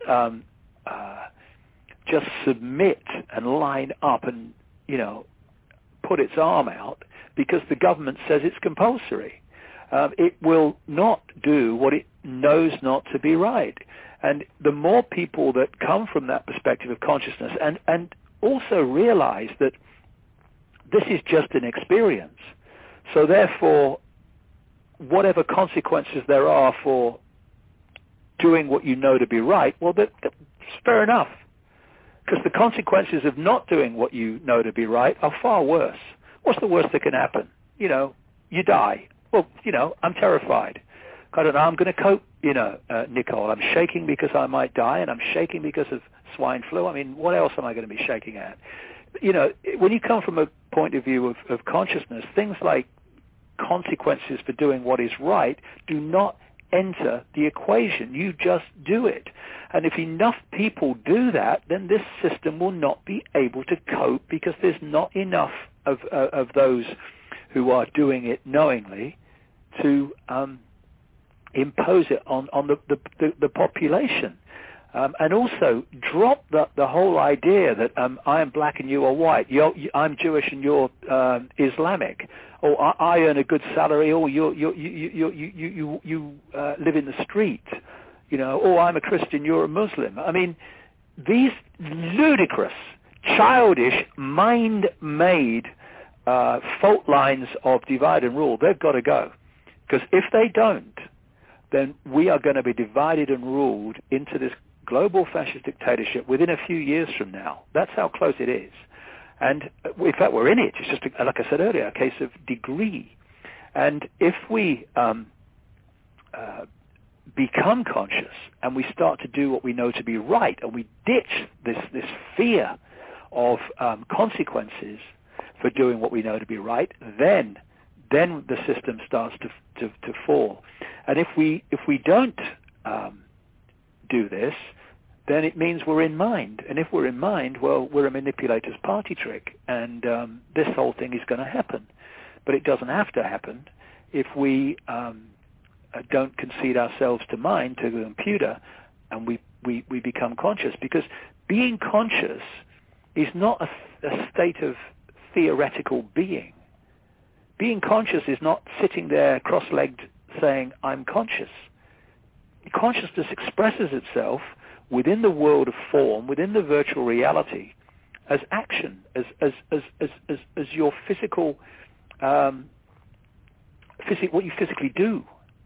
just submit and line up and, put its arm out because the government says it's compulsory. It will not do what it knows not to be right. And the more people that come from that perspective of consciousness and also realize that this is just an experience, so therefore whatever consequences there are for doing what you know to be right, well, that's fair enough. Because the consequences of not doing what you know to be right are far worse. What's the worst that can happen? You die. Well, I'm terrified. I don't know, I'm going to cope, Nicole. I'm shaking because I might die, and I'm shaking because of swine flu. I mean, what else am I going to be shaking at? When you come from a point of view of consciousness, things like consequences for doing what is right do not enter the equation. You just do it. And if enough people do that, then this system will not be able to cope because there's not enough of those who are doing it knowingly to impose it on the population. And also drop the whole idea that I am black and you are white. I'm Jewish and you're Islamic. Or I earn a good salary. Or you live in the street. Oh, I'm a Christian, you're a Muslim. I mean, these ludicrous, childish, mind-made fault lines of divide and rule, they've got to go. Because if they don't, then we are going to be divided and ruled into this global fascist dictatorship within a few years from now. That's how close it is. And in fact, we're in it. It's just, like I said earlier, a case of degree. And if we become conscious and we start to do what we know to be right, and we ditch this fear of consequences for doing what we know to be right, then the system starts to fall. And if we don't do this, then it means we're in mind. And if we're in mind, well, we're a manipulator's party trick, and this whole thing is going to happen. But it doesn't have to happen if we don't concede ourselves to mind, to the computer, and we become conscious. Because being conscious is not a state of theoretical being. Being conscious is not sitting there cross-legged saying, I'm conscious. Consciousness expresses itself within the world of form, within the virtual reality, as action, as your physical, what you physically do.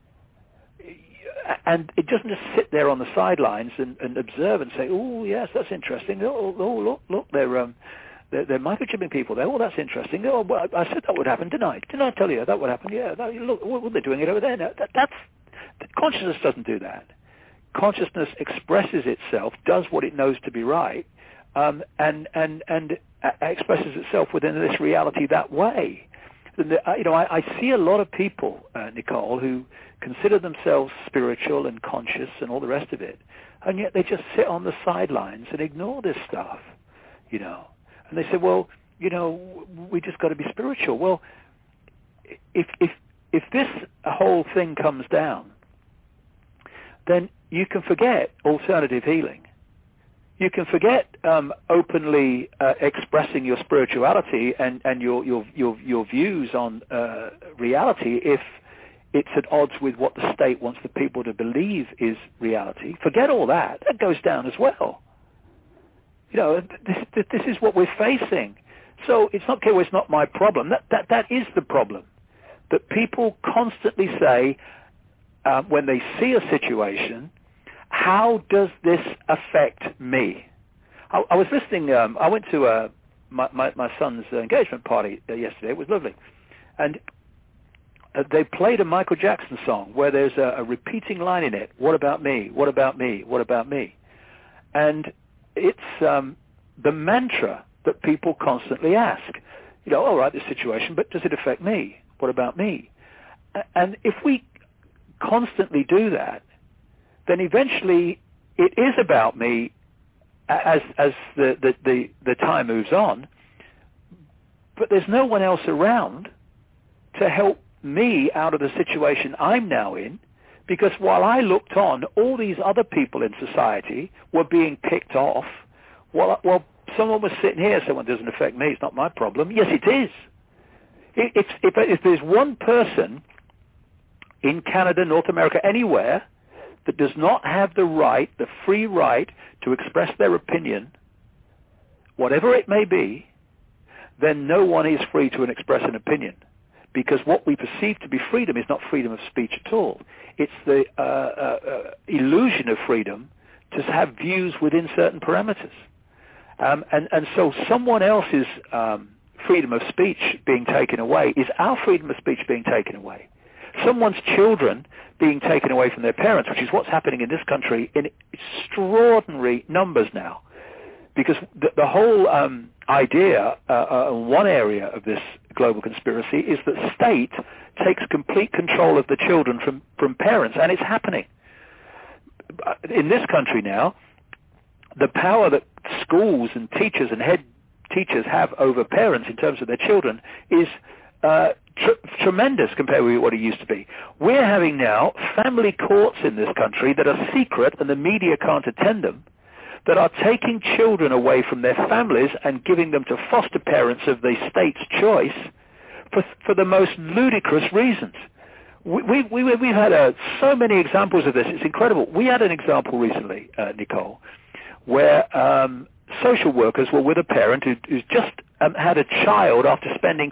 And it doesn't just sit there on the sidelines and observe and say, oh, yes, that's interesting. Oh, look, they're microchipping people there. Oh, that's interesting. Oh, well, I said that would happen, didn't I? Didn't I tell you that would happen? Yeah, look, they're doing it over there. No, consciousness doesn't do that. Consciousness expresses itself, does what it knows to be right, and expresses itself within this reality that way. I see a lot of people, Nicole, who consider themselves spiritual and conscious and all the rest of it, and yet they just sit on the sidelines and ignore this stuff, And they say, well, we just got to be spiritual. Well, if this whole thing comes down, then you can forget alternative healing. You can forget openly expressing your spirituality and your views on reality if it's at odds with what the state wants the people to believe is reality. Forget all that. That goes down as well. This is what we're facing. So it's not, okay, well, it's not my problem. That is the problem. That people constantly say, when they see a situation, how does this affect me? I was listening, I went to my son's engagement party yesterday. It was lovely. And they played a Michael Jackson song where there's a repeating line in it, what about me, what about me, what about me? And it's the mantra that people constantly ask. All right, this situation, but does it affect me? What about me? And if we constantly do that, then eventually it is about me as the time moves on, but there's no one else around to help me out of the situation I'm now in, because while I looked on, all these other people in society were being picked off. Well, someone was sitting here saying, well, it doesn't affect me, it's not my problem. Yes, it is. If there's one person in Canada, North America, anywhere, that does not have the free right to express their opinion, whatever it may be, then no one is free to express an opinion. Because what we perceive to be freedom is not freedom of speech at all. It's the illusion of freedom to have views within certain parameters. And so someone else's freedom of speech being taken away is our freedom of speech being taken away. Someone's children being taken away from their parents, which is what's happening in this country in extraordinary numbers now. Because the whole idea, one area of this global conspiracy, is that state takes complete control of the children from parents, and it's happening. In this country now, the power that schools and teachers and head teachers have over parents in terms of their children is tremendous compared with what it used to be. We're having now family courts in this country that are secret and the media can't attend them, that are taking children away from their families and giving them to foster parents of the state's choice for the most ludicrous reasons. We've had so many examples of this. It's incredible. We had an example recently, Nicole, where social workers were with a parent who's just had a child after spending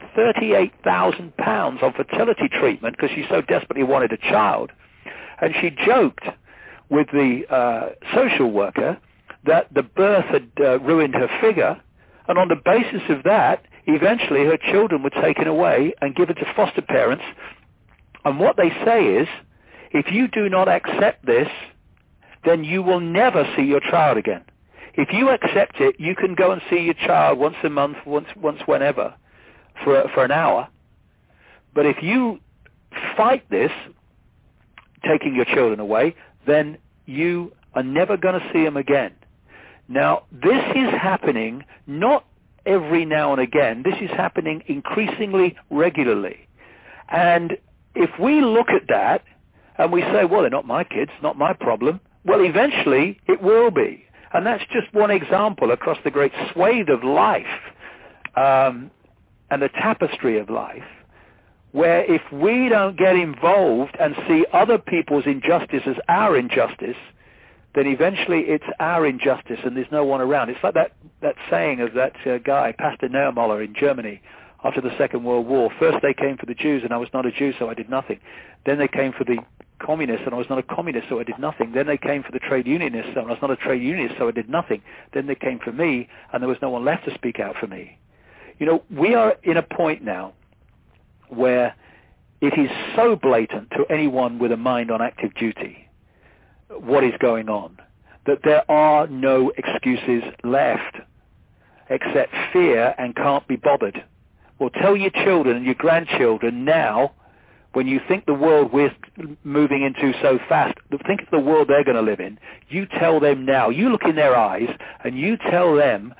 £38,000 on fertility treatment because she so desperately wanted a child. And she joked with the social worker that the birth had ruined her figure, and on the basis of that, eventually her children were taken away and given to foster parents. And what they say is, if you do not accept this, then you will never see your child again. If you accept it, you can go and see your child once a month, once whenever, for an hour. But if you fight this, taking your children away, then you are never going to see them again. Now, this is happening not every now and again. This is happening increasingly regularly. And if we look at that and we say, well, they're not my kids, not my problem, well, eventually it will be. And that's just one example across the great swathe of life and the tapestry of life, where if we don't get involved and see other people's injustice as our injustice, then eventually it's our injustice and there's no one around. It's like that saying of that guy, Pastor Neuermoller in Germany after the Second World War. First they came for the Jews and I was not a Jew, so I did nothing. Then they came for the communists and I was not a communist, so I did nothing. Then they came for the trade unionists and I was not a trade unionist, so I did nothing. Then they came for me and there was no one left to speak out for me. You know, we are in a point now where it is so blatant to anyone with a mind on active duty what is going on, that there are no excuses left except fear and can't be bothered. Well, tell your children and your grandchildren now, when you think the world we're moving into so fast, think of the world they're going to live in. You tell them now. You look in their eyes and you tell them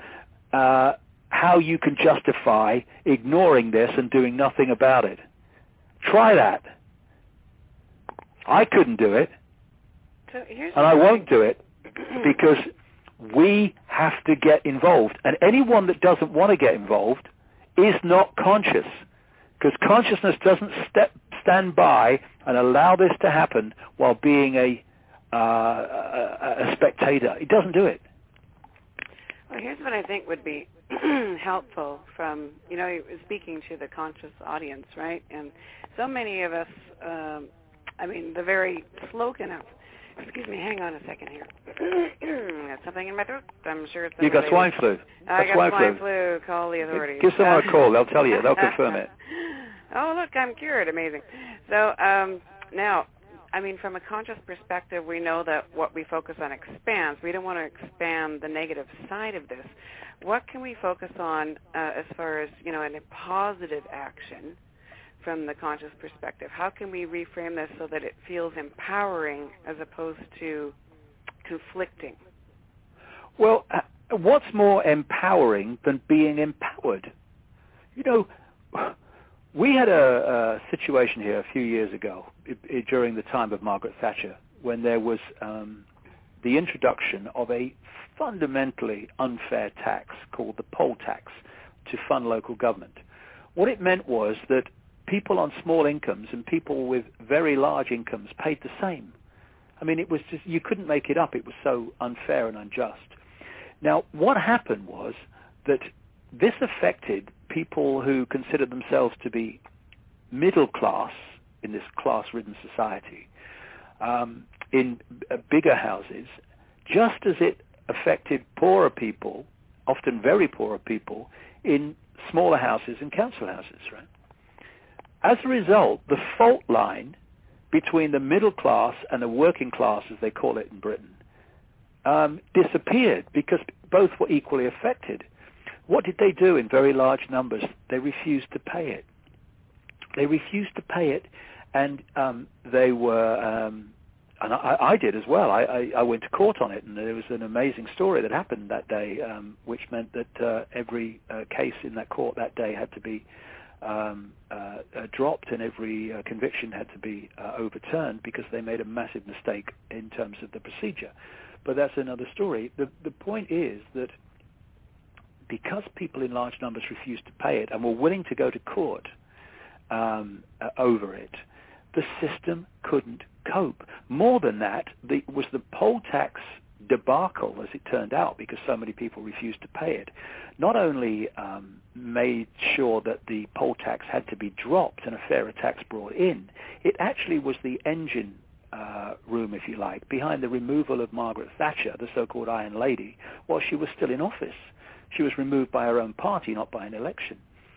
how you can justify ignoring this and doing nothing about it. Try that. I couldn't do it. And I won't do it because we have to get involved. And anyone that doesn't want to get involved is not conscious, because consciousness doesn't stand by and allow this to happen while being a spectator. It doesn't do it. Well, here's what I think would be helpful from, speaking to the conscious audience, right? And so many of us, the very slogan of, excuse me, hang on a second here. Got something in my throat. I'm sure it's... You got swine flu. I got swine flu. Call the authorities. Give someone a call. They'll tell you. They'll confirm it. Oh, look, I'm cured. Amazing. So now, from a conscious perspective, we know that what we focus on expands. We don't want to expand the negative side of this. What can we focus on as far as, in a positive action from the conscious perspective? How can we reframe this so that it feels empowering as opposed to conflicting? Well, what's more empowering than being empowered? We had a situation here a few years ago during the time of Margaret Thatcher when there was the introduction of a fundamentally unfair tax called the poll tax to fund local government. What it meant was that people on small incomes and people with very large incomes paid the same. It was just, you couldn't make it up. It was so unfair and unjust. Now, what happened was that this affected people who considered themselves to be middle class in this class-ridden society, in bigger houses, just as it affected poorer people, often very poorer people, in smaller houses and council houses, right? As a result, the fault line between the middle class and the working class, as they call it in Britain, disappeared because both were equally affected. What did they do in very large numbers? They refused to pay it. They refused to pay it, and they were, and I did as well. I went to court on it, and there was an amazing story that happened that day, which meant that every case in that court that day had to be dropped, and every conviction had to be overturned because they made a massive mistake in terms of the procedure. But that's another story. The point is that because people in large numbers refused to pay it and were willing to go to court over it, The system couldn't cope. More than that, was the poll tax debacle, as it turned out, because so many people refused to pay it, not only made sure that the poll tax had to be dropped and a fairer tax brought in, it actually was the engine room, if you like, behind the removal of Margaret Thatcher, the so-called Iron Lady, while she was still in office. She was removed by her own party, not by an election.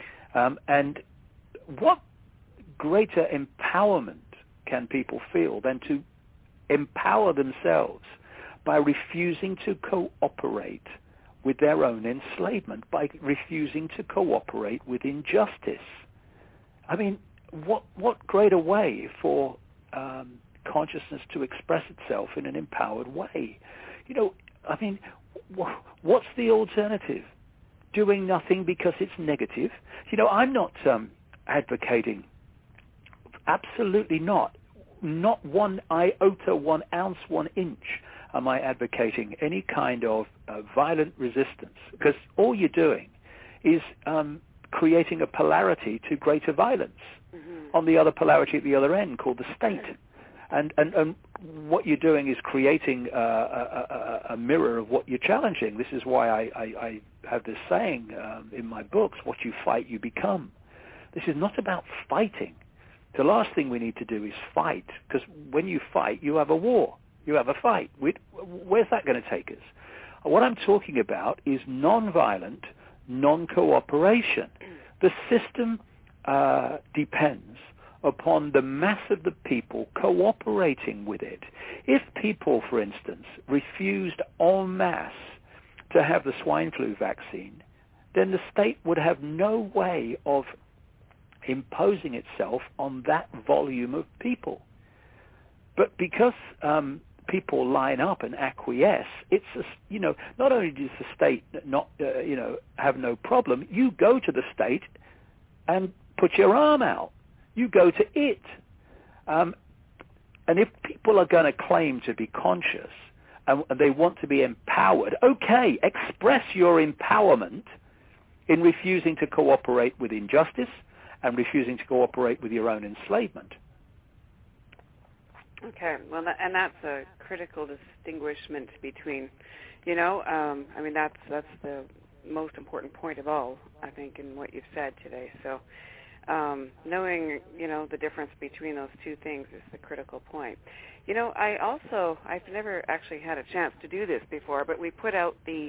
And what greater empowerment can people feel than to empower themselves by refusing to cooperate with their own enslavement, by refusing to cooperate with injustice? I mean, what greater way for consciousness to express itself in an empowered way? You know, I mean, what's the alternative? Doing nothing because it's negative? You know, I'm not advocating, absolutely not 1 iota, 1 ounce, 1 inch am I advocating any kind of violent resistance, because all you're doing is creating a polarity to greater violence on the other polarity at the other end, called the state. And what you're doing is creating a mirror of what you're challenging. This is why I have this saying in my books, what you fight, you become. This is not about fighting. The last thing we need to do is fight, because when you fight, you have a war. You have a fight. Where's that going to take us? What I'm talking about is non-violent, non-cooperation. The system depends upon the mass of the people cooperating with it. If people, for instance, refused en masse to have the swine flu vaccine, then the state would have no way of imposing itself on that volume of people. But because people line up and acquiesce, it's not only does the state not have no problem, you go to the state and put your arm out. You go to it. And if people are going to claim to be conscious and they want to be empowered, okay, express your empowerment in refusing to cooperate with injustice and refusing to cooperate with your own enslavement. Okay, well, and that's a critical distinguishment between, I mean, that's the most important point of all, I think, in what you've said today. So knowing, the difference between those two things is the critical point. I've never actually had a chance to do this before, but we put out the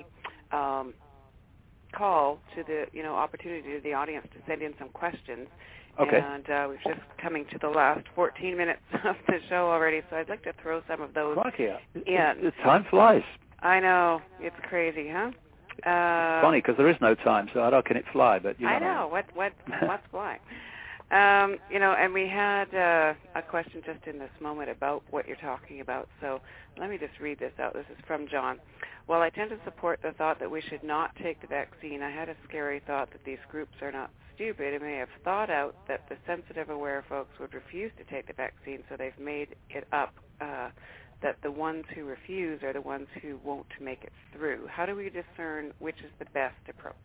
call to the, opportunity to the audience to send in some questions. Okay. And we're just coming to the last 14 minutes of the show already, so I'd like to throw some of those in. The time flies. I know. It's crazy, huh? Funny, because there is no time, so how can it fly? But I know. What's fly? And we had a question just in this moment about what you're talking about. So let me just read this out. This is from John. While I tend to support the thought that we should not take the vaccine, I had a scary thought that these groups are not stupid and may have thought out that the sensitive, aware folks would refuse to take the vaccine, so they've made it up that the ones who refuse are the ones who won't make it through. How do we discern which is the best approach?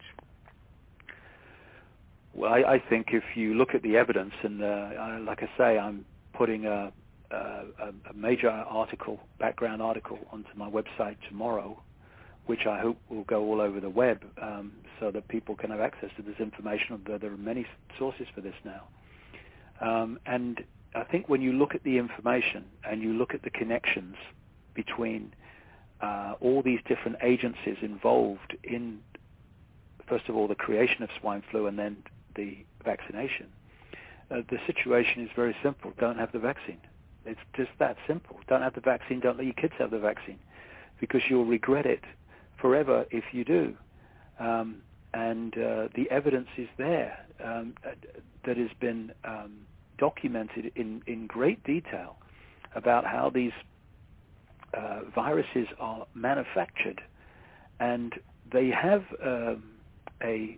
Well, I think if you look at the evidence, and like I say, I'm putting a major article, background article, onto my website tomorrow, which I hope will go all over the web so that people can have access to this information. There are many sources for this now. And I think when you look at the information and you look at the connections between all these different agencies involved in, first of all, the creation of swine flu and then the vaccination, the situation is very simple. Don't have the vaccine. It's just that simple. Don't have the vaccine. Don't let your kids have the vaccine, because you'll regret it forever if you do. And the evidence is there that has been documented in great detail about how these viruses are manufactured, and they have a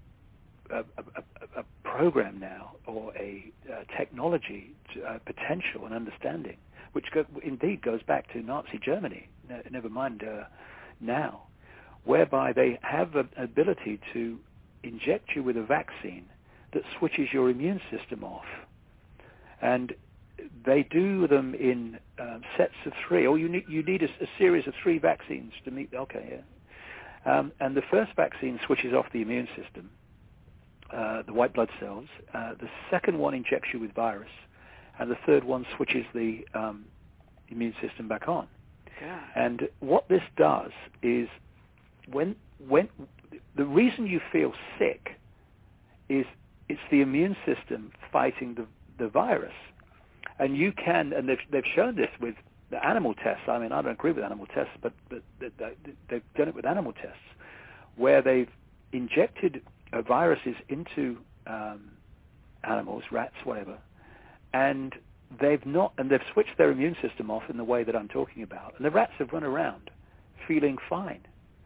program now, or a technology potential and understanding, which indeed goes back to Nazi Germany, never mind now, whereby they have an ability to inject you with a vaccine that switches your immune system off. And they do them in sets of 3, or you need a series of 3 vaccines to meet. Okay, yeah. And the first vaccine switches off the immune system, the white blood cells. The second one injects you with virus, and the third one switches the immune system back on. God. And what this does is, when the reason you feel sick is it's the immune system fighting the virus. And you can, and they've shown this with the animal tests. I mean, I don't agree with animal tests, but they've done it with animal tests, where they've injected viruses into animals, rats, whatever, and they've switched their immune system off in the way that I'm talking about. And the rats have run around feeling fine,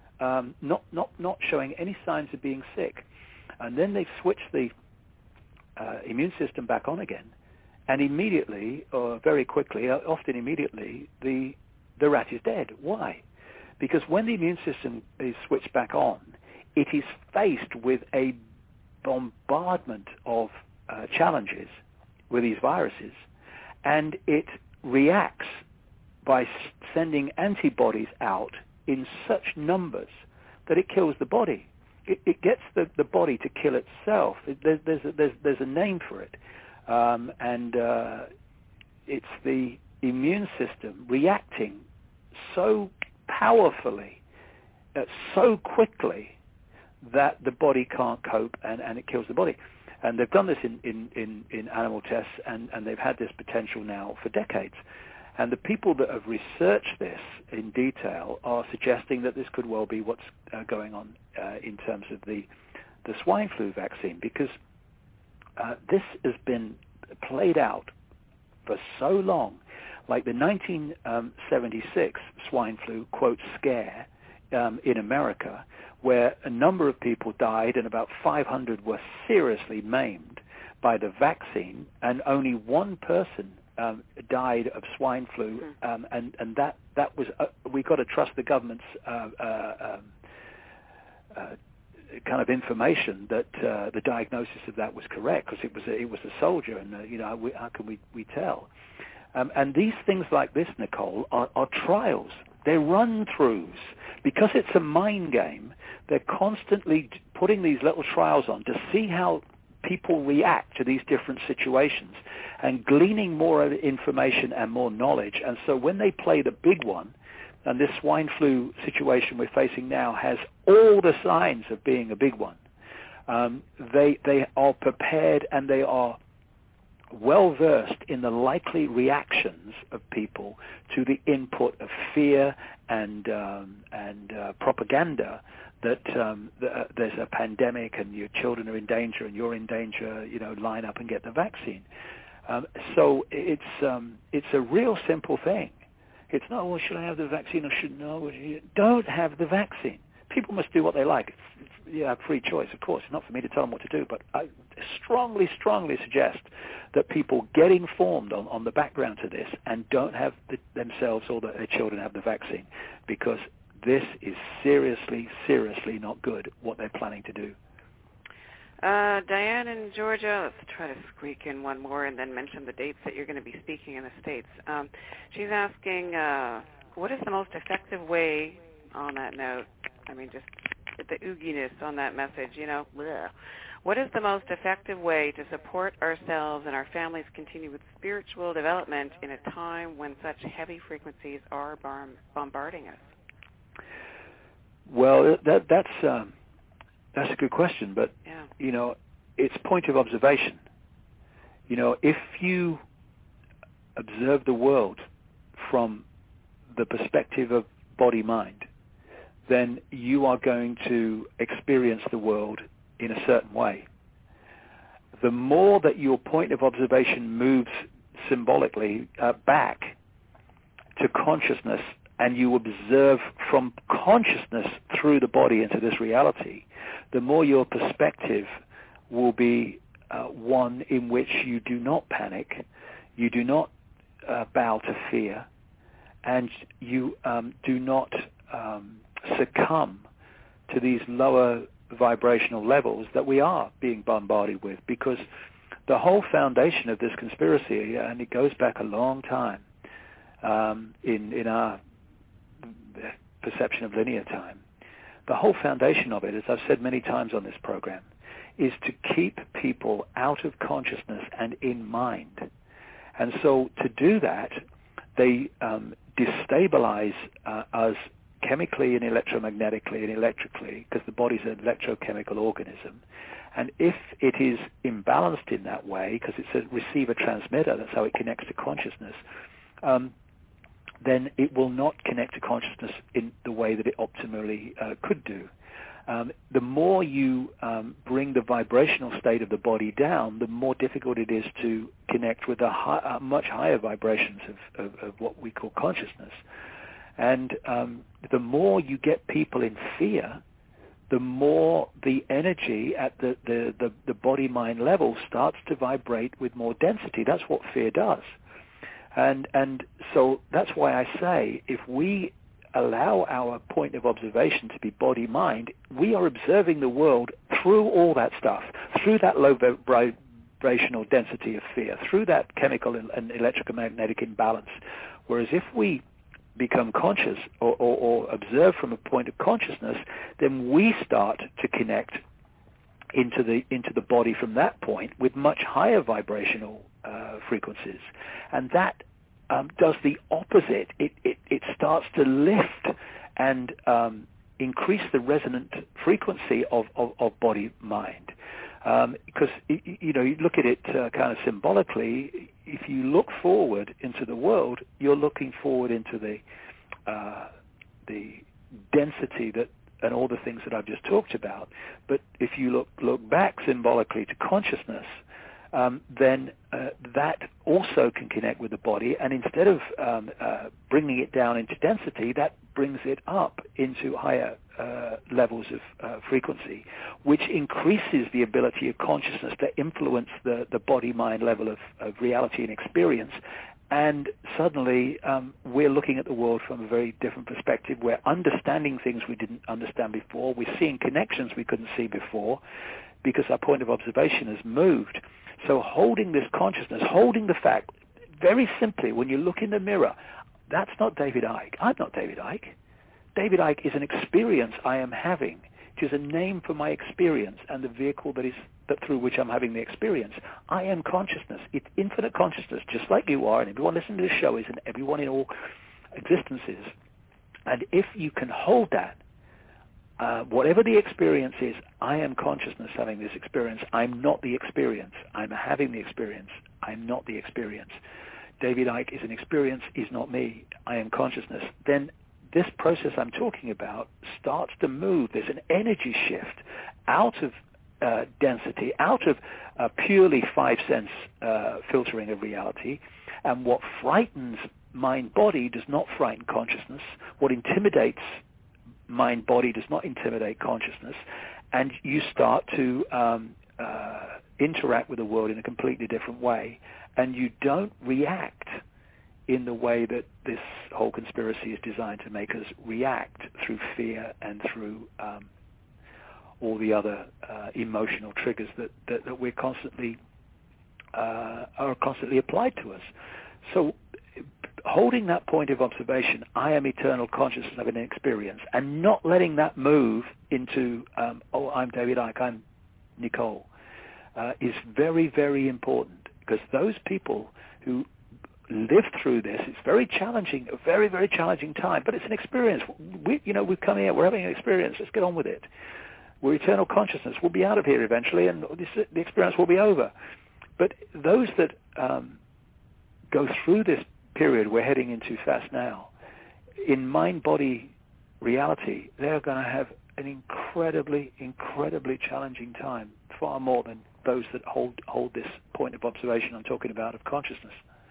not showing any signs of being sick. And then they've switched the immune system back on again, and immediately, or very quickly, often immediately, the rat is dead. Why? Because when the immune system is switched back on, it is faced with a bombardment of challenges with these viruses, and it reacts by sending antibodies out in such numbers that it kills the body. It gets the body to kill itself. There's a name for it. And it's the immune system reacting so powerfully, so quickly, that the body can't cope, and it kills the body. And they've done this in animal tests, and they've had this potential now for decades. And the people that have researched this in detail are suggesting that this could well be what's going on in terms of the swine flu vaccine, because this has been played out for so long. Like the 1976 swine flu, quote, scare in America, where a number of people died and about 500 were seriously maimed by the vaccine, and only one person died of swine flu, and that was we got to trust the government's kind of information that the diagnosis of that was correct, because it was a soldier, and how can we tell? And these things like this, Nicole, are trials. They're run-throughs. Because it's a mind game, they're constantly putting these little trials on to see how people react to these different situations, and gleaning more information and more knowledge. And so when they play the big one, and this swine flu situation we're facing now has all the signs of being a big one, they are prepared, and they are well versed in the likely reactions of people to the input of fear and propaganda that there's a pandemic and your children are in danger and you're in danger, line up and get the vaccine. So it's a real simple thing. It's not, well, should I have the vaccine or shouldn't I? Don't have the vaccine. People must do what they like. You have free choice, of course. It's not for me to tell them what to do, but I strongly suggest that people get informed on the background to this and don't have themselves or their children have the vaccine, because this is seriously not good, what they're planning to do. Diane in Georgia, let's try to squeak in one more and then mention the dates that you're going to be speaking in the States. She's asking, what is the most effective way, on that note, I mean, just the ooginess on that message, bleh. What is the most effective way to support ourselves and our families continue with spiritual development in a time when such heavy frequencies are bombarding us? Well, that's a good question, but it's point of observation. If you observe the world from the perspective of body-mind, then you are going to experience the world in a certain way. The more that your point of observation moves symbolically back to consciousness, and you observe from consciousness through the body into this reality, the more your perspective will be one in which you do not panic, you do not bow to fear, and you do not succumb to these lower vibrational levels that we are being bombarded with, because the whole foundation of this conspiracy, and it goes back a long time in our perception of linear time, the whole foundation of it, as I've said many times on this program, is to keep people out of consciousness and in mind. And so to do that, they destabilize us chemically and electromagnetically and electrically, because the body's an electrochemical organism. And if it is imbalanced in that way, because it's a receiver-transmitter, that's how it connects to consciousness, then it will not connect to consciousness in the way that it optimally could do. The more you bring the vibrational state of the body down, the more difficult it is to connect with much higher vibrations of what we call consciousness. And the more you get people in fear, the more the energy at the body-mind level starts to vibrate with more density. That's what fear does. And so that's why I say, if we allow our point of observation to be body-mind, we are observing the world through all that stuff, through that low vibrational density of fear, through that chemical and electromagnetic imbalance. Whereas if we become conscious or observe from a point of consciousness, then we start to connect into the body from that point with much higher vibrational frequencies. And that does the opposite. It starts to lift and increase the resonant frequency of body-mind. Because, you look at it kind of symbolically. If you look forward into the world, you're looking forward into the density and all the things that I've just talked about. But if you look back symbolically to consciousness, then that also can connect with the body, and instead of bringing it down into density, that brings it up into higher levels of frequency, which increases the ability of consciousness to influence the body-mind level of reality and experience. And suddenly we're looking at the world from a very different perspective. We're understanding things we didn't understand before. We're seeing connections we couldn't see before because our point of observation has moved. So holding this consciousness, holding the fact, very simply, when you look in the mirror, that's not David Icke. I'm not David Icke. David Icke is an experience I am having. It is a name for my experience and the vehicle that through which I'm having the experience. I am consciousness. It's infinite consciousness, just like you are, and everyone listening to this show is, and everyone in all existences. And if you can hold that, whatever the experience is, I am consciousness having this experience. I'm not the experience. I'm having the experience. I'm not the experience. David Icke is an experience. He's not me. I am consciousness. Then this process I'm talking about starts to move. There's an energy shift out of density, out of purely five-sense filtering of reality. And what frightens mind-body does not frighten consciousness. What intimidates mind-body does not intimidate consciousness, and you start to interact with the world in a completely different way, and you don't react in the way that this whole conspiracy is designed to make us react, through fear and through all the other emotional triggers that we're constantly are constantly applied to us. So holding that point of observation, I am eternal consciousness of an experience, and not letting that move into, I'm David Icke, I'm Nicole, is very, very important, because those people who live through this, it's very challenging, a very, very challenging time, but it's an experience. We've come here, we're having an experience, let's get on with it. We're eternal consciousness. We'll be out of here eventually, and the experience will be over. But those that go through this period we're heading into fast now, in mind-body reality, they're going to have an incredibly, incredibly challenging time, far more than those that hold this point of observation I'm talking about of consciousness.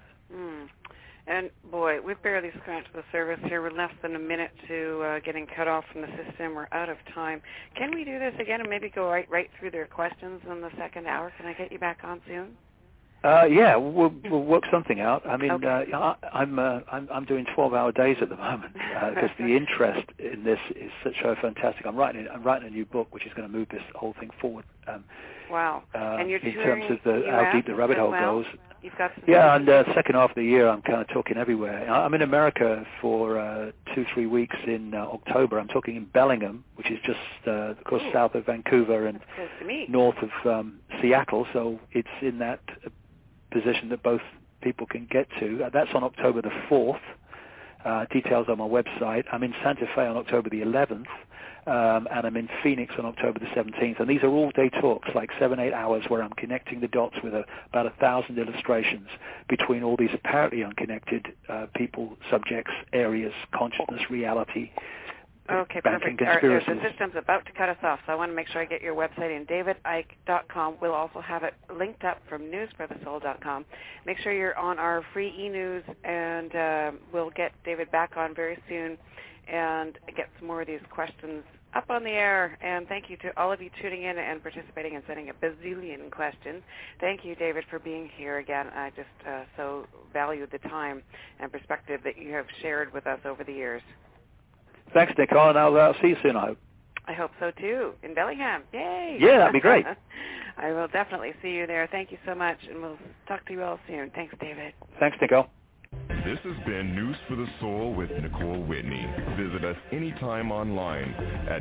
And boy, we've barely scratched the surface here. We're less than a minute to getting cut off from the system. We're out of time. Can we do this again and maybe go right through their questions in the second hour? Can I get you back on soon? Yeah, we'll work something out. I mean, okay. I'm doing 12-hour days at the moment because the interest in this is so fantastic. I'm writing a new book which is going to move this whole thing forward. Wow! And you're in terms of how deep the rabbit hole goes. You've got and the second half of the year, I'm kind of talking everywhere. I'm in America for 2-3 weeks in October. I'm talking in Bellingham, which is just, of course, south of Vancouver and north of Seattle. So it's in that position that both people can get to. That's on October the 4th. Details on my website. I'm in Santa Fe on October the 11th. And I'm in Phoenix on October the 17th. And these are all-day talks, like 7-8 hours, where I'm connecting the dots with about 1,000 illustrations between all these apparently unconnected people, subjects, areas, consciousness, reality, okay, banking, perfect. conspiracies. The system's about to cut us off, so I want to make sure I get your website in davidike.com. We'll also have it linked up from newsforthesoul.com. Make sure you're on our free e-news, and we'll get David back on very soon and get some more of these questions up on the air. And thank you to all of you tuning in and participating and sending a bazillion questions. Thank you, David, for being here again. I just so value the time and perspective that you have shared with us over the years. Thanks, Nicole, and I'll see you soon, I hope. I hope so, too, in Bellingham. Yay! Yeah, that'd be great. I will definitely see you there. Thank you so much, and we'll talk to you all soon. Thanks, David. Thanks, Nicole. This has been News for the Soul with Nicole Whitney. Visit us anytime online at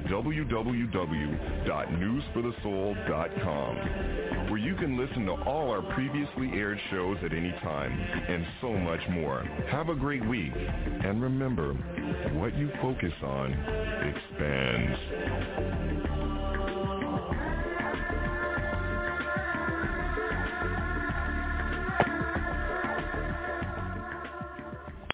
www.newsforthesoul.com, where you can listen to all our previously aired shows at any time and so much more. Have a great week, and remember, what you focus on expands.